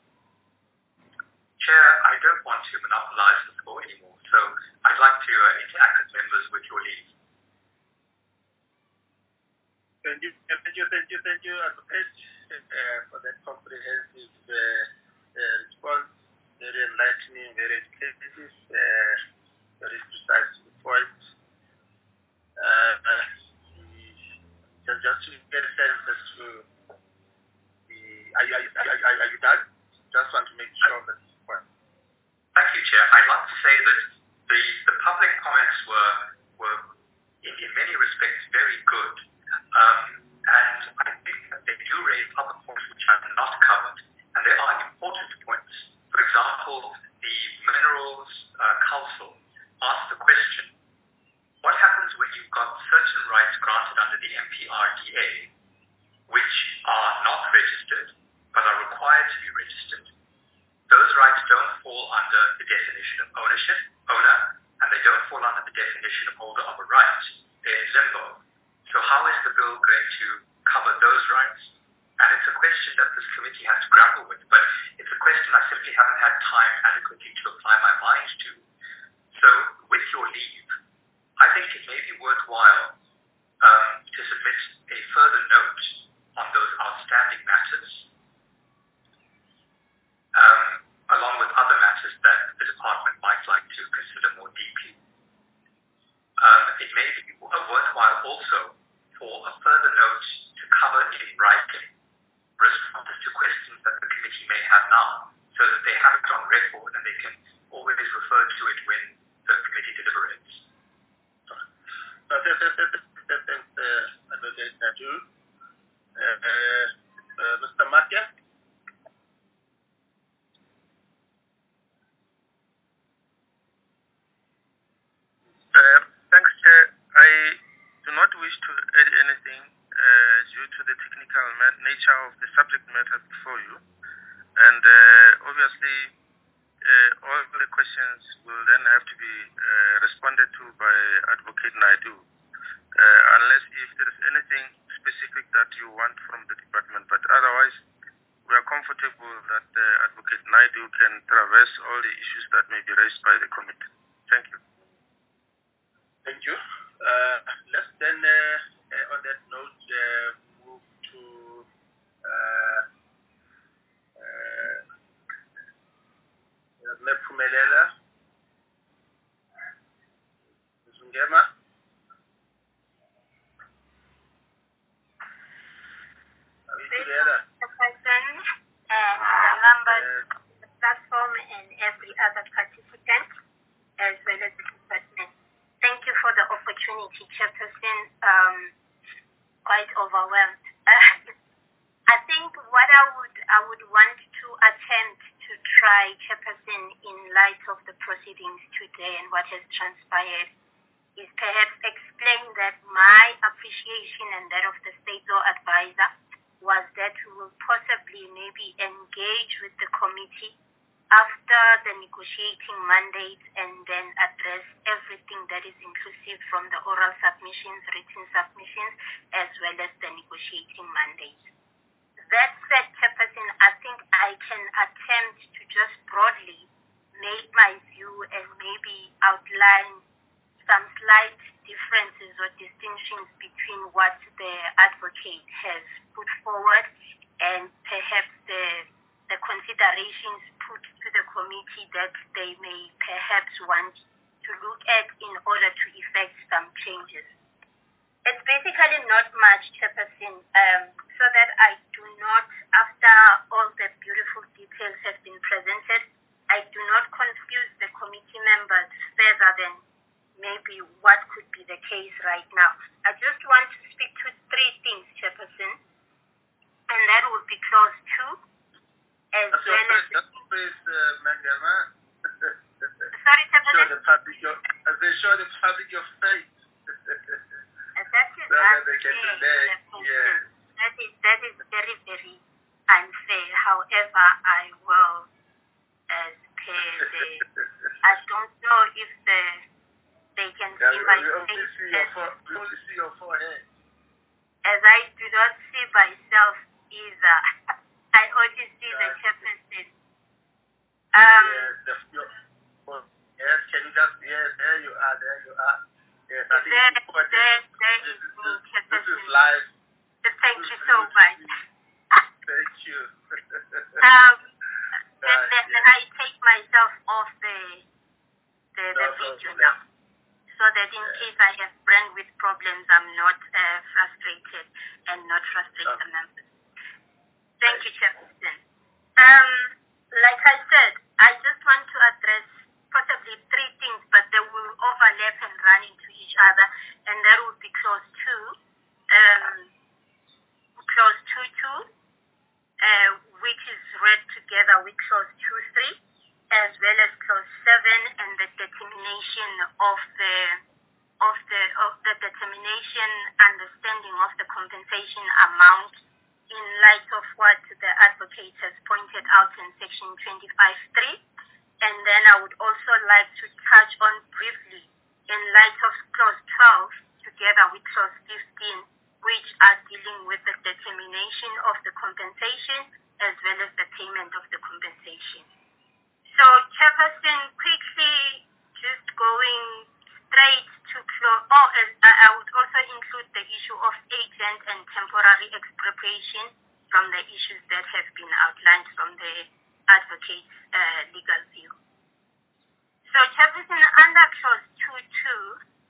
Chair, I don't want to monopolize the floor anymore, so I'd like to uh, interact with members with your leave. Thank you, thank you, thank you, thank you, Advocate, uh, for that comprehensive uh, uh, response. Very enlightening, very educative, uh, very precise to the point. Uh, uh, just, just to get a sense as to the, are you, are, you, are, you, are you done? Just want to make sure that it's point. Thank you, Chair. I'd like to say that the, the public comments were, were in, in many respects very good. Um, and I think that they do raise other points which I have not covered. And they are important points. For example, the Minerals uh, Council asked the question, what happens when you've got certain rights granted under the M P R D A, which are not registered, but are required to be registered? Those rights don't fall under the definition of ownership, owner, and they don't fall under the definition of holder of a right. They're in limbo. So how is the bill going to cover those rights? And it's a question that this committee has to grapple with, but it's a question I simply haven't had time adequately to apply my mind to. So with your leave, I think it may be worthwhile um, to submit a further note on those outstanding matters, um, along with other matters that the department might like to consider more deeply. Um, it may be worthwhile also for a further note to cover in writing responses to questions that the committee may have now, so that they have it on record and they can always refer to it when the committee deliberates. Uh, Thanks, Advocate Naju. Mister Matya? Uh, thanks, Chair. I do not wish to add anything uh, due to the technical nature of the subject matter before you. And uh, obviously, uh, all the questions will then have to be uh, responded to by Advocate Naidu, uh, unless if there is anything specific that you want from the department. But otherwise, we are comfortable that uh, Advocate Naidu can traverse all the issues that may be raised by the committee. Thank you. Thank you. Uh, let's then, uh, uh, on that note, uh, move to uh, uh, Mephumelela Zungema. Are we together? The person and the members of the platform and every other participant, as well as the department. Thank you for the opportunity, Chairperson. Um, quite overwhelmed. I think what I would I would want to attempt to try, Chairperson, in light of the proceedings today and what has transpired, is perhaps explain that my appreciation and that of the state law advisor was that we will possibly maybe engage with the committee after the negotiating mandate and then address everything that is inclusive from the oral submissions, written submissions, as well as the negotiating mandate. That said, Chairperson, I think I can attempt to just broadly make my view and maybe outline some slight differences or distinctions between what the advocate has put forward and perhaps the the considerations put to the committee that they may perhaps want to look at in order to effect some changes. It's basically not much, Chairperson, um, so that I do not, after all the beautiful details have been presented, I do not confuse the committee members further than maybe what could be the case right now. I just want to speak to three things, Chairperson, and that would be clause two, as That's well your as... face, that's face, uh, Mangama. Sorry, Chairperson? Show the public your, as they show the public your face. And that is so that they can unfair, delay. Yeah. That is, that is very, very unfair. However, I will, as per the... I don't know if the they can Yeah, see we, my we only face. see your fore, we only see your forehead. As I do not see myself either. I only see Yeah. the Chairperson. Um, yes, the, your, oh, yes, can you just, yes, there you are, there you are. Yes, I think there, it's important. there, there this, is is, me, this, this Chairperson. is live. Thank This you is so good to much. see. Thank you. um, then, Right, then, yes. then I take myself off the the, the No video problem. now, so that in Yeah. case I have bandwidth problems, I'm not uh, frustrated and not frustrate the Okay. members. Thank you, Chairperson. Um, like I said, I just want to address possibly three things, but they will overlap and run into each other, and that would be clause two, um, clause two two, uh, which is read together with clause two three, as well as clause seven and the determination of the of the of the determination understanding of the compensation amount in light of what the advocate has pointed out in section twenty-five three. And then I would also like to touch on briefly in light of clause twelve together with clause fifteen, which are dealing with the determination of the compensation as well as the payment of the compensation. So, Chairperson, quickly just going straight to clause, oh, and I would also include the issue of agent and temporary expropriation from the issues that have been outlined from the advocate's uh, legal view. So, Chairperson, under clause two two,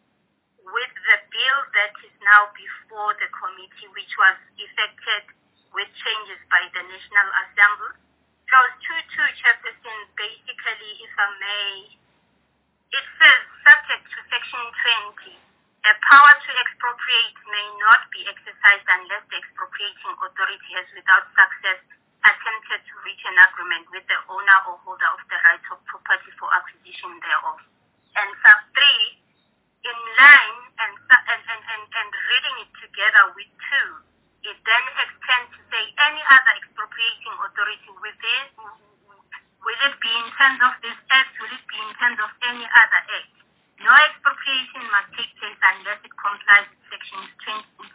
with the bill that is now before the committee, which was effected with changes by the National Assembly, clause two two, Chairperson, basically, if I may, it says, subject to section twenty, a power to expropriate may not be exercised unless the expropriating authority has without success attempted to reach an agreement with the owner or holder of the right of property for acquisition thereof. And sub three, in line and, and, and, and, and reading it together with two, it then extends to say any other expropriating authority within, will it be in terms of this act, will it be in terms of any other act? No expropriation must take place unless it complies with sections twenty,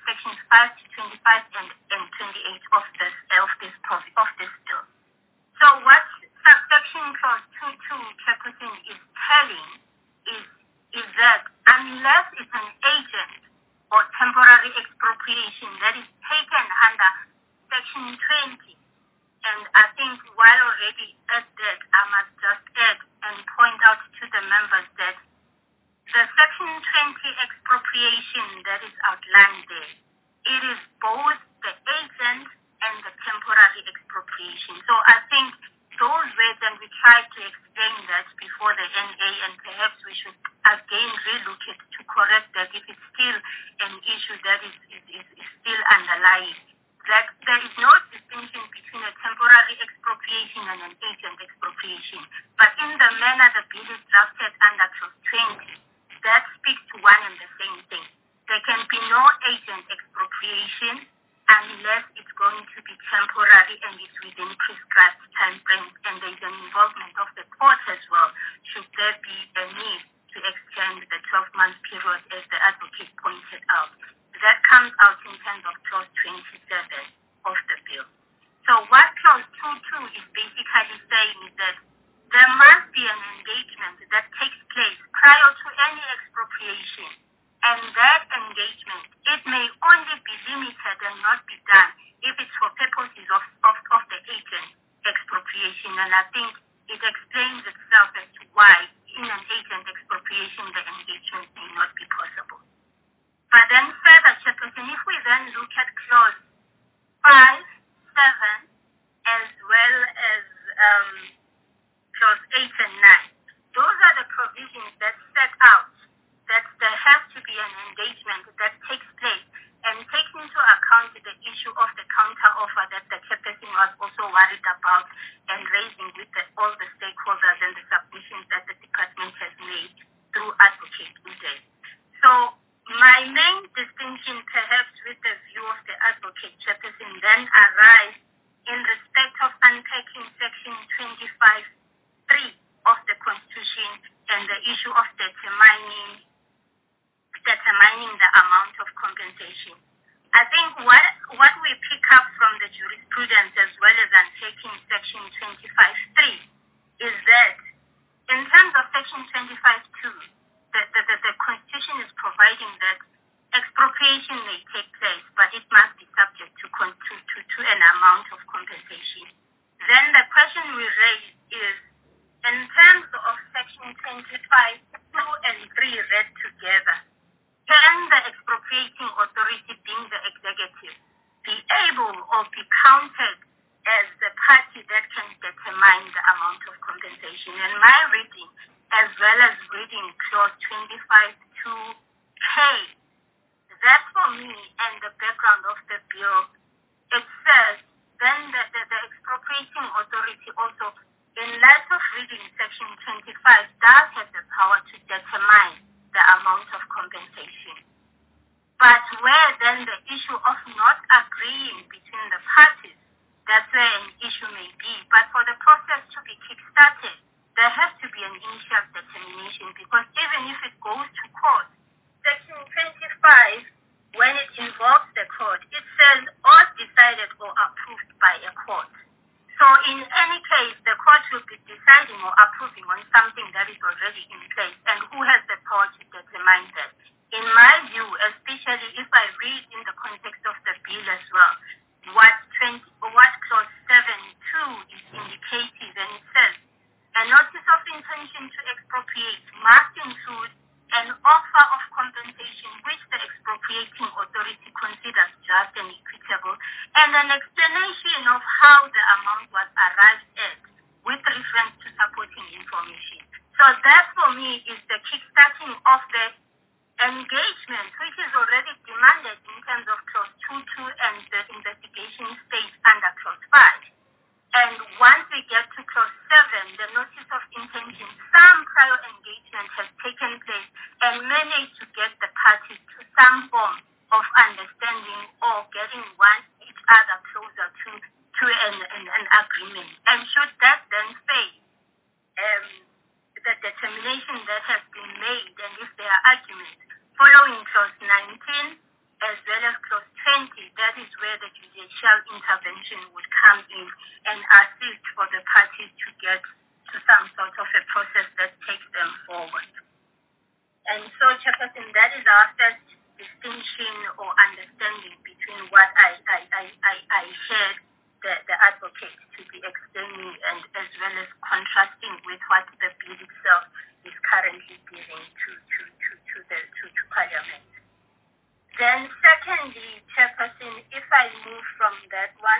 sections five to twenty-five and, and twenty-eight of this of this of this bill. So what subsection clause two two Chairperson is telling is is that unless it's an agent or temporary expropriation that is taken under section twenty, and I think while already at that, I must just add and point out to the members that the section twenty expropriation that is outlined there, it is both the agent and the temporary expropriation. So I think those words, and we tried to explain that before the N A, and perhaps we should again relook it to correct that if it's still an issue that is, is, is, is still underlying, that there is no distinction between a temporary expropriation and an agent expropriation. But in the manner the bill is drafted under clause twenty, that speaks to one and the same thing. There can be no agent expropriation unless it's going to be temporary and it's within prescribed time frames, and there's an involvement of the court as well, should there be a need to extend the twelve-month period as the advocate pointed out. That comes out in terms of clause twenty-seven of the bill. So what clause two two is basically saying is that there must be an engagement that takes place prior to any expropriation, and that engagement, it may only be limited and not be done if it's for purposes of, of, of the agent expropriation, and I think it explains itself as to why in an agent expropriation the engagement may not be possible. But then further, Chairperson, if we then look at clause five, seven, as well as um, clause eight and nine, those are the provisions that set out that there has to be an engagement that takes place and takes into account the issue of the counter offer that the Chairperson was also worried about and raising with the, all the stakeholders and the submissions that the department has made through Advocate Uday. So my main distinction perhaps with the view of the Advocate Chairperson then arises in respect of unpacking section twenty-five three of the Constitution and the issue of determining determining the amount of compensation. I think what what we pick up from the jurisprudence as well as unpacking section twenty-five three is that in terms of section twenty-five two, the, the, the, the Constitution is providing that expropriation may take place, but it must be subject to, to, to, to an amount of compensation. Then the question we raise is, in terms of section twenty-five two and three read together, can the expropriating authority, being the executive, be able or be counted as the party that can determine the amount of compensation? And my reading, as well as reading clause twenty-five two K, that for me and the background of the bill, it says then that the, the expropriating authority also, in light of reading section twenty-five, does have the power to determine the amount of compensation. But where then the issue of not agreeing between the parties, that's where an issue may be. But for the process to be kick-started, there has to be an initial determination, because even if it goes to court, section twenty-five, when it involves the court, it says or decided or approved by a court. So in any case, the court will be deciding or approving on something that is already in place, and who has the power to determine that? In my view, especially if I read in the context of the bill as well, what twenty, what clause seven two is indicating, and it says, a notice of intention to expropriate must include an offer of compensation which the expropriating authority considers just and equitable, and an explanation of how the amount was arrived at with reference to supporting information. So that for me is the kickstarting of the engagement, which is already demanded in terms of clause two two and the investigation stage under clause five. And once we get to clause seven, the notice of intention, some prior engagement has taken place and managed to get the parties to some form of understanding or getting one each other closer to, to an, an, an agreement. And should that then fail, um, the determination that has been made, and if there are arguments, following clause nineteen, as well as clause twenty, that is where the judicial intervention would come in and assist for the parties to get to some sort of a process that takes them forward. And so, Chairperson, that is our first distinction or understanding between what I, I, I, I, I heard the, the advocate to be explaining and as well as contrasting with what the bill itself is currently giving to, to, to, to, the, to, to Parliament. Then secondly, Chairperson, if I move from that one,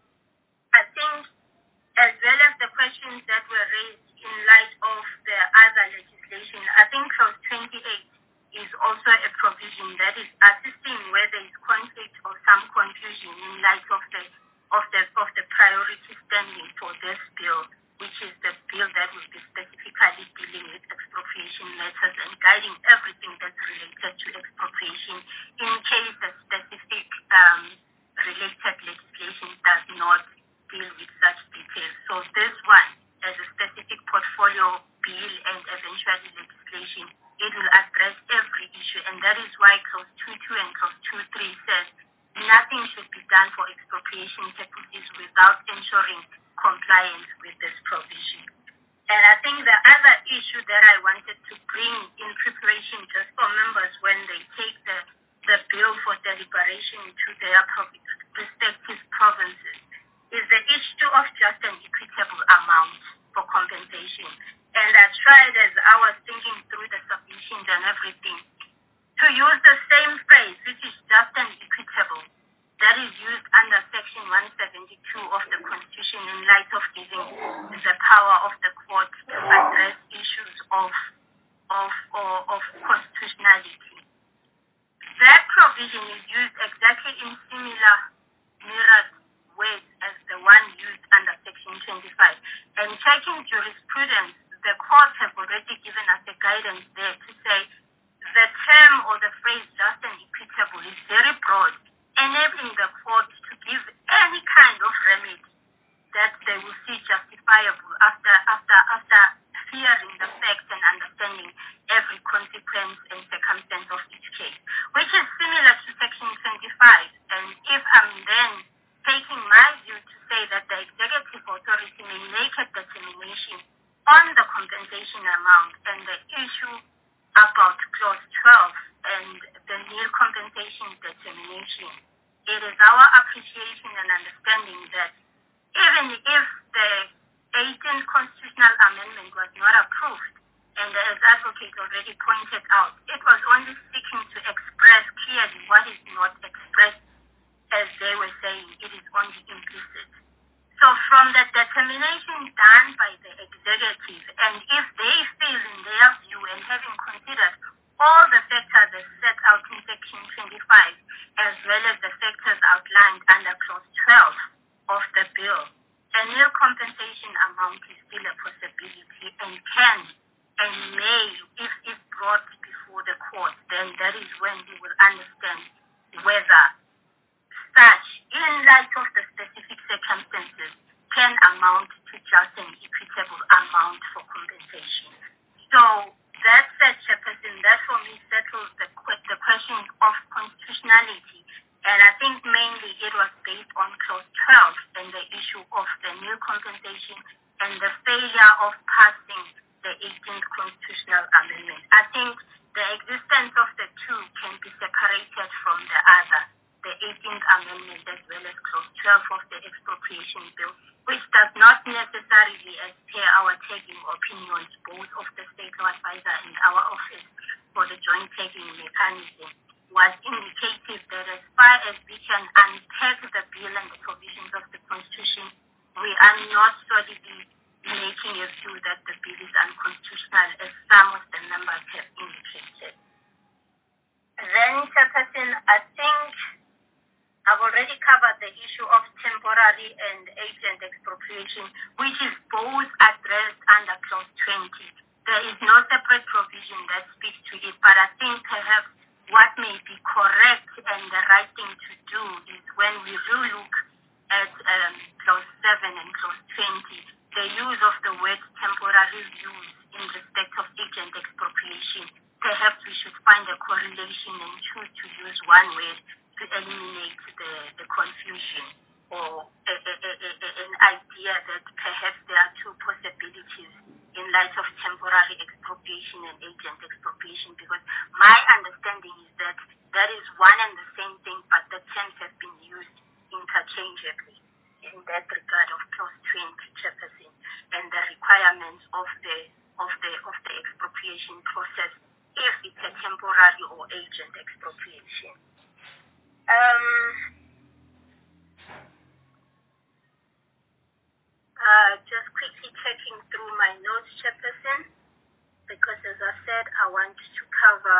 I think as well as the questions that were raised in light of the other legislation, I think clause twenty-eight is also a provision that is assisting where there is conflict or some confusion in light of the of the of the priority standing for this bill, which is the bill that will be specifically dealing with expropriation matters and guiding everything that's related to expropriation in case a specific um, related legislation does not deal with such details. So this one, as a specific portfolio bill and eventually legislation, it will address every issue, and that is why clause two two and clause two three says nothing should be done for expropriation purposes without ensuring compliance with this provision. And I think the other issue that I wanted to bring in preparation just for members when they take the, the bill for deliberation to their respective provinces is the issue of just an equitable amount for compensation. And I tried, as I was thinking through the submissions and everything, to use the same phrase, which is just and equitable, that is used under Section one seventy-two of the Constitution in light of giving the power of the court to address issues of of or of constitutionality. That provision is used exactly in similar mirrored ways as the one used under Section twenty-five. And checking jurisprudence, the courts have already given us a guidance there to say the term or the phrase just and equitable is very broad, enabling the court to give any kind of remedy that they will see justifiable after after after hearing the facts and understanding every consequence and circumstance of each case, which is similar to Section twenty-five. And if I'm then taking my view to say that the executive authority may make a determination on the compensation amount and the issue about clause twelve and the nil compensation determination, it is our appreciation and understanding that even if the eighteenth constitutional amendment was not approved, and as advocate already pointed out, it was only seeking to express clearly what is not expressed, as they were saying, it is only implicit. So from the determination done by the executive, and if they feel in their view and having considered all the factors as set out in Section twenty-five, as well as the factors outlined under clause twelve of the bill, a nil compensation amount is still a possibility and can and may, if if brought before the court, then that is when we will understand whether such, in light of the specific circumstances, can amount to just an equitable amount for compensation. So that said, Chairperson, that for me settles the, the question of constitutionality. And I think mainly it was based on clause twelve and the issue of the new compensation and the failure of passing the eighteenth constitutional amendment. I think the existence of the two can be separated from the other, the eighteenth amendment as well as clause twelve of the expropriation bill, which does not necessarily, as per our taking opinions, both of the state law advisor and our office for the joint taking mechanism, was indicative that as far as we can unpack the bill and the provisions of the Constitution, we are not solidly making a view that the bill is unconstitutional, as some of the members have indicated. Then, Chairperson, I think I've already covered the issue of temporary and agent expropriation, which is both addressed under clause twenty. There is no separate provision that speaks to it, but I think perhaps what may be correct and the right thing to do is when we do look at um, clause seven and clause twenty, the use of the word temporary use in respect of agent expropriation perhaps we should find a correlation and choose to use one word to eliminate the, the confusion, or a, a, a, a, an idea that perhaps there are two possibilities in light of temporary expropriation and agent expropriation, because my understanding is that that is one and the same thing, but the terms have been used interchangeably in that regard of clause twenty, Chairperson, and the requirements of the of the of the expropriation process if it's a temporary or agent expropriation. Um, uh, just quickly checking through my notes, Chairperson, because as I said, I want to cover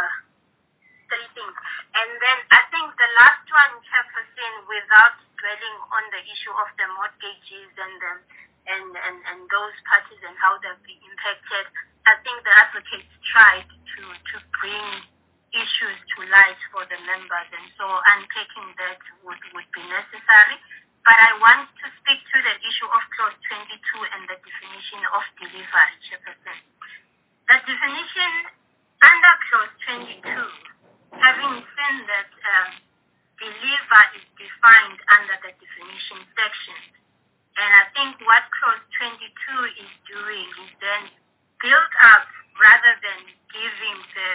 three things. And then I think the last one, Chairperson, without dwelling on the issue of the mortgages and the, and, and, and those parties and how they've been impacted, I think the advocates tried to, to bring issues to light for the members, and so unpacking that would, would be necessary. But I want to speak to the issue of clause twenty-two and the definition of delivery, Chairperson. The definition under clause twenty-two, having seen that um, deliver is defined under the definition section, and I think what clause twenty-two is doing is then build up rather than giving the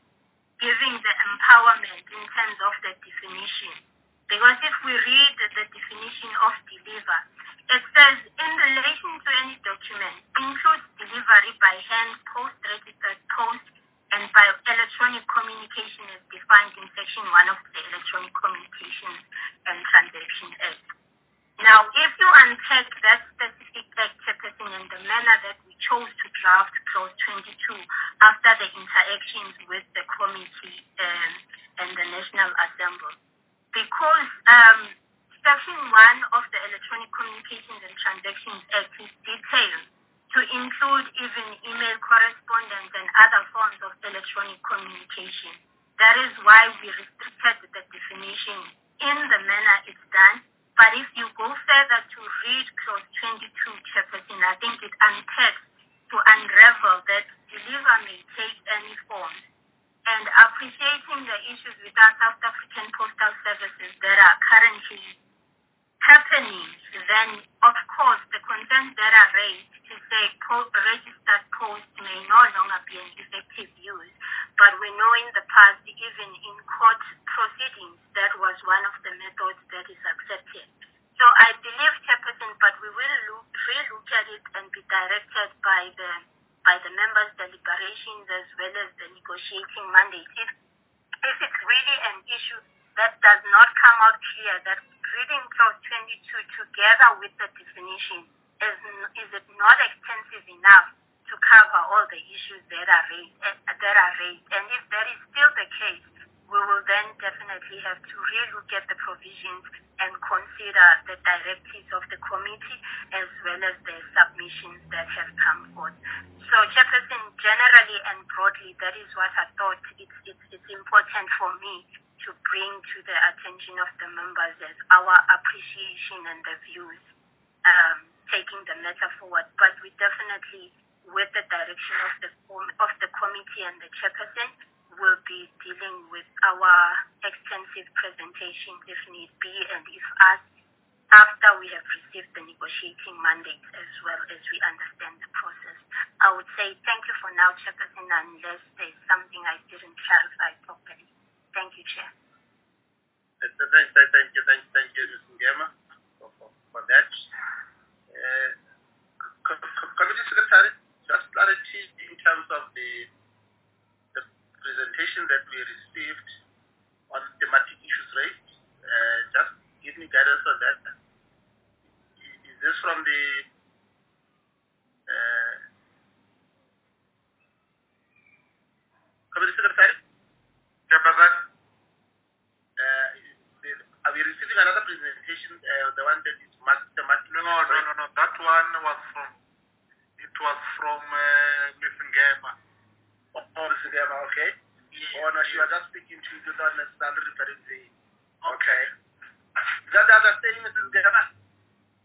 giving the empowerment in terms of the definition. Because if we read the definition of deliver, it says in relation to any document includes delivery by hand, post, registered post, and by electronic communication as defined in section one of the Electronic Communications and Transaction Act. Now, if you unpack that specific act, Chairperson, in the manner that we chose to draft clause twenty-two after the interactions with the committee um, and the National Assembly, because um, section one of the Electronic Communications and Transactions Act is detailed to include even email correspondence and other forms of electronic communication. That is why we restricted the definition in the manner it's done. But if you go further to read clause twenty-two, Chairperson, I think it unpacks to unravel that deliver may take any form. And appreciating the issues with our South African postal services that are currently happening, then of course the concerns that are raised to say po- registered post may no longer be an effective use. But we know in the past, even in court proceedings, that was one of the methods that is accepted. So I believe, Chairperson, but we will look, re-look at it and be directed by the by the members' deliberations as well as the negotiating mandate. If, if it's really an issue that does not come out clear, that reading clause twenty-two together with the definition is, is it not extensive enough to cover all the issues that are raised, uh, that are raised. And if that is still the case, we will then definitely have to re-look at the provisions and consider the directives of the committee as well as the submissions that have come forth. So, Chairperson, generally and broadly, that is what I thought it's, it's, it's important for me to bring to the attention of the members as our appreciation and the views um, taking the matter forward. But we definitely, with the direction of the of the committee and the Chairperson, will be dealing with our extensive presentation if need be, and if asked, after we have received the negotiating mandate as well as we understand the process. I would say thank you for now, Chairperson, unless there's something I didn't clarify properly. Thank you, Chair. Thank you, thank you, thank you, thank you, Miz Ngema, for, for, for that. Uh, Committee Secretary, just clarity in terms of the the presentation that we received on thematic issues raised. Uh, just give me guidance on that. Is this from the uh, Committee Secretary? Chairperson? Uh, are we receiving another presentation, uh, the one that is marked thematic? No, no, no, no, no. That one was from, it was from uh, Miz Ngema. Oh, Miz Ngema, okay. Yes, Oh, no, she yes. was just speaking to you without necessarily referring to it. Okay. Is that the understanding, Missus Ngema?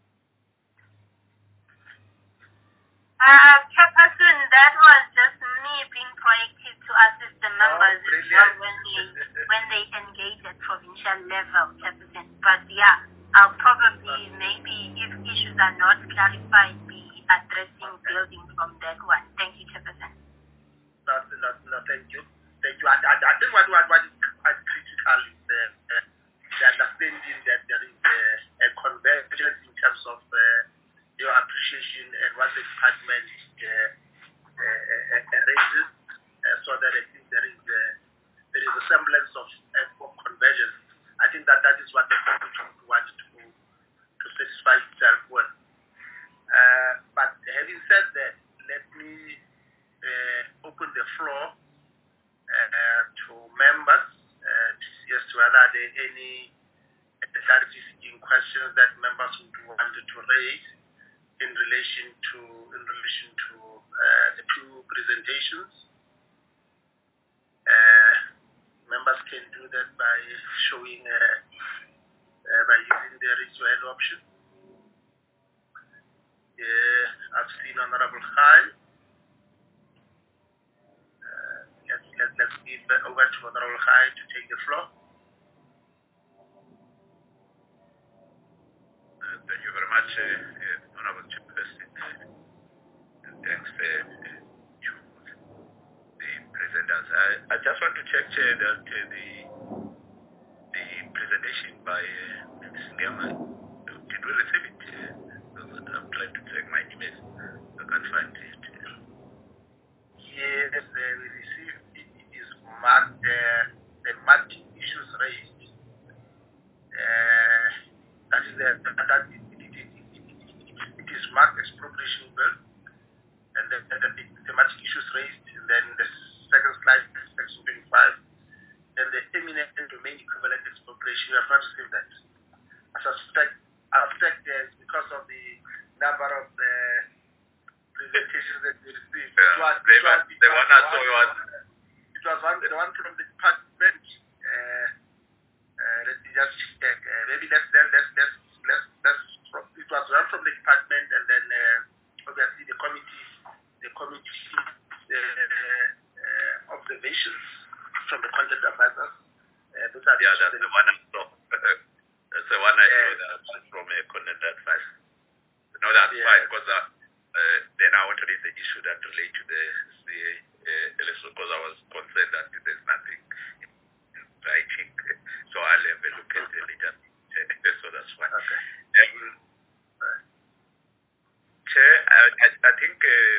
Uh, Chairperson, that was just me being proactive to assist the members Oh, as well when they when they engage at provincial level, Chairperson. But yeah, I'll probably maybe if issues are not clarified, be addressing building from that one. Thank you, Chairperson. No, no, no, thank you. Thank you. I, I, I think what, what, what is quite critical is the, uh, the understanding that there is a, a convergence in terms of uh, your appreciation and what the department uh, uh, uh, uh, raises, uh, so that I think there is a, there is a semblance of, uh, of convergence. I think that that is what the government wants to, to satisfy itself with. Uh, but having said that, let me uh, open the floor uh, to members uh, to see as to whether there are any clarity-seeking questions that members would want to raise in relation to in relation to uh, the two presentations. Uh, members can do that by showing uh, uh, by using the raise your hand option. Yeah, I've seen Honorable Khai. Uh, let's, let, let's give over to Honorable Khai to take the floor. Uh, thank you very much, uh, uh, Honorable Chairperson. And thanks uh, to the presenters. I, I just want to check uh, that uh, the the presentation by uh, Miz Ngema, did we receive it? Uh, I'm trying to check my email. I can't find it. Yes, uh, we received it, it is marked uh, the marked issues raised. Uh, that is the that, that it, it, it, it, it, it is marked expropriation bill, and then the, the thematic issues raised, and then the second slide, section twenty-five, then the eminent domain equivalent expropriation. We have not received that. I suspect, I suspect yes, because of the number of the presentations that we received. Yeah, it was, they it was, were, the one I saw was it was one, the one from the department. Uh, uh, let me just check. Uh, maybe let's let's let's let's let's, let's it was one from the department, and then uh, obviously the committee, the committee uh, uh, observations from the content advisors. Uh, those are yeah, that's the one I saw. That's the one I saw. Yeah. That was from a content advice. No, that's Yeah. fine, because uh, uh, then I want to raise the issue that relate to the C A uh, election, because I was concerned that there's nothing in writing. So I'll have a look at it later. So that's fine. Okay. Um, Chair, I, I, I think uh,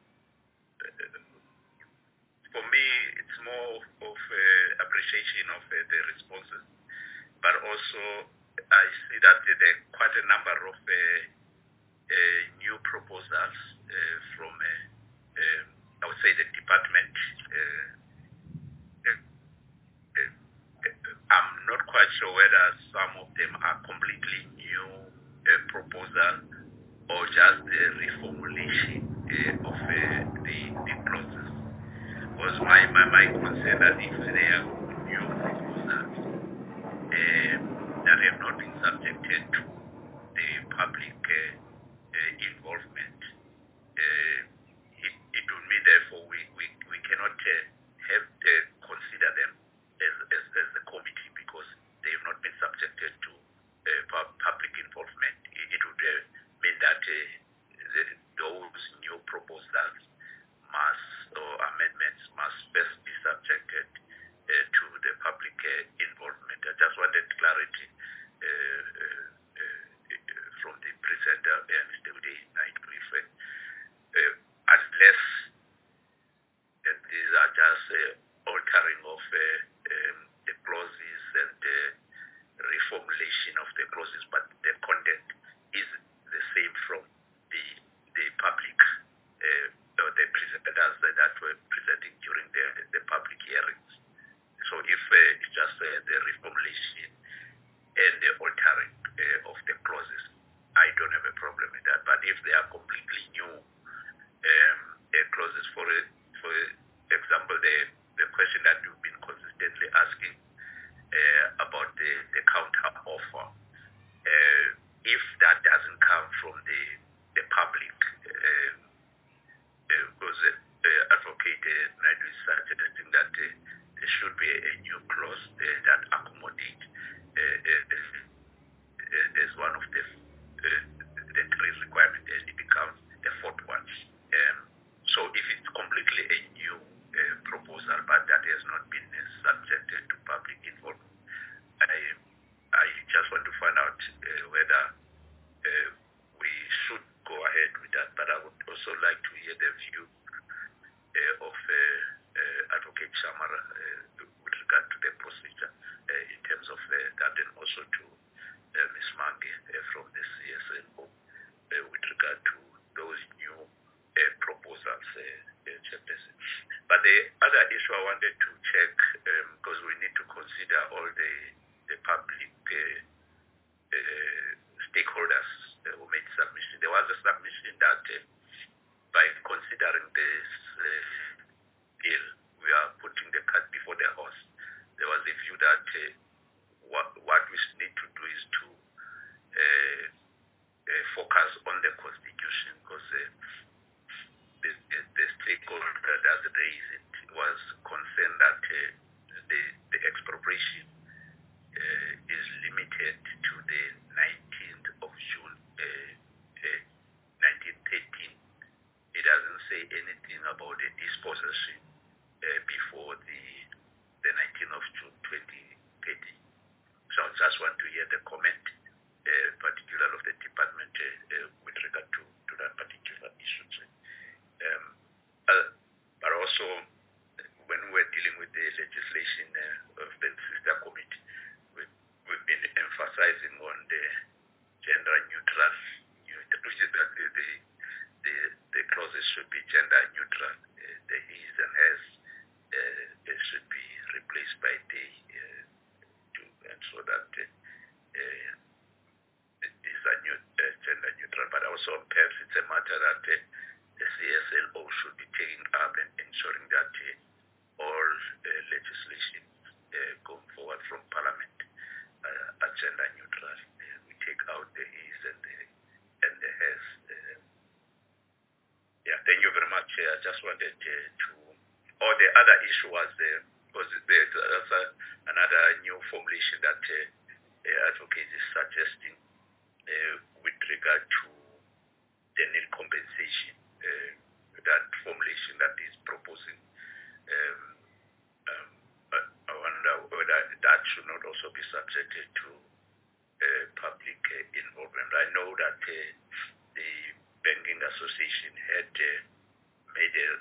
for me it's more of uh, appreciation of uh, the responses, but also I see that uh, there are quite a number of uh, uh, new proposals uh, from, uh, uh, I would say, the department. Uh, uh, uh, I'm not quite sure whether some of them are completely new uh, proposals or just a reformulation uh, of uh, the, the process. Was my, my, my concern that if they are new proposals uh, that have not been subjected to the public uh, uh, involvement, uh, it, it would mean therefore we, we, we cannot uh, have to consider them as, as, as a committee, because they have not been subjected to uh, public involvement. It, it would uh, mean that uh, the, those new proposals must, or amendments must first be subjected uh, to the public uh, involvement. I just wanted clarity uh, uh, uh, from the presenter, uh, Mister Uday Naidoo, uh, unless uh, these are just uh, altering of uh, um, the clauses and uh, reformulation of the clauses, but the content is the same from the the public, uh, or the presenters that were presenting during the, the public hearings. So if uh, it's just uh, the reformulation and the altering uh, of the clauses, I don't have a problem with that. But if they are completely new um, uh, clauses, for uh, for example, the the question that you've been consistently asking uh, about the, the counter offer, uh, if that doesn't come from the the public, uh, uh, because uh, uh, Advocate uh, new clause uh, that accommodate uh, uh, uh, as one of the uh, the three requirements, and it becomes a fourth one. Um, so if it's completely a new uh, proposal, but that has not been uh, subjected to public involvement, I I just want to find out uh, whether uh, we should go ahead with that. But I would also like to hear the view uh, of uh, uh, Advocate Shamara uh, with regard to the procedure uh, in terms of uh, that, and also to uh, Miz Mange uh, from the C S N O uh, with regard to those new uh, proposals, uh, uh, Chairperson. But the other issue I wanted to check, because um, we need to consider all the, the public uh, uh, stakeholders uh, who made submission. There was a submission that uh, by considering this uh, bill, we are putting the cart before the horse. There was a view that uh, what, what we need to do is to uh, uh, focus on the Constitution, because uh, the, the, the stakeholder that raised it was concerned that uh, the, the expropriation uh, is limited to the nineteenth of June, uh, uh, nineteen thirteen. It doesn't say anything about the dispossession uh, before the the nineteenth of June twenty thirteen. So I just want to hear the comment, uh, particularly of the department uh, uh, with regard to, to that particular issue. Um, uh, but also, when we're dealing with the legislation uh, of the sister committee, we, we've been emphasizing on the gender neutral, which is that the, the, the, the clauses should be gender neutral. Uh, the is and has uh, should be replaced by they, uh, to, and so that uh, uh, these are new, uh, gender neutral. But also, perhaps it's a matter that uh, the C S L O should be taking up and ensuring that uh, all uh, legislation uh, going forward from Parliament uh, are gender neutral. Uh, we take out the is and the and the has. Uh, yeah, thank you very much. Uh, I just wanted uh, to. Or the other issue was uh, was there's also another new formulation that uh, the advocate is suggesting uh, with regard to the nil compensation. Uh, that formulation that is proposing, um, um, I wonder whether that should not also be subjected to uh, public uh, involvement. I know that uh, the Banking Association had uh, made a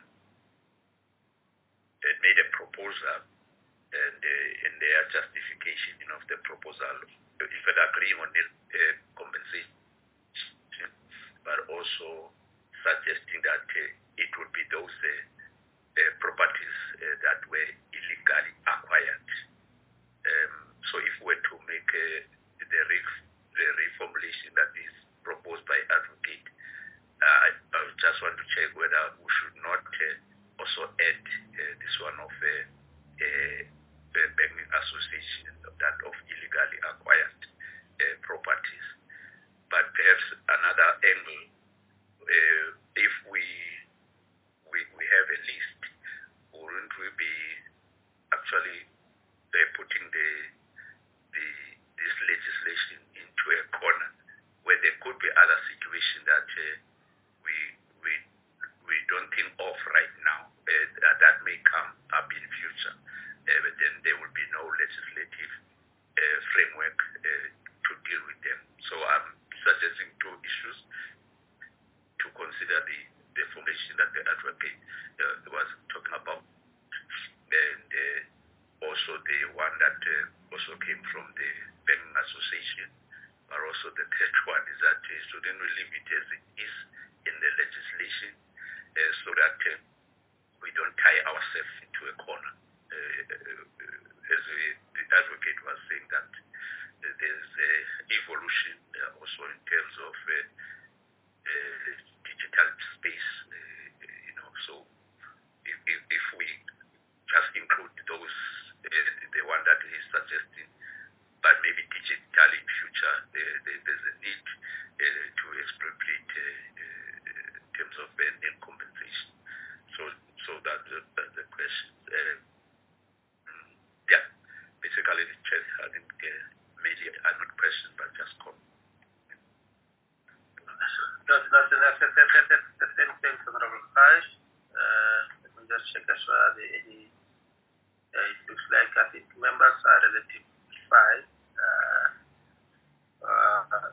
had made a proposal, and uh, in their justification of the proposal, if it agreeing on the uh, compensation, but also suggesting that uh, it would be those uh, uh, properties uh, that were illegally acquired. Um, so if we were to make uh, the, re- the reformulation that is proposed by advocate, uh, I, I just want to check whether we should not uh, also add uh, this one of uh, uh, the banking association, that of illegally acquired uh, properties. But perhaps another angle, uh, if we, we we have a list, wouldn't we be actually uh, putting the the this legislation into a corner where there could be other situations that uh, we we we don't think of right now uh, that, that may come up in future, uh, but then there will be no legislative uh, framework uh, to deal with them. So I'm suggesting two issues to consider: the, the formation that the advocate uh, was talking about, and uh, also the one that uh, also came from the Banking Association. But also the third one is that uh, shouldn't we leave it as it is in the legislation, uh, so that uh, we don't tie ourselves into a corner. Uh, uh, as we, the advocate was saying that uh, there's uh, evolution uh, also in terms of uh, uh, digital space, uh, you know, so if, if, if we just include those, uh, the one that is suggesting, but maybe digital in future, uh, there, there's a need uh, to expropriate uh, uh, in terms of uh, nil compensation. So, so that, uh, that's the question. Uh, yeah, thirty-five. Uh, uh,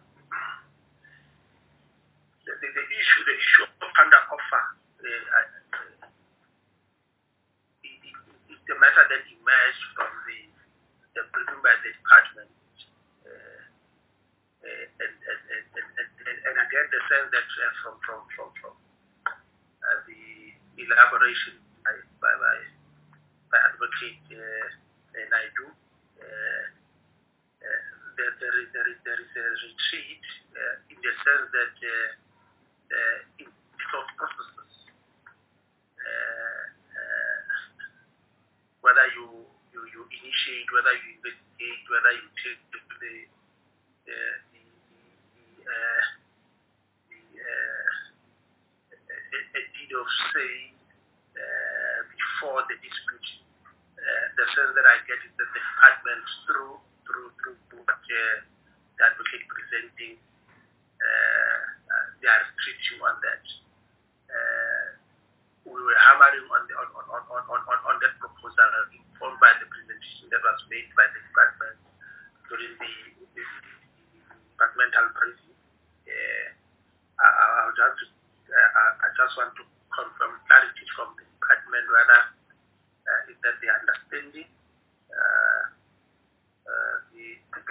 the, the, the issue, the issue of under offer, uh, uh, it, it, it's the matter that emerged from the, the briefing by the department. Uh, uh, and, and, and, and, and, and I get the sense that uh, from from from, from uh, the elaboration by by, by, by Advocate uh, Naidu, uh, uh, there, there, is, there, is, there is a retreat uh, in the sense that uh, uh, in thought processes, uh, uh, whether you, you, you initiate, whether you investigate, whether you take the, the, uh, the, the, uh, the uh, a, a deed of say uh, before the dispute. Uh, the sense that I get is that the department, through through through what uh, the advocate presenting, uh, uh, they are restricting on that. Uh, we were hammering on, the, on, on, on, on, on, on that proposal informed by the presentation that was made by the department during the, the, the departmental briefing. Uh, I, I, just, uh, I just want to confirm clarity from the department whether uh, is that the understanding. Uh, uh, the,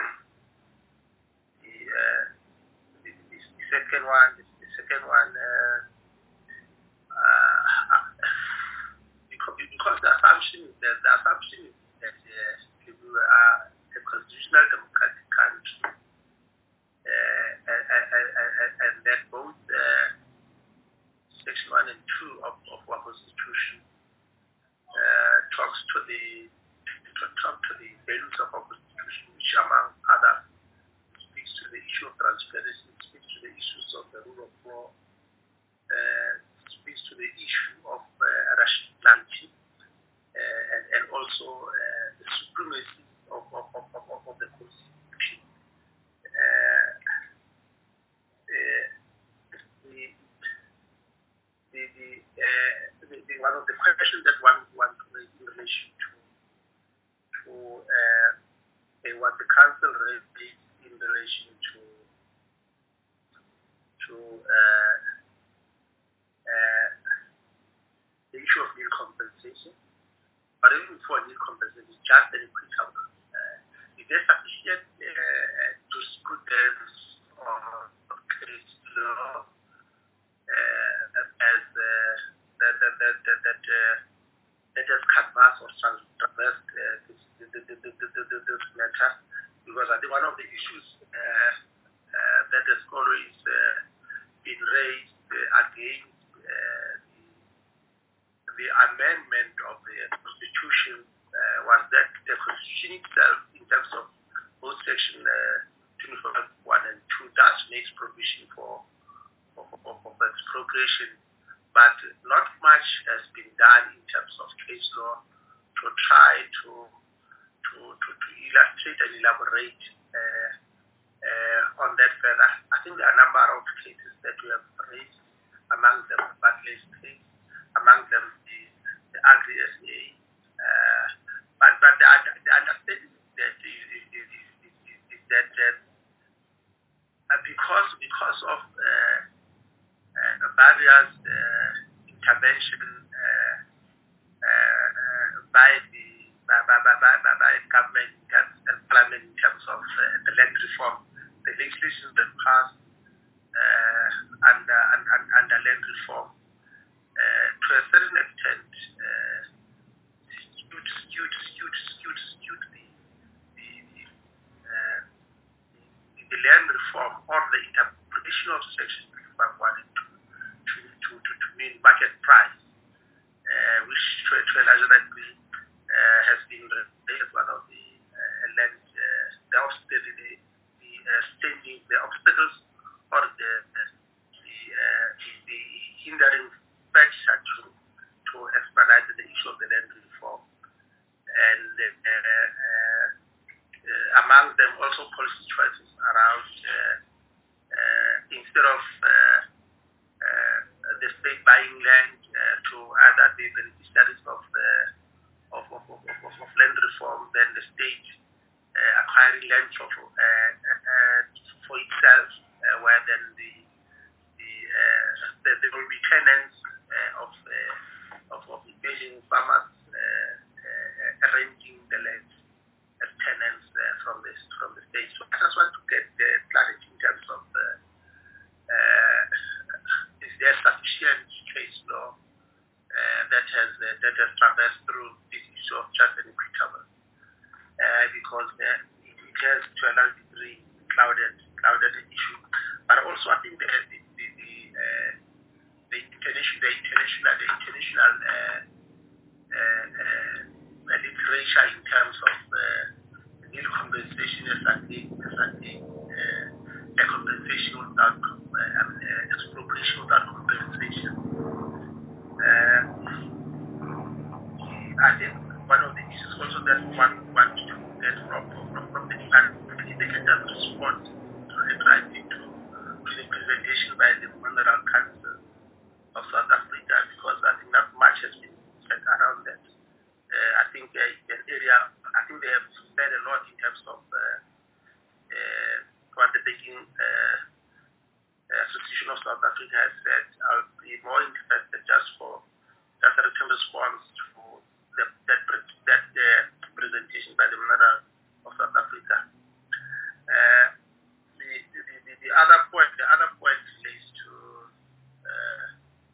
the, uh, the, the, the second one, the, the second one, uh, uh, because, because the assumption is that the assumption is that uh, we are a constitutional democratic country, uh, and, and, and, and that both uh, section one and two of, of our constitution uh, talks to the to talk to the values of our constitution, which among others speaks to the issue of transparency, speaks to the issues of the rule of law, uh, speaks to the issue of uh, rationality, uh, and, and also uh, the supremacy of, of, of, of, of the constitution. Uh, uh, the, the, the, uh, the, the one of the questions that one wants to raise in relation to to uh, uh, what the council raised in relation to to uh, uh, the issue of meal compensation, but even for meal compensation, just an equitable. Uh, is there sufficient uh, to put them on case law uh, as uh, that that that that, that uh, let us canvass or traverse uh, this, this, this, this, this, this matter, because I think one of the issues uh, uh, that has always uh, been raised uh, against uh, the, the amendment of the Constitution uh, was that the Constitution itself, in terms of both Section uh, twenty-five one and two, does make provision for for, for, for expropriation, but not much has been done in terms of case law to try to to, to, to illustrate and elaborate uh, uh, on that further. I think there are a number of cases that we have raised, among them the Barclays case, among them the, the Agri-S A. Uh, but but the, the understanding that is, is, is, is, is that uh, because because of uh, uh, various uh, intervention uh, uh, by the by, by, by, by, by government in terms, and parliament in terms of uh, the land reform, the legislation that passed uh, under, under, under land reform, uh, to a certain extent, uh, skewed, skewed, skewed, skewed, skewed the, the, the, uh, the, the land reform or the interpretation of Section twenty-five one and two to, to, to, to mean market price, uh, which to, to a large degree uh, has been raised as one of the uh, land, uh, the obstacles, the, the uh, standing, the obstacles or the the, uh, the, the hindering factor to to expedite the issue of the land reform, and uh, uh, uh, among them also policy choices around uh, uh, instead of uh, uh, the state buying land uh, to other the beneficiaries of, uh, of, of, of, of, of land reform, then the state acquiring land for for, uh, uh, for itself, uh, where then the the, uh, the there will be tenants uh, of, uh, of of Asian farmers uh, uh, renting the land as tenants uh, from this from the state. So I just want to get the clarity in terms of uh, uh, is there sufficient case law uh, that has uh, that has traversed through this issue of just and equitable, uh, because uh, it, it has to a large degree clouded clouded the issue. But also I think the the the, the, uh, the international the international the international uh, uh, uh, literature in terms of uh, nil compensation as a thing as a thing uh, a compensation without uh, I mean, uh, expropriation without compensation. Uh, I think one of the issues also that one wants to get from from, from the department, they can just respond to the writing to, to the presentation by the Mineral Council of South Africa, because I think that much has been said around that. Uh, I think uh, an area, I think they have said a lot in terms of uh, uh, what the Banking uh, Association of South Africa has said. I'll be more interested just for just a written response to the, that that uh, presentation by the Mineral of South Africa. Uh, the, the, the, the other point, the other point relates to uh,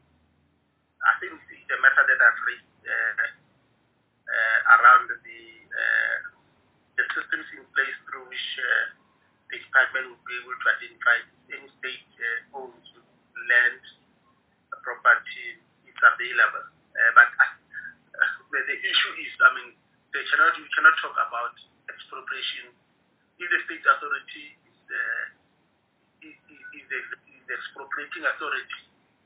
I think the, the matter that I've raised uh, uh, around the uh, the systems in place through which uh, the department will be able to identify any state uh, owns land, uh, property is available. Uh, but uh, the, the issue is, I mean, they cannot we cannot talk about expropriation if the state authority is uh, is, is, the, is the expropriating authority,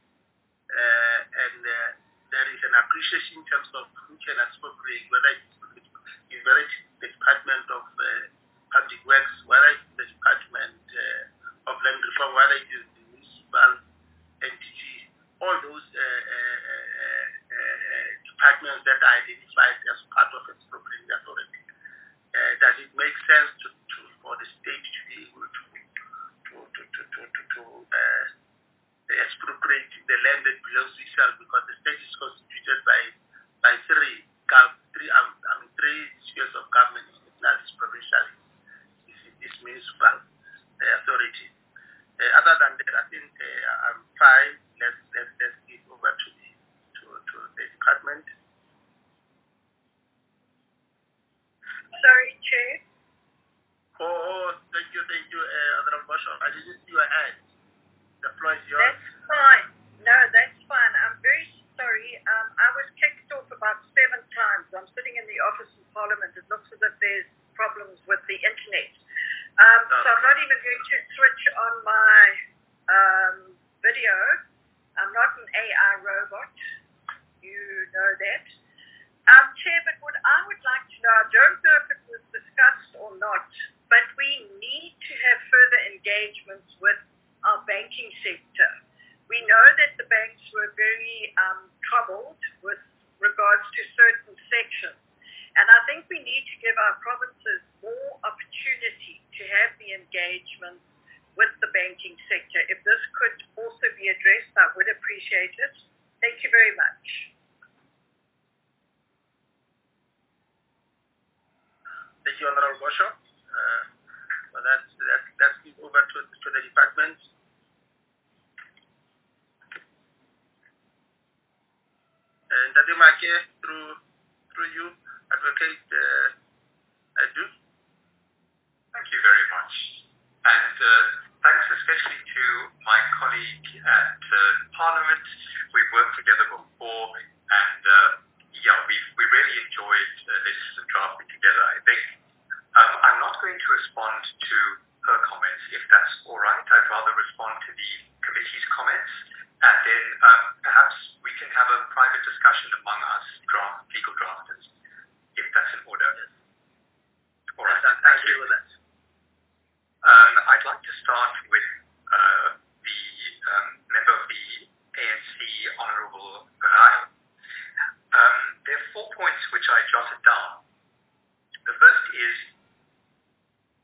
uh, and uh, there is an appreciation in terms of who can expropriate, whether it's, whether it's the Department of uh, Public Works, whether it's the Department uh, of Land Reform, whether it is the municipal entity, all those uh, uh, uh, departments that are identified as part of expropriating authority. Uh, does it make sense to, to for the state to be able to to to to to, to, to uh, expropriate the land that belongs to itself, because the state is constituted by by three three um, I mean three spheres of government: national, provincial, is municipal uh, authority. Uh, other than that, I think uh, I'm fine. Let's let's let's give over to the to to the department. Sorry, Chair. Oh, oh thank you, thank you, uh, Honorable Bosho. I didn't see your hand. The floor is yours. That's fine. No, that's fine. I'm very sorry. Um, I was kicked off about seven times. I'm sitting in the office in Parliament. It looks as if there's problems with the internet. Um, no. So I'm not even going to switch on my um, video. I'm not an A I robot. You know that. Um, Chair, but what I would like to know, I don't know if it was discussed or not, but we need to have further engagements with our banking sector. We know that the banks were very um, troubled with regards to certain sections. And I think we need to give our provinces more opportunity to have the engagement with the banking sector. If this could also be addressed, I would appreciate it. Thank you very much. Thank you, Honorable Bosho. Uh, so that's, that's, let's give over to, to the department. And Dadimake, through through you, Advocate uh, Adu. Thank you very much. And uh, thanks especially to my colleague at uh, Parliament. We've worked together before, and uh, yeah, we've we really enjoyed uh, this drafting together, I think. Um, I'm not going to respond to her comments, if that's all right. I'd rather respond to the committee's comments, and then um, perhaps we can have a private discussion among us draft, legal drafters, if that's in order. All right, yes, thank you for that. Um, I'd like to start with uh, the um, member of the A N C, Honourable Rai. Um, there are four points which I jotted down. The first is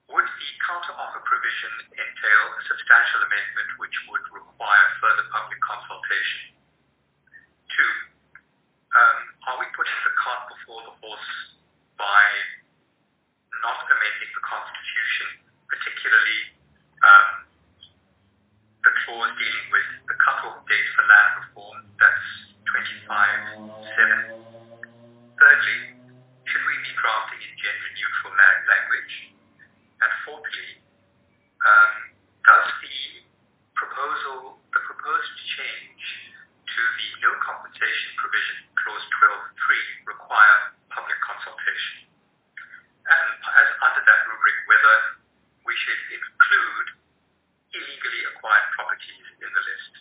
provision entail a substantial amendment which would require further public consultation? Two, um, are we putting the cart before the horse by not amending the Constitution, particularly um, the clause dealing with the cut-off date for land reform, that's twenty-five seven. Thirdly, should we be drafting in gender-neutral language? And fourthly, um, does the proposal, the proposed change to the no compensation provision, clause twelve three, require public consultation? And as under that rubric, whether we should include illegally acquired properties in the list.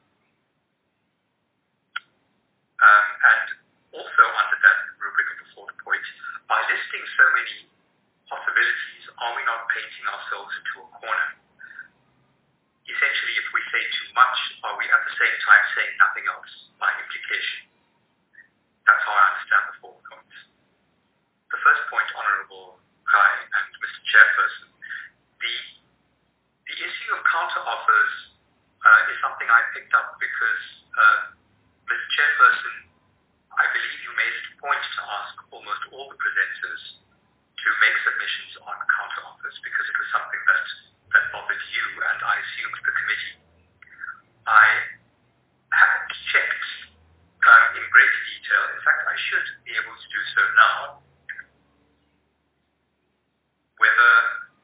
Um, and also under that rubric of the fourth point, by listing so many possibilities, are we not painting ourselves into a corner? Essentially, if we say too much, are we at the same time saying nothing else by implication? That's how I understand the four points. The first point, Honourable Kai and Mister Chairperson, the the issue of counter offers uh, is something I picked up because, uh, Mister Chairperson, I believe you made it a point to ask almost all the presenters to make submissions on counter offers because it was something that, that bothered you and I assumed the committee. I haven't checked um, in great detail. In fact, I should be able to do so now, whether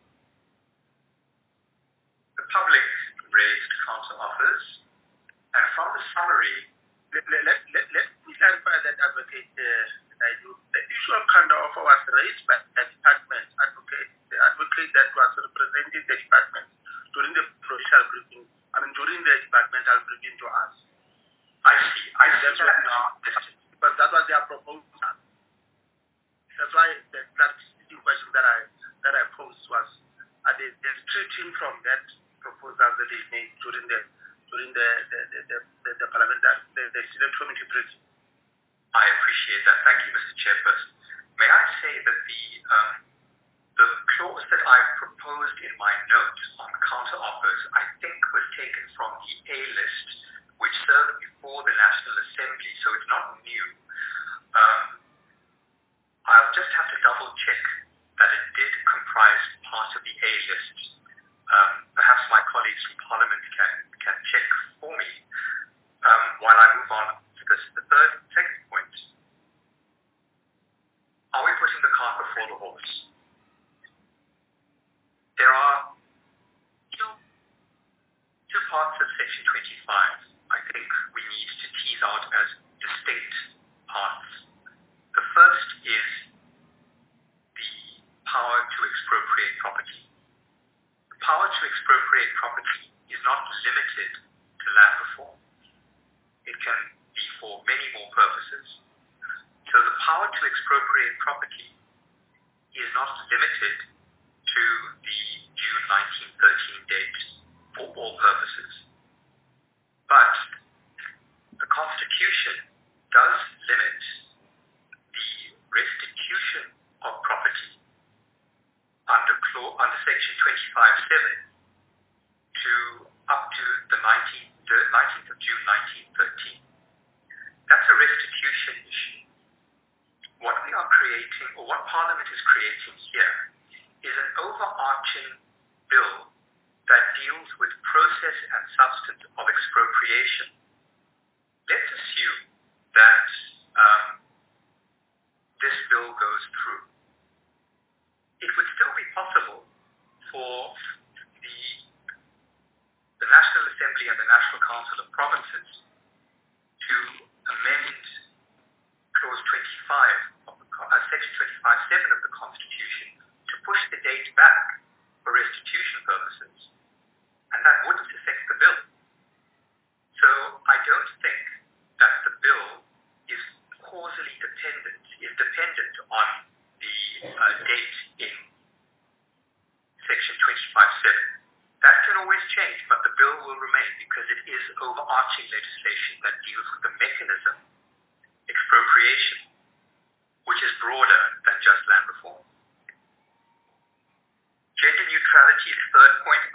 the public raised counter offers, and from the summary, Let, let, let, let, let me clarify that, Advocate. Uh, I do. The issue of counter offer was raised by the department advocate, the advocate that was representing the department during the provincial briefing, I mean during the departmental briefing to us. I see. I see that now. Because that was their proposal. That's why the clarification question that I that I posed was, are they retreating from that proposal that they made during the during the the the, the, the, the parliamentary the, the select committee briefing? I appreciate that. Thank you, Mister Chairperson. May I say that the um, the clause that I proposed in my note on counter offers, I think was taken from the A list, which served before the National Assembly, so it's not new. Um, I'll just have to double check that it did comprise part of the A list. Um, perhaps my colleagues from Parliament can, can check for me um, while I move on to this. The third, second point. Are we putting the cart before the horse? There are two, two parts of Section twenty-five I think we need to tease out as distinct parts. The first is the power to expropriate property. The power to expropriate property is not limited to land reform. It can be for many more purposes. So the power to expropriate property is not limited to the June nineteen thirteen date for all purposes. But the Constitution does limit the restitution of property under, clause, under Section twenty-five seven to up to the nineteenth, the nineteenth of June nineteen thirteen. That's a restitution issue. What we are creating, or what Parliament is creating here, is an overarching bill that deals with process and substance of expropriation. Let's assume that um, this bill goes through. It would still be possible for the, the National Assembly and the National Council of Provinces to amend Clause twenty-five of the uh, Section twenty-five seven of the Constitution to push the date back for restitution purposes, and that wouldn't affect the bill. So I don't think that the bill is causally dependent, is dependent on the uh, date in Section twenty-five seven. That can always change, but the bill will remain because it is overarching legislation that deals with the mechanism, expropriation, which is broader than just land reform. Gender neutrality, the third point,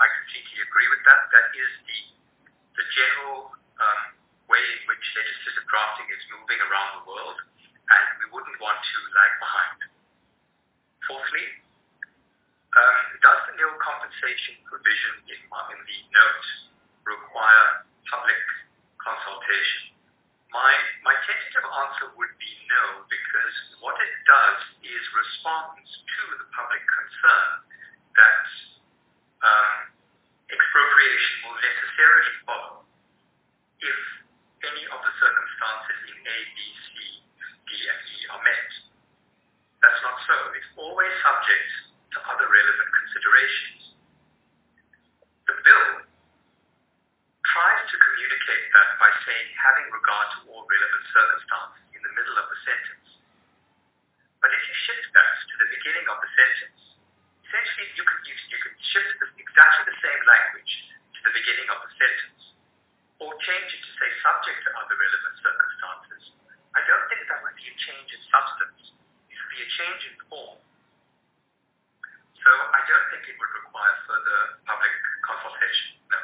completely agree with that. That is the, the general um, way in which legislative drafting is moving around the world, and we wouldn't want to lag behind. Fourthly, um, does the nil compensation provision in, in the note require public consultation? My, my tentative answer would be no, because what it does is responds to the public concern that um, expropriation will necessarily follow if any of the circumstances in A, B, C, D, and E are met. That's not so. It's always subject to other relevant considerations. The bill tries to communicate that by saying having regard to all relevant circumstances in the middle of the sentence. But if you shift that to the beginning of the sentence, essentially you can, you, you can shift the, exactly the same language to the beginning of the sentence, or change it to say subject to other relevant circumstances. I don't think that would be a change in substance. It would be a change in form. So I don't think it would require further public consultation, no.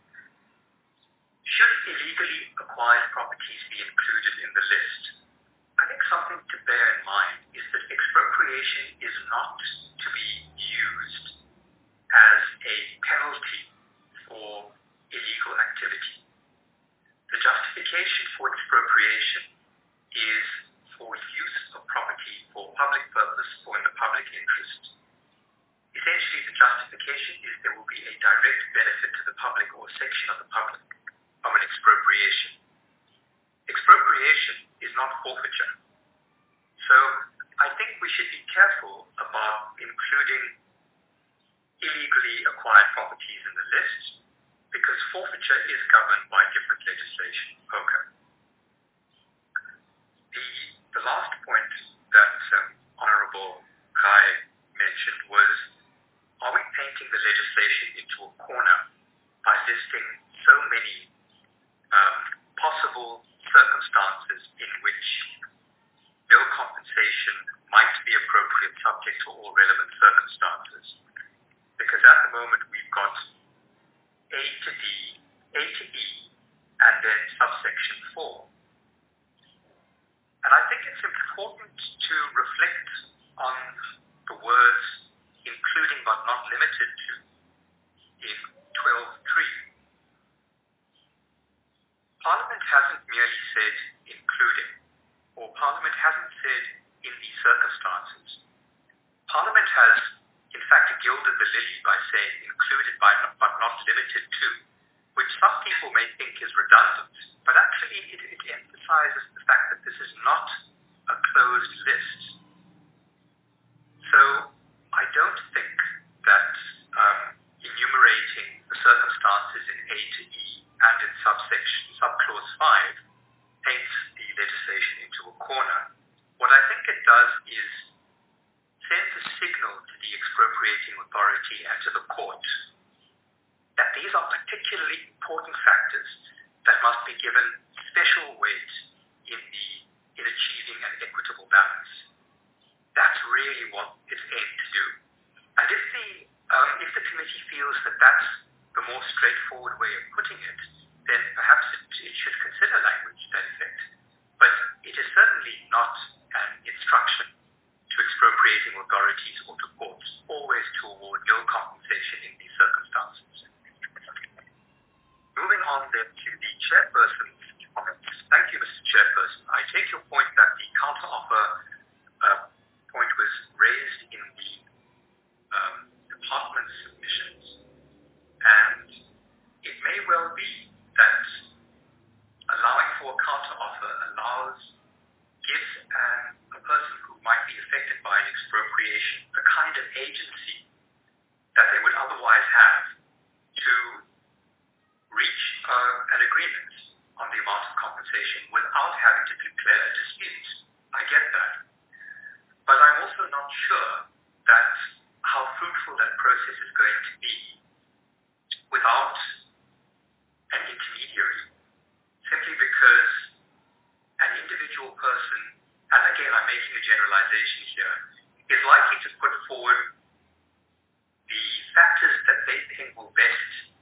Should illegally acquired properties be included in the list? I think something to bear in mind is that expropriation is not to be used as a penalty for illegal activity. The justification for expropriation is for use of property for public purpose or in the public interest. Essentially, the justification is there will be a direct benefit to the public or a section of the public of an expropriation. Expropriation is not forfeiture. So I think we should be careful about including illegally acquired properties in the list, because forfeiture is governed by different legislation. Okay. The, the last point that um, Honourable Kai mentioned was, are we painting the legislation into a corner by listing so many um, possible circumstances in which bill compensation might be appropriate subject to all relevant circumstances? Because at the moment we've got A to D, A to E, and then subsection four. And I think it's important to reflect on the words including but not limited to in twelve three. Parliament hasn't merely said including, or Parliament hasn't said in these circumstances. Parliament has, in fact, gilded the lily by saying included by but not limited to, which some people may think is redundant, but actually it, it emphasizes the fact that this is not a closed list. So I don't think that um, enumerating the circumstances in A to E and in subsection, subclause five, paints the legislation into a corner. What I think it does is sends a signal to the expropriating authority and to the court that these are particularly important factors that must be given special weight in the in achieving an equitable balance. That's really what it's aimed to do. And if the um, if the committee feels that that's the more straightforward way of putting it, then perhaps it, it should consider language to that effect. But it is certainly not an instruction to expropriating authorities or to courts always to award nil compensation in these circumstances. Moving on then to the chairperson's comments. Thank you, Mister Chairperson. I take your point that the counteroffer uh, point was raised in the um, department's submissions, and it may well be that allowing for a counteroffer allows, gives an, a person who might be affected by an expropriation the kind of agency that they would otherwise have to reach uh, an agreement on the amount of compensation without having to declare a dispute. I get that. But I'm also not sure that how fruitful that process is going to be without an intermediary, simply because an individual person, and again I'm making a generalization here, is likely to put forward the factors that they think will best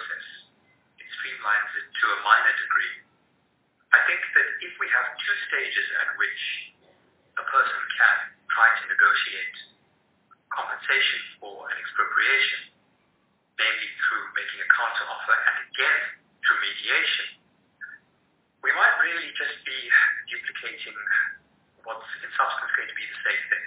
process. It streamlines it to a minor degree. I think that if we have two stages at which a person can try to negotiate compensation for an expropriation, namely through making a counteroffer and again through mediation, we might really just be duplicating what's in substance going to be the same thing.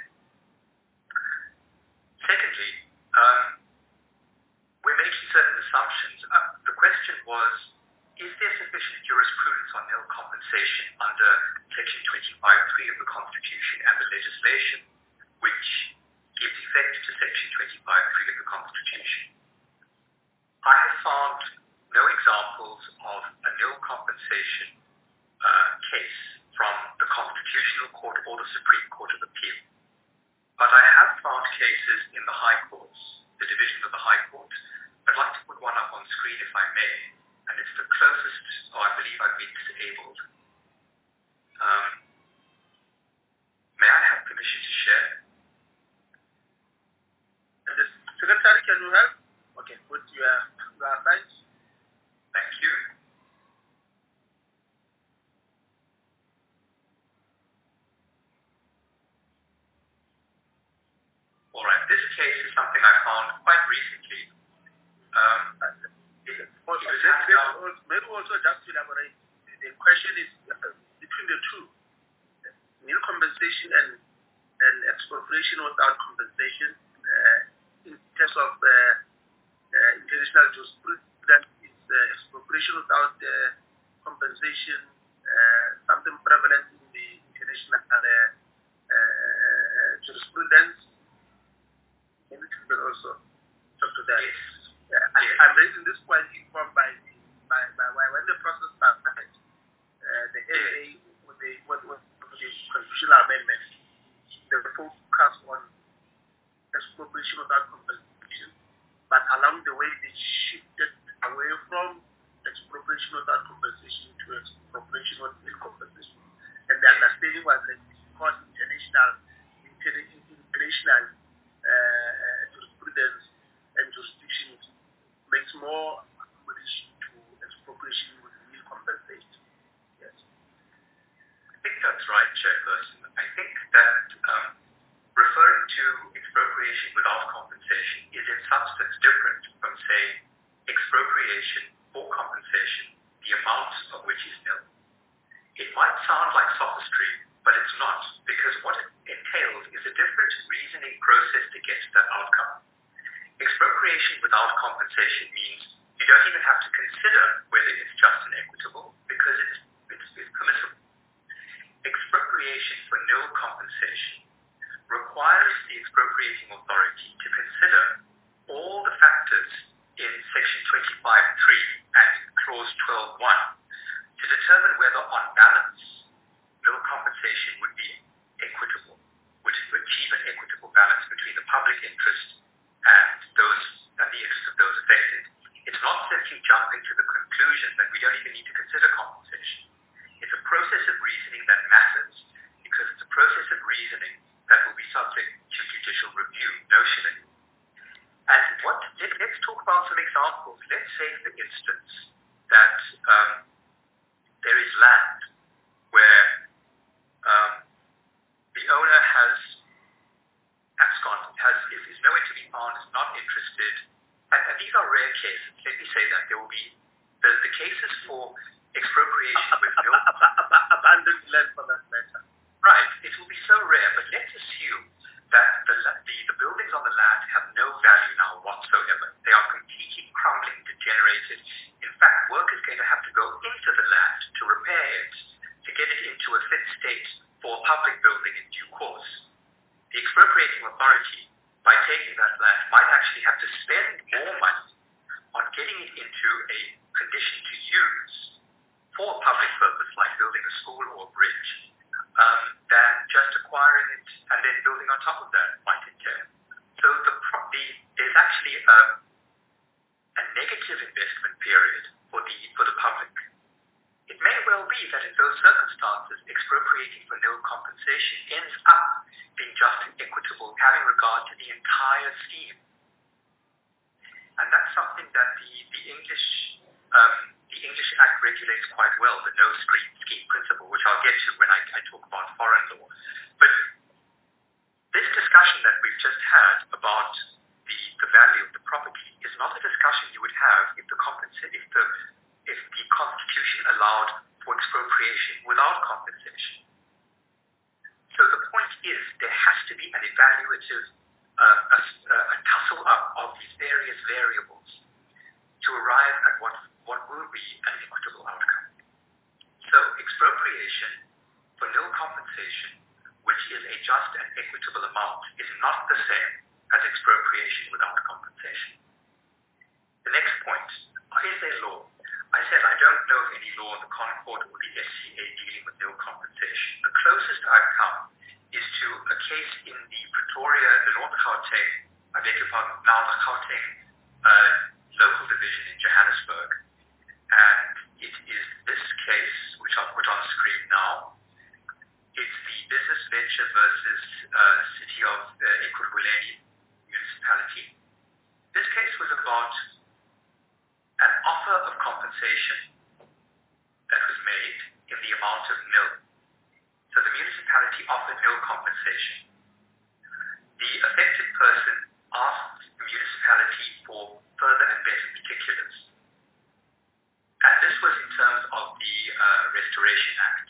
Secondly, um, we're making certain assumptions. Uh, the question was, is there sufficient jurisprudence on nil compensation under Section twenty-five point three of the Constitution and the legislation which gives effect to Section twenty-five point three of the Constitution? I have found no examples of a nil compensation uh, case from the Constitutional Court or the Supreme Court of Appeal. But I have found cases in the High Courts, the division of the High Court. I'd like to put one up on screen if I may, and it's the closest, oh, I believe I've been disabled. Um, may I have permission to share? And the Secretary, can you help? Okay, put your, your slides. Thank you. All right, this case is something I found quite recently. Um, it, it also, was maybe, also, maybe also just to elaborate, the question is uh, between the two, nil compensation and, and expropriation without compensation. Uh, in terms of uh, uh, international jurisprudence, is uh, expropriation without uh, compensation uh, something prevalent in the international uh, uh, jurisprudence? Maybe you can also talk to that. Yes. Yeah, I, I'm raising this point informed by the by, by, by when the process started, uh, the A A with the with, with the constitutional amendment, the focus on expropriation without compensation, but along the way they shifted away from expropriation without compensation to expropriation with nil compensation, and the understanding was that because international international uh, jurisprudence and jurisdiction makes more accommodation to expropriation with nil compensation. Yes. I think that's right, Chairperson. I think that um, referring to expropriation without compensation is in substance different from, say, expropriation for compensation, the amount of which is nil. It might sound like sophistry, but it's not, because what it entails is a different reasoning process to get to that outcome. Expropriation without compensation means you don't even have to consider whether it's just and equitable, because it's, it's, it's permissible. Expropriation for nil compensation requires the expropriating authority to consider all the factors in Section twenty-five point three and Clause twelve point one to determine whether, on balance, nil compensation would be equitable, would achieve an equitable balance between the public interest and those and the interests of those affected. It's not simply jumping to the conclusion that we don't even need to consider compensation. It's a process of reasoning that matters, because it's a process of reasoning that will be subject to judicial review, notionally. And what, let, let's talk about some examples. Let's say, for instance, that um, there is land where um, the owner has absconded, has, is, is nowhere to be found, is not interested, and, and these are rare cases. Let me say that. There will be the, the cases for expropriation with no... Abandoned land for that matter. Right. It will be so rare, but let's assume that the, the, the buildings on the land have no value now whatsoever. They are completely crumbling, degenerated. In fact, work is going to have to go into the land to repair it, to get it into a fit state for a public building in due course. The expropriating authority, by taking that land, might actually have to spend more money on getting it into a condition to use for a public purpose, like building a school or a bridge, um, than just acquiring it and then building on top of that might entail. So the, the, there's actually a, a negative investment period for the for the public. It may well be that in those circumstances, expropriating for nil compensation ends up being just and equitable, having regard to the entire scheme. and that's something that the, the English um, the English Act regulates quite well, the no scheme, scheme principle, which I'll get to when I, I talk about foreign law. But this discussion that we've just had about the, the value of the property is not a discussion you would have if the compensa- if the if the Constitution allowed for expropriation without compensation. So the point is, there has to be an evaluative, uh, a, a tussle up of these various variables to arrive at what, what will be an equitable outcome. So expropriation for nil compensation, which is a just and equitable amount, is not the same as expropriation without compensation. The next point, is there law? I said I don't know of any law in the Concord or the S C A dealing with nil compensation. The closest I've come is to a case in the Pretoria, the North Gauteng, I beg your pardon, now the Gauteng uh, local division in Johannesburg. And it is this case, which I'll put on screen now. It's the business venture versus uh, City of uh, Ekurhuleni municipality. This case was about an offer of compensation that was made in the amount of nil. So the municipality offered nil compensation. The affected person asked the municipality for further and better particulars. And this was in terms of the uh, Restoration Act.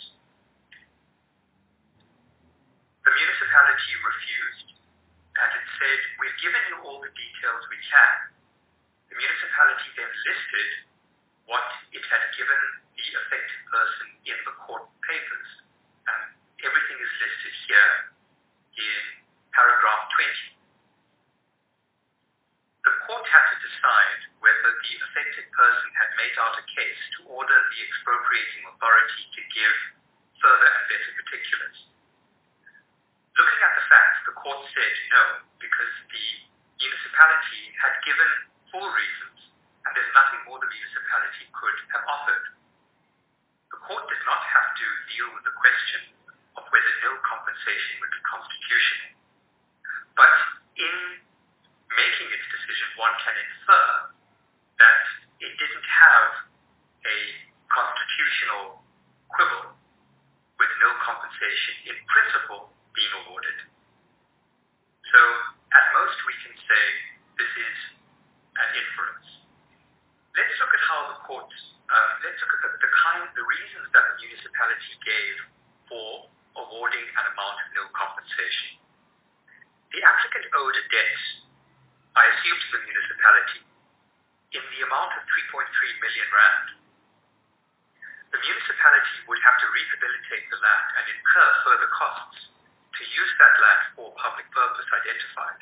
The municipality refused, and it said, we've given you all the details we can. The municipality then listed what it had given the affected person in the court papers. And everything is listed here in paragraph twenty. The court had to decide whether the affected person had made out a case to order the expropriating authority to give further and better particulars. Looking at the facts, the court said no, because the municipality had given full reasons, and there's nothing more the municipality could have offered. The court did not have to deal with the question of whether nil compensation would be constitutional. But in making its decision, one can infer that it didn't have a constitutional quibble with nil compensation in principle being awarded. So at most we can say this is an inference. Let's look at how the court, uh, let's look at the, the kind, the reasons that the municipality gave for awarding an amount of nil compensation. The applicant owed a debt, I assume to the municipality, in the amount of three point three million rand. The municipality would have to rehabilitate the land and incur further costs to use that land for public purpose identified.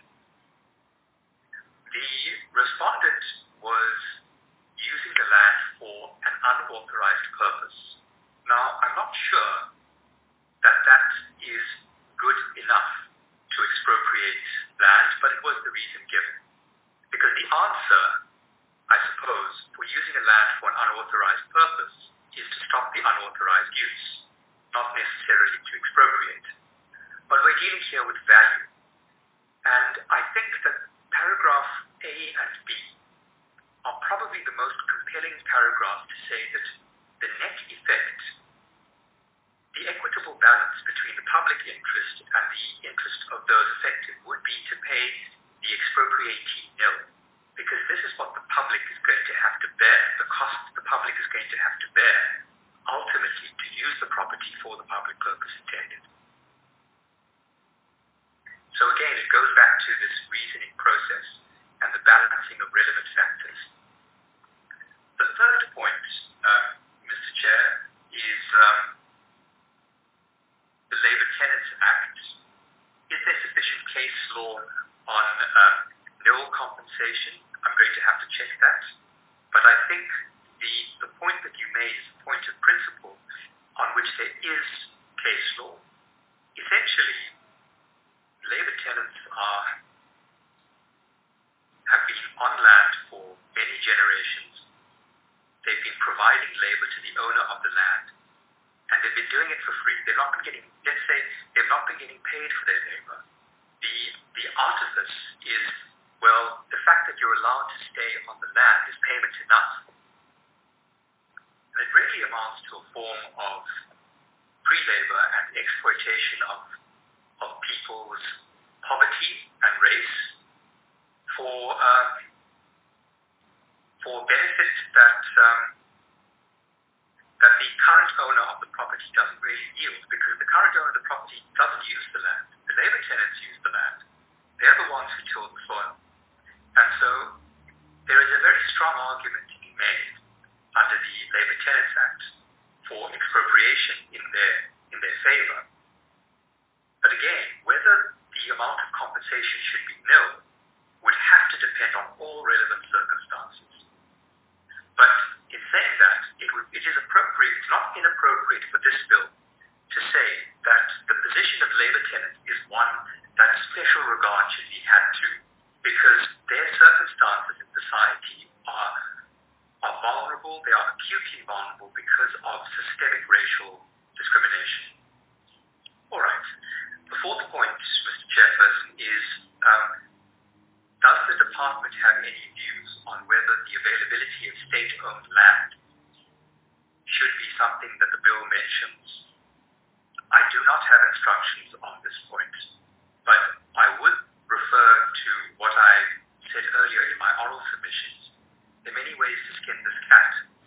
The respondent was using the land for an unauthorized purpose. Now, I'm not sure that that is good enough to expropriate land, but it was the reason given. Because the answer, I suppose, for using a land for an unauthorized purpose is to stop the unauthorized use, not necessarily to expropriate. But we're dealing here with value. And I think that paragraph A and B are probably the most compelling paragraphs to say that the net effect, the equitable balance between the public interest and the interest of those affected would be to pay the expropriatee nil, because this is what the public is going to have to bear, the cost the public is going to have to bear, ultimately to use the property for the public purpose intended. So again, it goes back to this reasoning process and the balancing of relevant factors. The third point, um, Mister Chair, is um, the Labour Tenants Act. Is there sufficient case law on um, nil compensation? I'm going to have to check that. But I think the, the point that you made is a point of principle on which there is case law. Essentially, Labour tenants are, have been on land for many generations. They've been providing labour to the owner of the land, and they've been doing it for free. They've not been getting, let's say, they've not been getting paid for their labour. The, the artifice is well, the fact that you're allowed to stay on the land is payment enough. And it really amounts to a form of pre-labor and exploitation of, of people's poverty and race for, um, for benefit that, um, that the current owner of the property doesn't really yield, because the current owner of the property doesn't use the land. The labor tenants use the land. They're the ones who till the soil. And so there is a very strong argument to be made under the Labor Tenants Act for expropriation in their in their favor. But again, whether the amount of compensation should be nil would have to depend on all relevant circumstances. But in saying that, it, would, it is appropriate, it's not inappropriate for this bill to say that the position of labor tenants is one that special regard should be had to, because their circumstances in society are, are vulnerable, they are acutely vulnerable because of systemic racial discrimination. All right. The fourth point, Mister Chairperson, is um, does the department have any views on whether the availability of state-owned land should be something that the bill mentions? I do not have instructions on this point, but I would refer to what I said earlier in my oral submissions. There are many ways to skin this cat.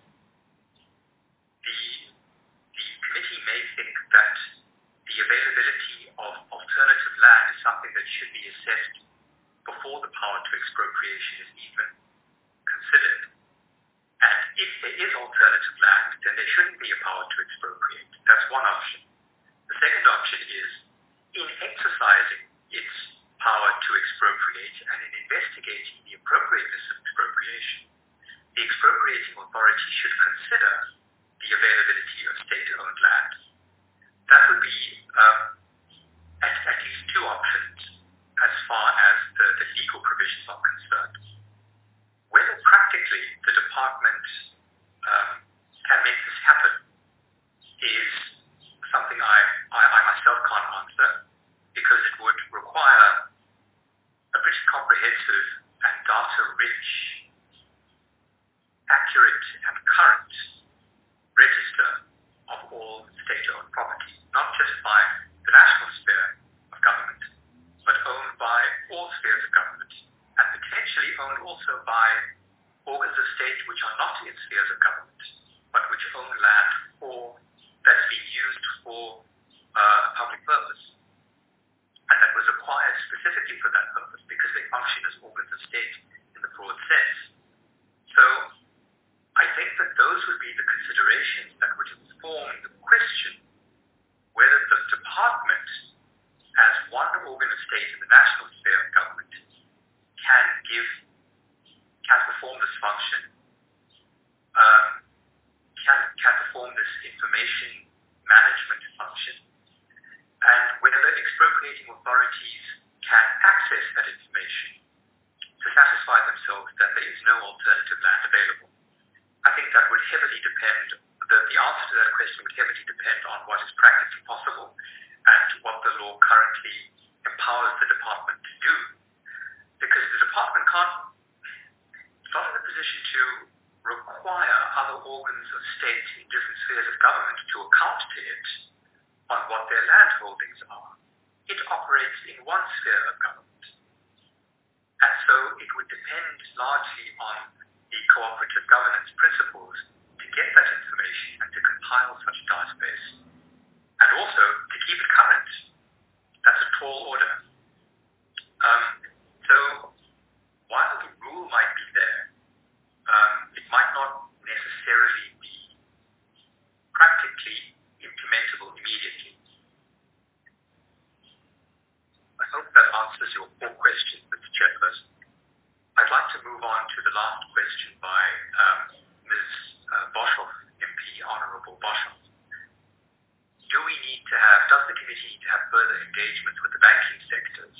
The, the committee may think that the availability of alternative land is something that should be assessed before the power to expropriation is even considered. And if there is alternative land, then there shouldn't be a power to expropriate. That's one option. The second option is, in exercising its power to expropriate and in investigating the appropriateness of expropriation, the expropriating authority should consider the availability of state-owned land. That would be um, at, at least two options as far as the, the legal provisions are concerned. Whether practically the department um, can make this happen is something I, I, I myself can't answer, because it would require a pretty comprehensive and data-rich, accurate and current register of all state-owned property, not just by the national sphere of government, but owned by all spheres of government, and potentially owned also by organs of state which are not in spheres of government, but which own land for that is being used for uh, a public purpose, and that was acquired specifically for that purpose because they function as organs of state in the broad sense. So I think that those would be the considerations that would inform the question whether the department, as one organ of state in the national sphere of government, can give, can perform this function, um, can, can perform this information management function, and whether expropriating authorities can access that information to satisfy themselves that there is no alternative land available. I think that would heavily depend, the, the answer to that question would heavily depend on what is practically possible and what the law currently empowers the department to do. Because the department can't, it's not in a position to require other organs of state in different spheres of government to account to it on what their land holdings are. It operates in one sphere of government. And so it would depend largely on the cooperative governance principles to get that information and to compile such a database. And also to keep it current. That's a tall order. Um, so while the rule might be there, um, it might not necessarily be practically implementable immediately. I hope that answers your four questions, Mister Chairperson. I'd like to move on to the last question by um, Miz Uh, Boshoff, M P, Honourable Boshoff. Do we need to have, does the committee need to have further engagements with the banking sectors?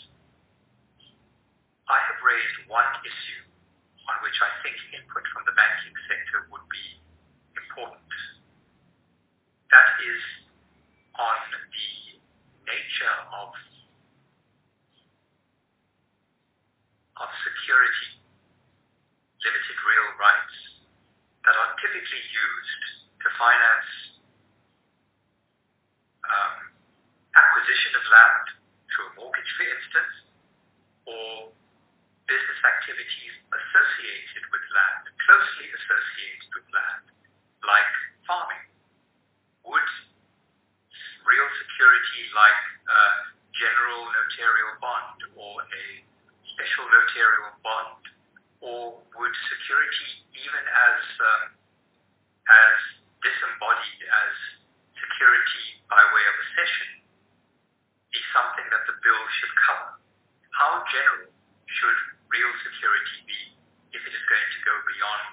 I have raised one issue on which I think input from the banking sector would be important. That is on the nature of, of securing typically used to finance um, acquisition of land through a mortgage, for instance, or business activities associated with land, closely associated with land, like farming, wood, real security like a general notarial bond or a special notarial bond, or would security, even as um, as disembodied as security by way of accession, be something that the bill should cover? How general should real security be if it is going to go beyond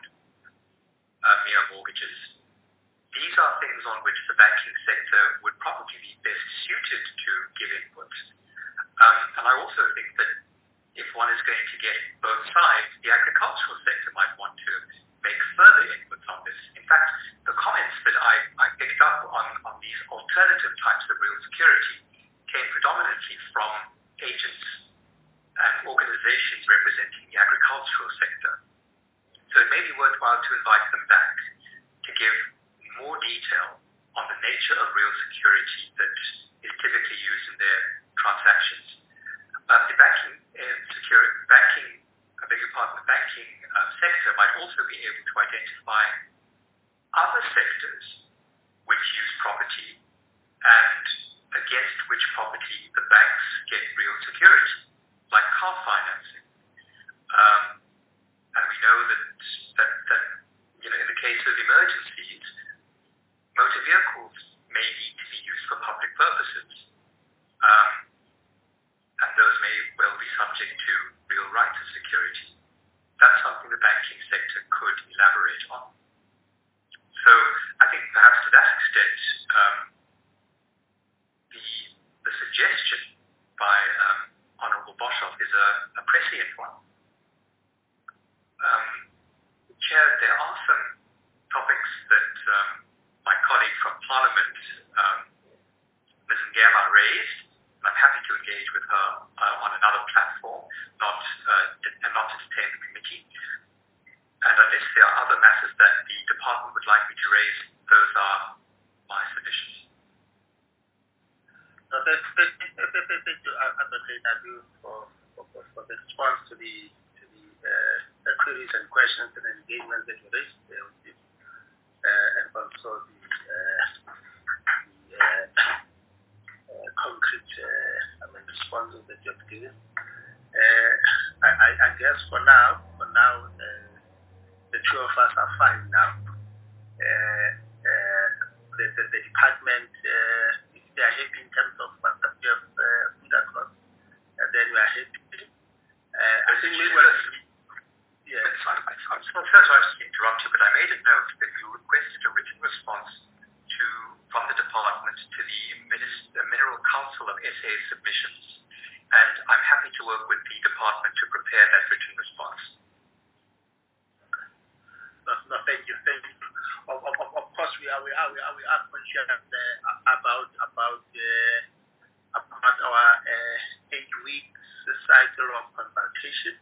uh, mere mortgages? These are things on which the banking sector would probably be best suited to give input. Um, and I also think that if one is going to get both sides, the agricultural sector might want to make further inputs on this. In fact, the comments that I, I picked up on, on these alternative types of real security came predominantly from agents and organizations representing the agricultural sector. So it may be worthwhile to invite them back to give more detail on the nature of real security that is typically used in their transactions. Uh, the banking, uh, security, banking, I beg your pardon, the banking uh, sector might also be able to identify other sectors which use property and against which property the banks get real security, like car financing. Um, and we know that, that, that, you know, in the case of emergencies, motor vehicles may need to be used for public purposes. Um, and those may well be subject to real rights of security. That's something the banking sector could elaborate on. So I think perhaps to that extent, um, the, the suggestion by um, Honorable Boshoff is a, a prescient one. Um, Chair, there are some topics that um, my colleague from Parliament, um, Miz Ngema, raised, and I'm happy to engage with her uh, on another platform, not uh, and not to detain the committee. And unless there are other matters that the department would like me to raise, those are my submissions. No, thank, thank, thank, thank, thank you, Advocate Abu, for, for, for the response to the to the, uh, the queries and questions and engagements that you raised there with you, uh, and also the, uh, the uh, uh, concrete uh, I mean, responses that you have given. Uh, I, I, I guess for now, for now, uh, the two of us are fine now. Uh, uh, the, the, the department, uh, if they are happy in terms of what we have uh, put across, and then we are happy. Uh, I think we will. Yes, I'm, I'm so sorry to interrupt you, but I made a note that you requested a written response to from the department to the Minister, Mineral Council of S A submissions, and I'm happy to work with the department to prepare that written response. No, no, thank you, thank you. Of, of, of course, we are, we are, we are, we are conscious uh, about about uh, about our uh, eight weeks cycle of consultation.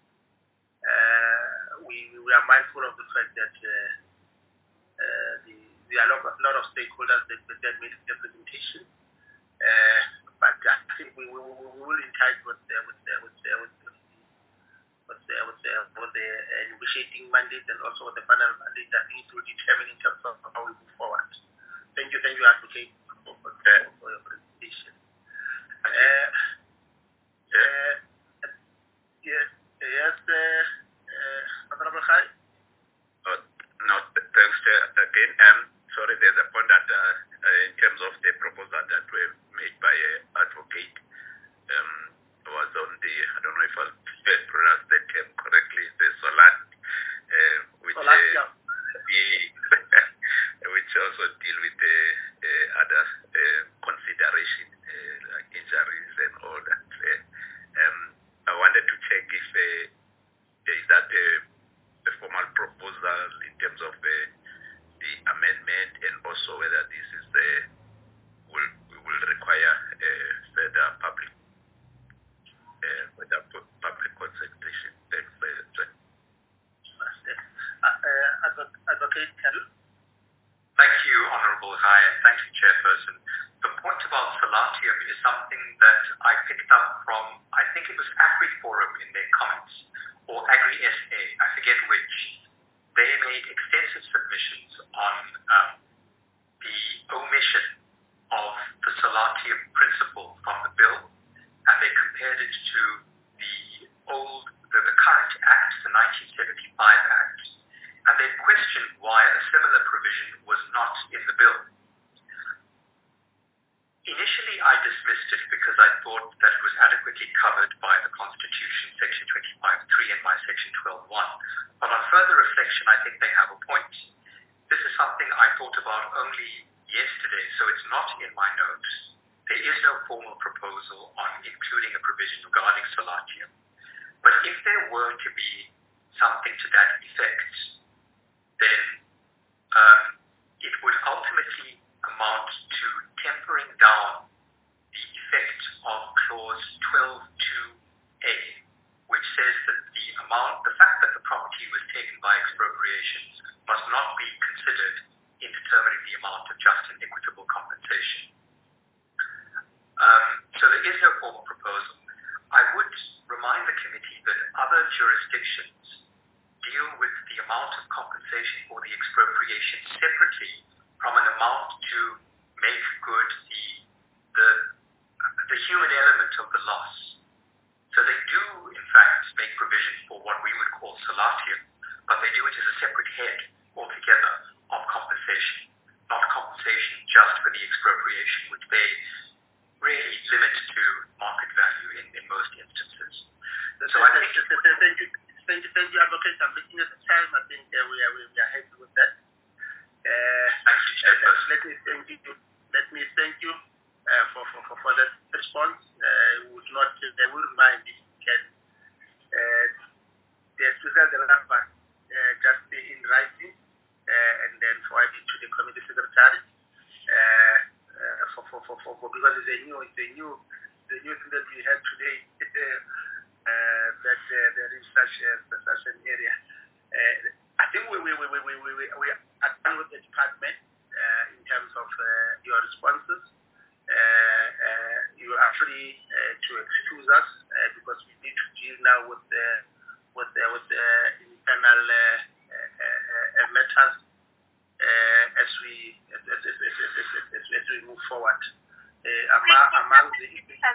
Uh, we we are mindful of the fact that uh, uh, the, there are a lot, a lot of stakeholders that, that made their presentation. Uh, but I think we, we, we will entice with the with the with the with the with the, with the, with the uh, negotiating mandate and also with the final mandate that needs to determine in terms of how we move forward. Thank you, thank you, Advocate, for, for, for your presentation. Uh, uh, yes, yes, uh, uh, Honorable Khai? Oh, no, thanks, Chair. Again, um, sorry, there's a point that uh, uh, in terms of the proposal that were made by uh, Advocate, um, was on the, I don't know if I'll pronounce the term correctly, the SOLAT, uh, which, Solat, uh, yeah. the, which also deal with the uh, other uh, consideration, uh, like injuries and all that. Uh, um, I wanted to check if uh, is that a, a formal proposal in terms of uh, the amendment, and also whether this is the will will require uh, further public uh, further public consultation. Thanks, uh, Uh, uh, Advocate, Thank you, Honorable Ghai, and thank you, Chairperson. The point about Salatium is something that I picked up from, I think it was AgriForum in their comments, or Agri-S A, I forget which. They made extensive submissions on um, the omission of the Salatium principle from the bill, and they compared it to the old, the, the current Act, the nineteen seventy-five Act, and they questioned why a similar provision was not in the bill. Initially, I dismissed it because I thought that it was adequately covered by the Constitution, Section twenty-five point three and my Section twelve point one. But on further reflection, I think they have a point. This is something I thought about only yesterday, so it's not in my notes. There is no formal proposal on including a provision regarding Salatium. But if there were to be something to that effect, then um, it would ultimately amount to tempering down the effect of clause twelve point two A, which says that the amount, the fact that the property was taken by expropriation must not be considered in determining the amount of just and equitable compensation. Um, so there is no formal proposal. I would remind the committee that other jurisdictions deal with the amount of compensation for the expropriation separately from an amount to make good the, the, the human element of the loss. So they do, in fact, make provision for what we would call Salatium, but they do it as a separate head altogether of compensation, not compensation just for the expropriation, which they really limit to market value in, in most instances. So I think... Thank you, thank you, thank you, Advocate. I'm looking at the time. I think uh, we, are, we are happy with that. Uh, Thank you, Chairperson. Let me thank you. Let me thank you uh, for, for, for, for that response. Uh, would not, I wouldn't mind if you can uh, the result the last part uh, just be in writing uh, and then forward it to the committee secretary uh, uh, for, for, for, for, for because it's a new it's a new the new thing that we have today uh, that uh, there is such a, such an area. Uh, I think we we we we we we, we are done with the department uh, in terms of uh, your responses. Uh, uh, you actually uh, to excuse us uh, because we need to deal now with the with the with the internal uh, uh, uh, matters uh, as we as, as, as, as, as, as, as we move forward. Uh, among, among the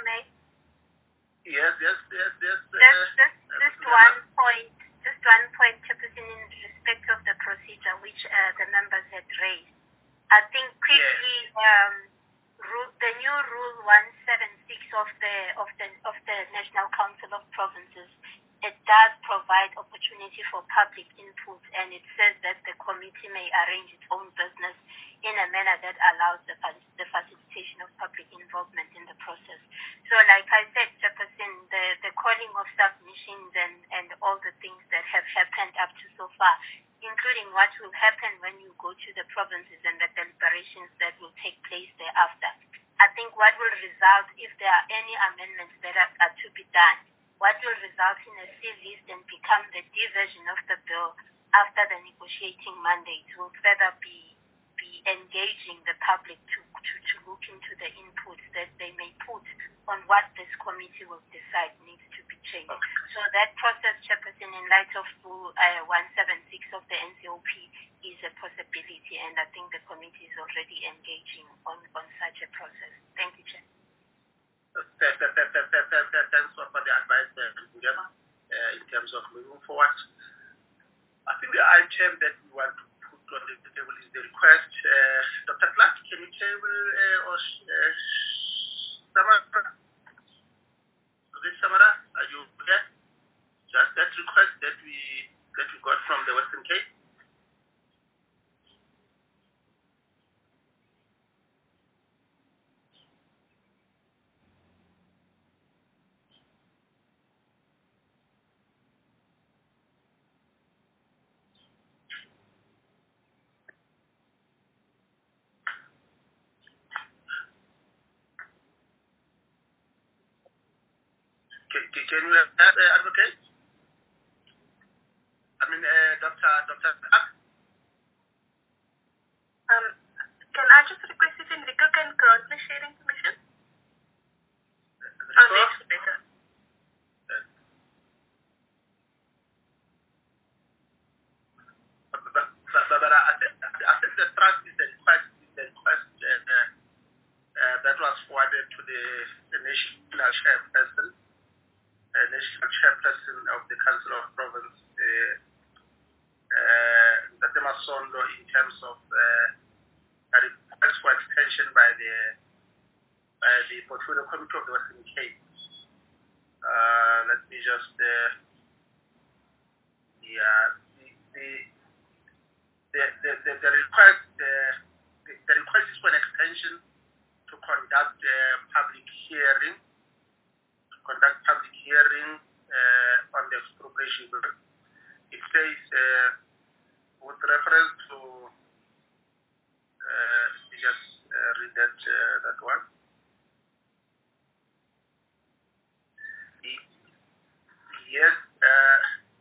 yes yes yes yes. Uh, just just, just one point. Just one point, Chairperson, in respect of the procedure which uh, the members had raised. I think quickly, yes. um, rule, the new Rule one seventy-six of the of the of the National Council of Provinces, it does provide opportunity for public input, and it says that the committee may arrange its own business in a manner that allows the, the facilitation of public involvement in the process. So like I said, Chairperson, the, the calling of submissions and, and all the things that have happened up to so far, including what will happen when you go to the provinces and the deliberations that will take place thereafter. I think what will result, if there are any amendments that are, are to be done, what will result in a C list and become the D version of the bill after the negotiating mandate will further be be engaging the public to, to, to look into the inputs that they may put on what this committee will decide needs to be changed. Okay. So that process, Chairperson, in light of Rule uh, one seventy-six of the N C O P is a possibility, and I think the committee is already engaging on, on such a process. Thank you, Chair. Thanks for the advice, William, uh, in terms of moving forward. I think the item that we want to put on the table is the request. Uh, Doctor Clark, can you table uh, or uh, Samara? Samara, are you there? Just that request that we that we got from the Western Cape. Can, can you have that, uh, Advocate? I mean, uh, Doctor Doctor Clark? regarding the Cook and Crosby Sharing Commission? Oh, that's better. But, but, but, but I, think, I think the trust is the request, the request uh, uh, that was forwarded to the, the national chairperson, uh, national chairperson of the Council of Province, uh, uh, Ntate Masondo, in terms of uh, a request for extension by the by the Portfolio Committee of the Western Cape. Uh, let me just uh, yeah the the the, the, the, the request uh, the, the request is for an extension to conduct a public hearing to conduct public hearing uh, on the expropriation bill. It says uh, with reference to uh, let me just uh, read that uh, that one. Yes, uh,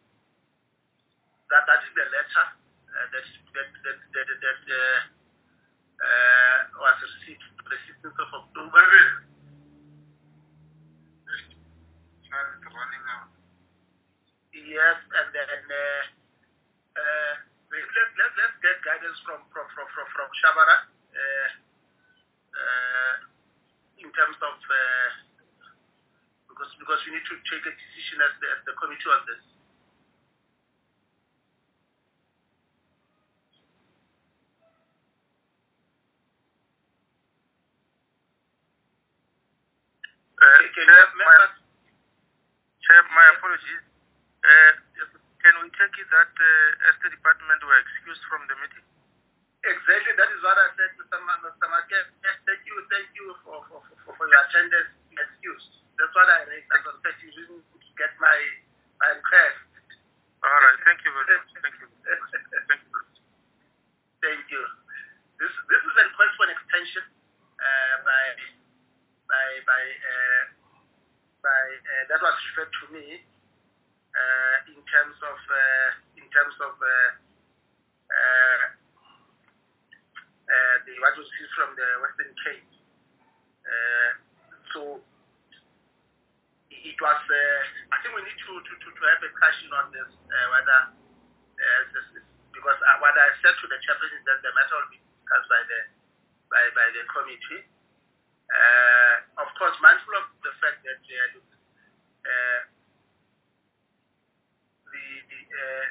that that is the letter uh, that that that that, that uh, uh, was received on the sixteenth of October. Running out. Yes, and then uh, uh, let's let let let's get guidance from from from from, from Shabara uh, uh, in terms of. Uh, Because, because we need to take a decision as the, as the committee on this. Uh, can I have my, Chair, my apologies. Uh, can we take it that uh, as the department were excused from the meeting? Exactly, that is what I said to Mister Marquez. Yes, thank you, thank you for, for, for, for your attendance excuse. That's what I raised. I suspect you didn't get my, my request. All right, thank you very much. Thank you. Thank you. Thank you. This this is a request for an extension uh, by by by uh, by uh, that was referred to me uh, in terms of uh, in terms of uh, uh, uh, the what was received from the Western Cape. Uh, so it was. Uh, I think we need to to, to, to have a discussion on this uh, whether uh, this is, because uh, what I said to the chairperson is that the matter will be discussed by the by by the committee. Uh, of course, mindful of the fact that uh, uh, the the, uh,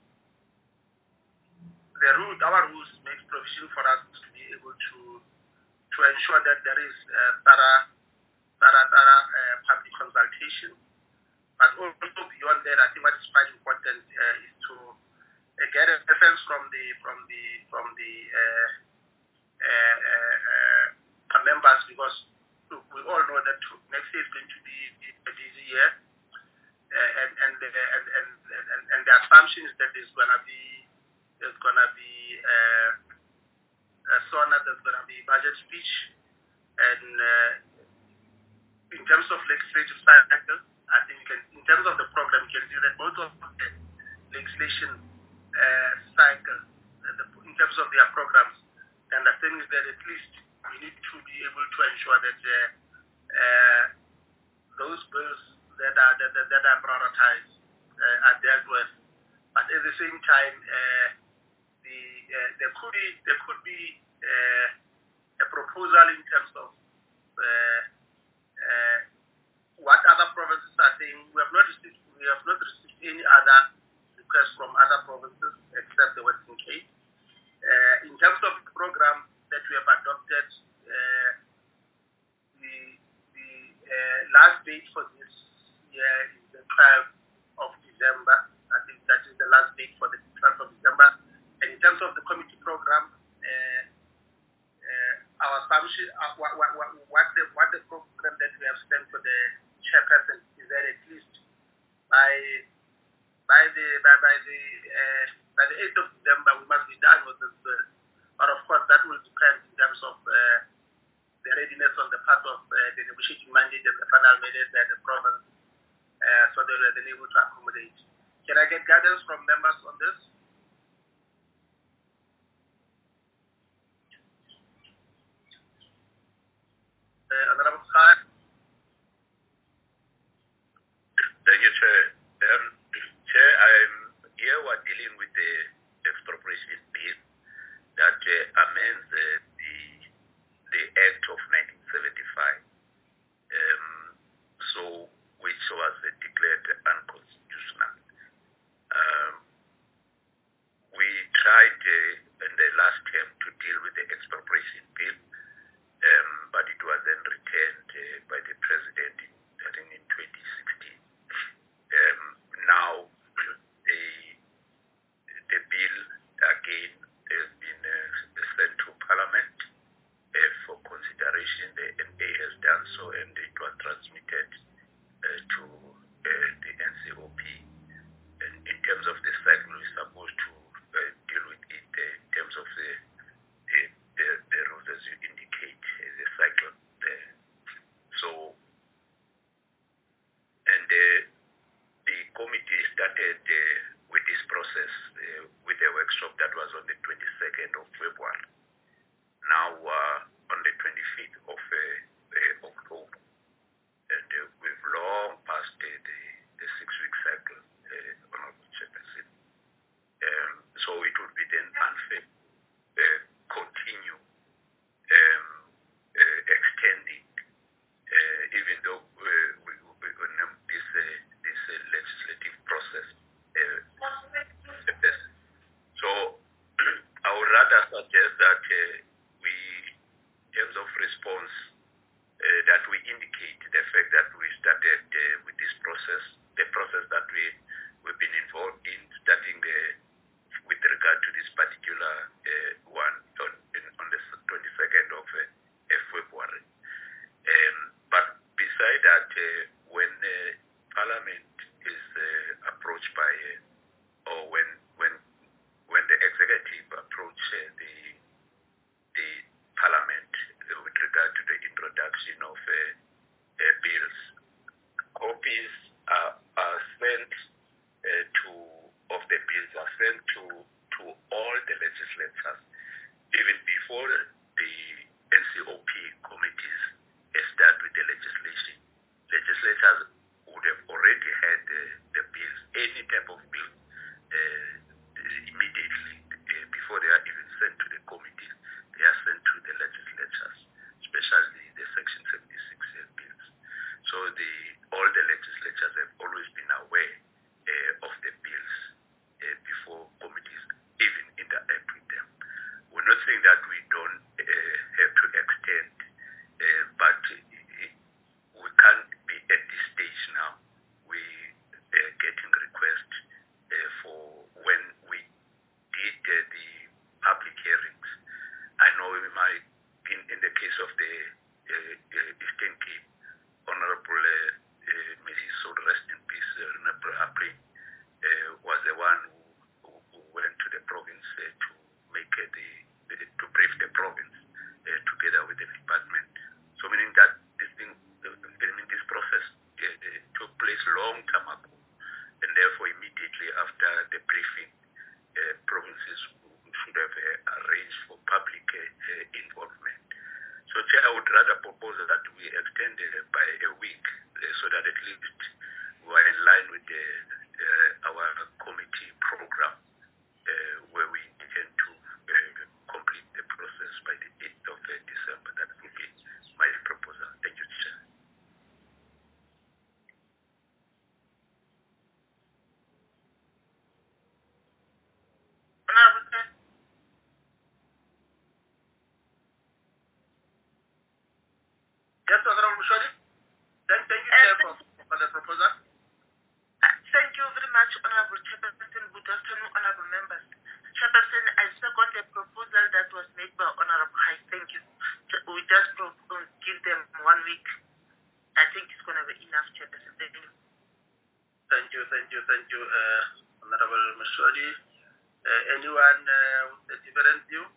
the rule, our rules makes provision for us to be able to to ensure that there is uh, thorough, thorough, thorough uh, public consultation. But also beyond that, I think what is quite important uh, is to uh, get a sense from the from the from the uh, uh, uh, uh, members, because look, we all know that next year is going to be a busy year, uh, and and, uh, and and and and the assumption is that there's gonna be there's gonna be uh, a SONA, there's gonna be budget speech, and uh, in terms of legislative cycle, I think you can, in terms of the program, you can see that both of the legislation uh, cycle, uh, the, in terms of their programs, and the thing is that at least we need to be able to ensure that uh, uh, those bills that are that, that, that are prioritized uh, are dealt with. But at the same time, uh, the uh, there could be there could be uh, a proposal in terms of uh, uh, what other provinces are saying. We have not received we have not received any other requests from other provinces except the Western Cape. Uh, in terms of the program that we have adopted, uh, the the uh, last date for this year is the twelfth of December. I think that is the last date for the twelfth of December. And in terms of the committee program, uh, uh, our assumption, uh, what, what, what, the, what the program that we have sent to the chairperson is that at least by by the by, by the uh, by the eighth of December we must be done with this bill. But of course that will depend in terms of uh, the readiness on the part of uh, the negotiating mandate and the final mandate by the province, uh, so that we are able to accommodate. Can I get guidance from members on this? Uh, Honorable Khan. Thank you, Chair. Um, Chair, I'm here we're dealing with the expropriation bill that uh, amends uh, the the Act of nineteen seventy-five, um, so which was uh, declared unconstitutional. Um, we tried uh, in the last term to deal with the expropriation bill, um, but it was then returned uh, by the President, I think in twenty sixteen. Um, now, the, the bill again has been uh, sent to Parliament uh, for consideration. The N A has done so, and it was transmitted uh, to uh, the N C O P. And in terms of the cycle, we're supposed to uh, deal with it uh, in terms of the, the, the, the rules as you indicate, uh, the cycle there. So, and uh, the committee started uh, with this process uh, with a workshop that was on the twenty-second of February. Now uh, on the twenty-fifth of uh, uh, October, and uh, we've long passed uh, the, the six-week cycle, uh, Honorable Chairperson. Um, so it would be then unfair to uh, continue um, uh, extending, uh, even though uh, we, we, we this uh, this uh, legislative process. Uh, so I would rather suggest that uh, we, in terms of response, uh, that we indicate the fact that we started uh, with this process, the process that we, we've been involved in, starting uh, with regard to this particular uh, one on, in, on the twenty-second of uh, February. Um, but beside that, uh, when uh, Parliament is uh, approached by, uh, or when when when the executive approach uh, the the Parliament uh, with regard to the introduction of uh, uh, bills, copies are, are sent uh, to of the bills are sent to to all the legislators, even before the N C O P committees start with the legislation. Legislators would have already had uh, the bills, any type of bill, uh, immediately uh, before they are even sent to the committees. They are sent to the legislatures, especially the Section seventy-six bills. So the all the legislatures have always been aware uh, of the bills uh, before committees even interact with them. We're not saying that we don't uh, have to extend, uh, but we can't be at this stage now. We are getting requests uh, for when we did uh, the public hearings. I know in my in, in the case of the uh, uh, Eastern Cape, Honorable uh, uh, may his soul rest in peace, uh, Honorable Apley uh, was the one who, who, who went to the province uh, to make uh, the, the to brief the province uh, together with the department. So meaning that this thing, I mean, this process uh, uh, took place long time ago, and therefore immediately after the briefing, uh, provinces should have uh, arranged for public uh, uh, involvement. So, Chair, I would rather propose that we extend uh, by a week uh, so that at least we are in line with the, uh, our committee program uh, where we intend to uh, complete the process by the eighth of uh, December. That would be my proposal. Thank you, Chair. Yes, Honorable Mushwari. Thank, thank you, Chair, for, for the proposal. Thank you very much, Honorable Chairperson. Good afternoon, Honorable Members. Chairperson, I second the proposal that was made by Honorable High. Thank you. We just pro- give them one week. I think it's going to be enough, Chairperson. Thank you. Thank you, thank you, thank you, uh, Honorable Mushwari. Uh, anyone uh, with a different view?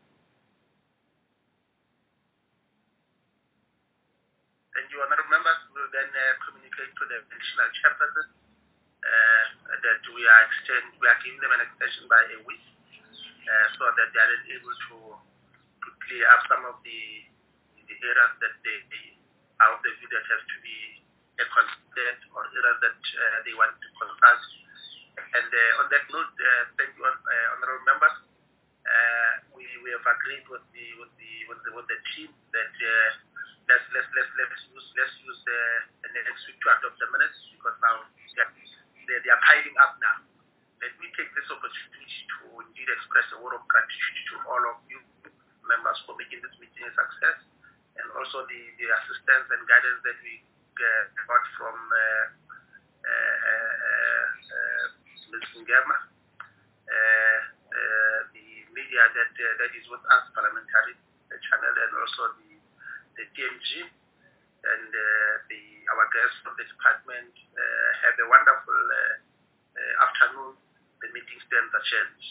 Thank you, Honorable Members. We will then uh, communicate to the additional chairperson uh, that we are extend, we are giving them an extension by a week uh, so that they are able to to clear up some of the the areas that they, they out the view that has to be a consent or error that uh, they want to consult. And uh, on that note, uh, thank you, uh, honorable members. Uh, we, we have agreed with the with the with the, with the team that uh, let's let's let's let's use let's use uh, the next week to adopt the minutes, because now they they are piling up now. Let me take this opportunity to indeed express a word of gratitude to all of you members for making this meeting a success, and also the, the assistance and guidance that we uh, got from uh, uh, uh, uh, Miz Ngema, uh, uh, the media that uh, that is with us, parliamentary channel, and also the the T M G, and uh, the our guests from the department. Uh, have a wonderful uh, uh, afternoon. The meeting stands adjourned.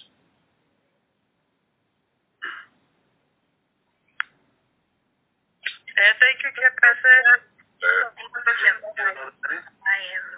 Uh, thank you, Chairperson. Thank you, Chairperson. I am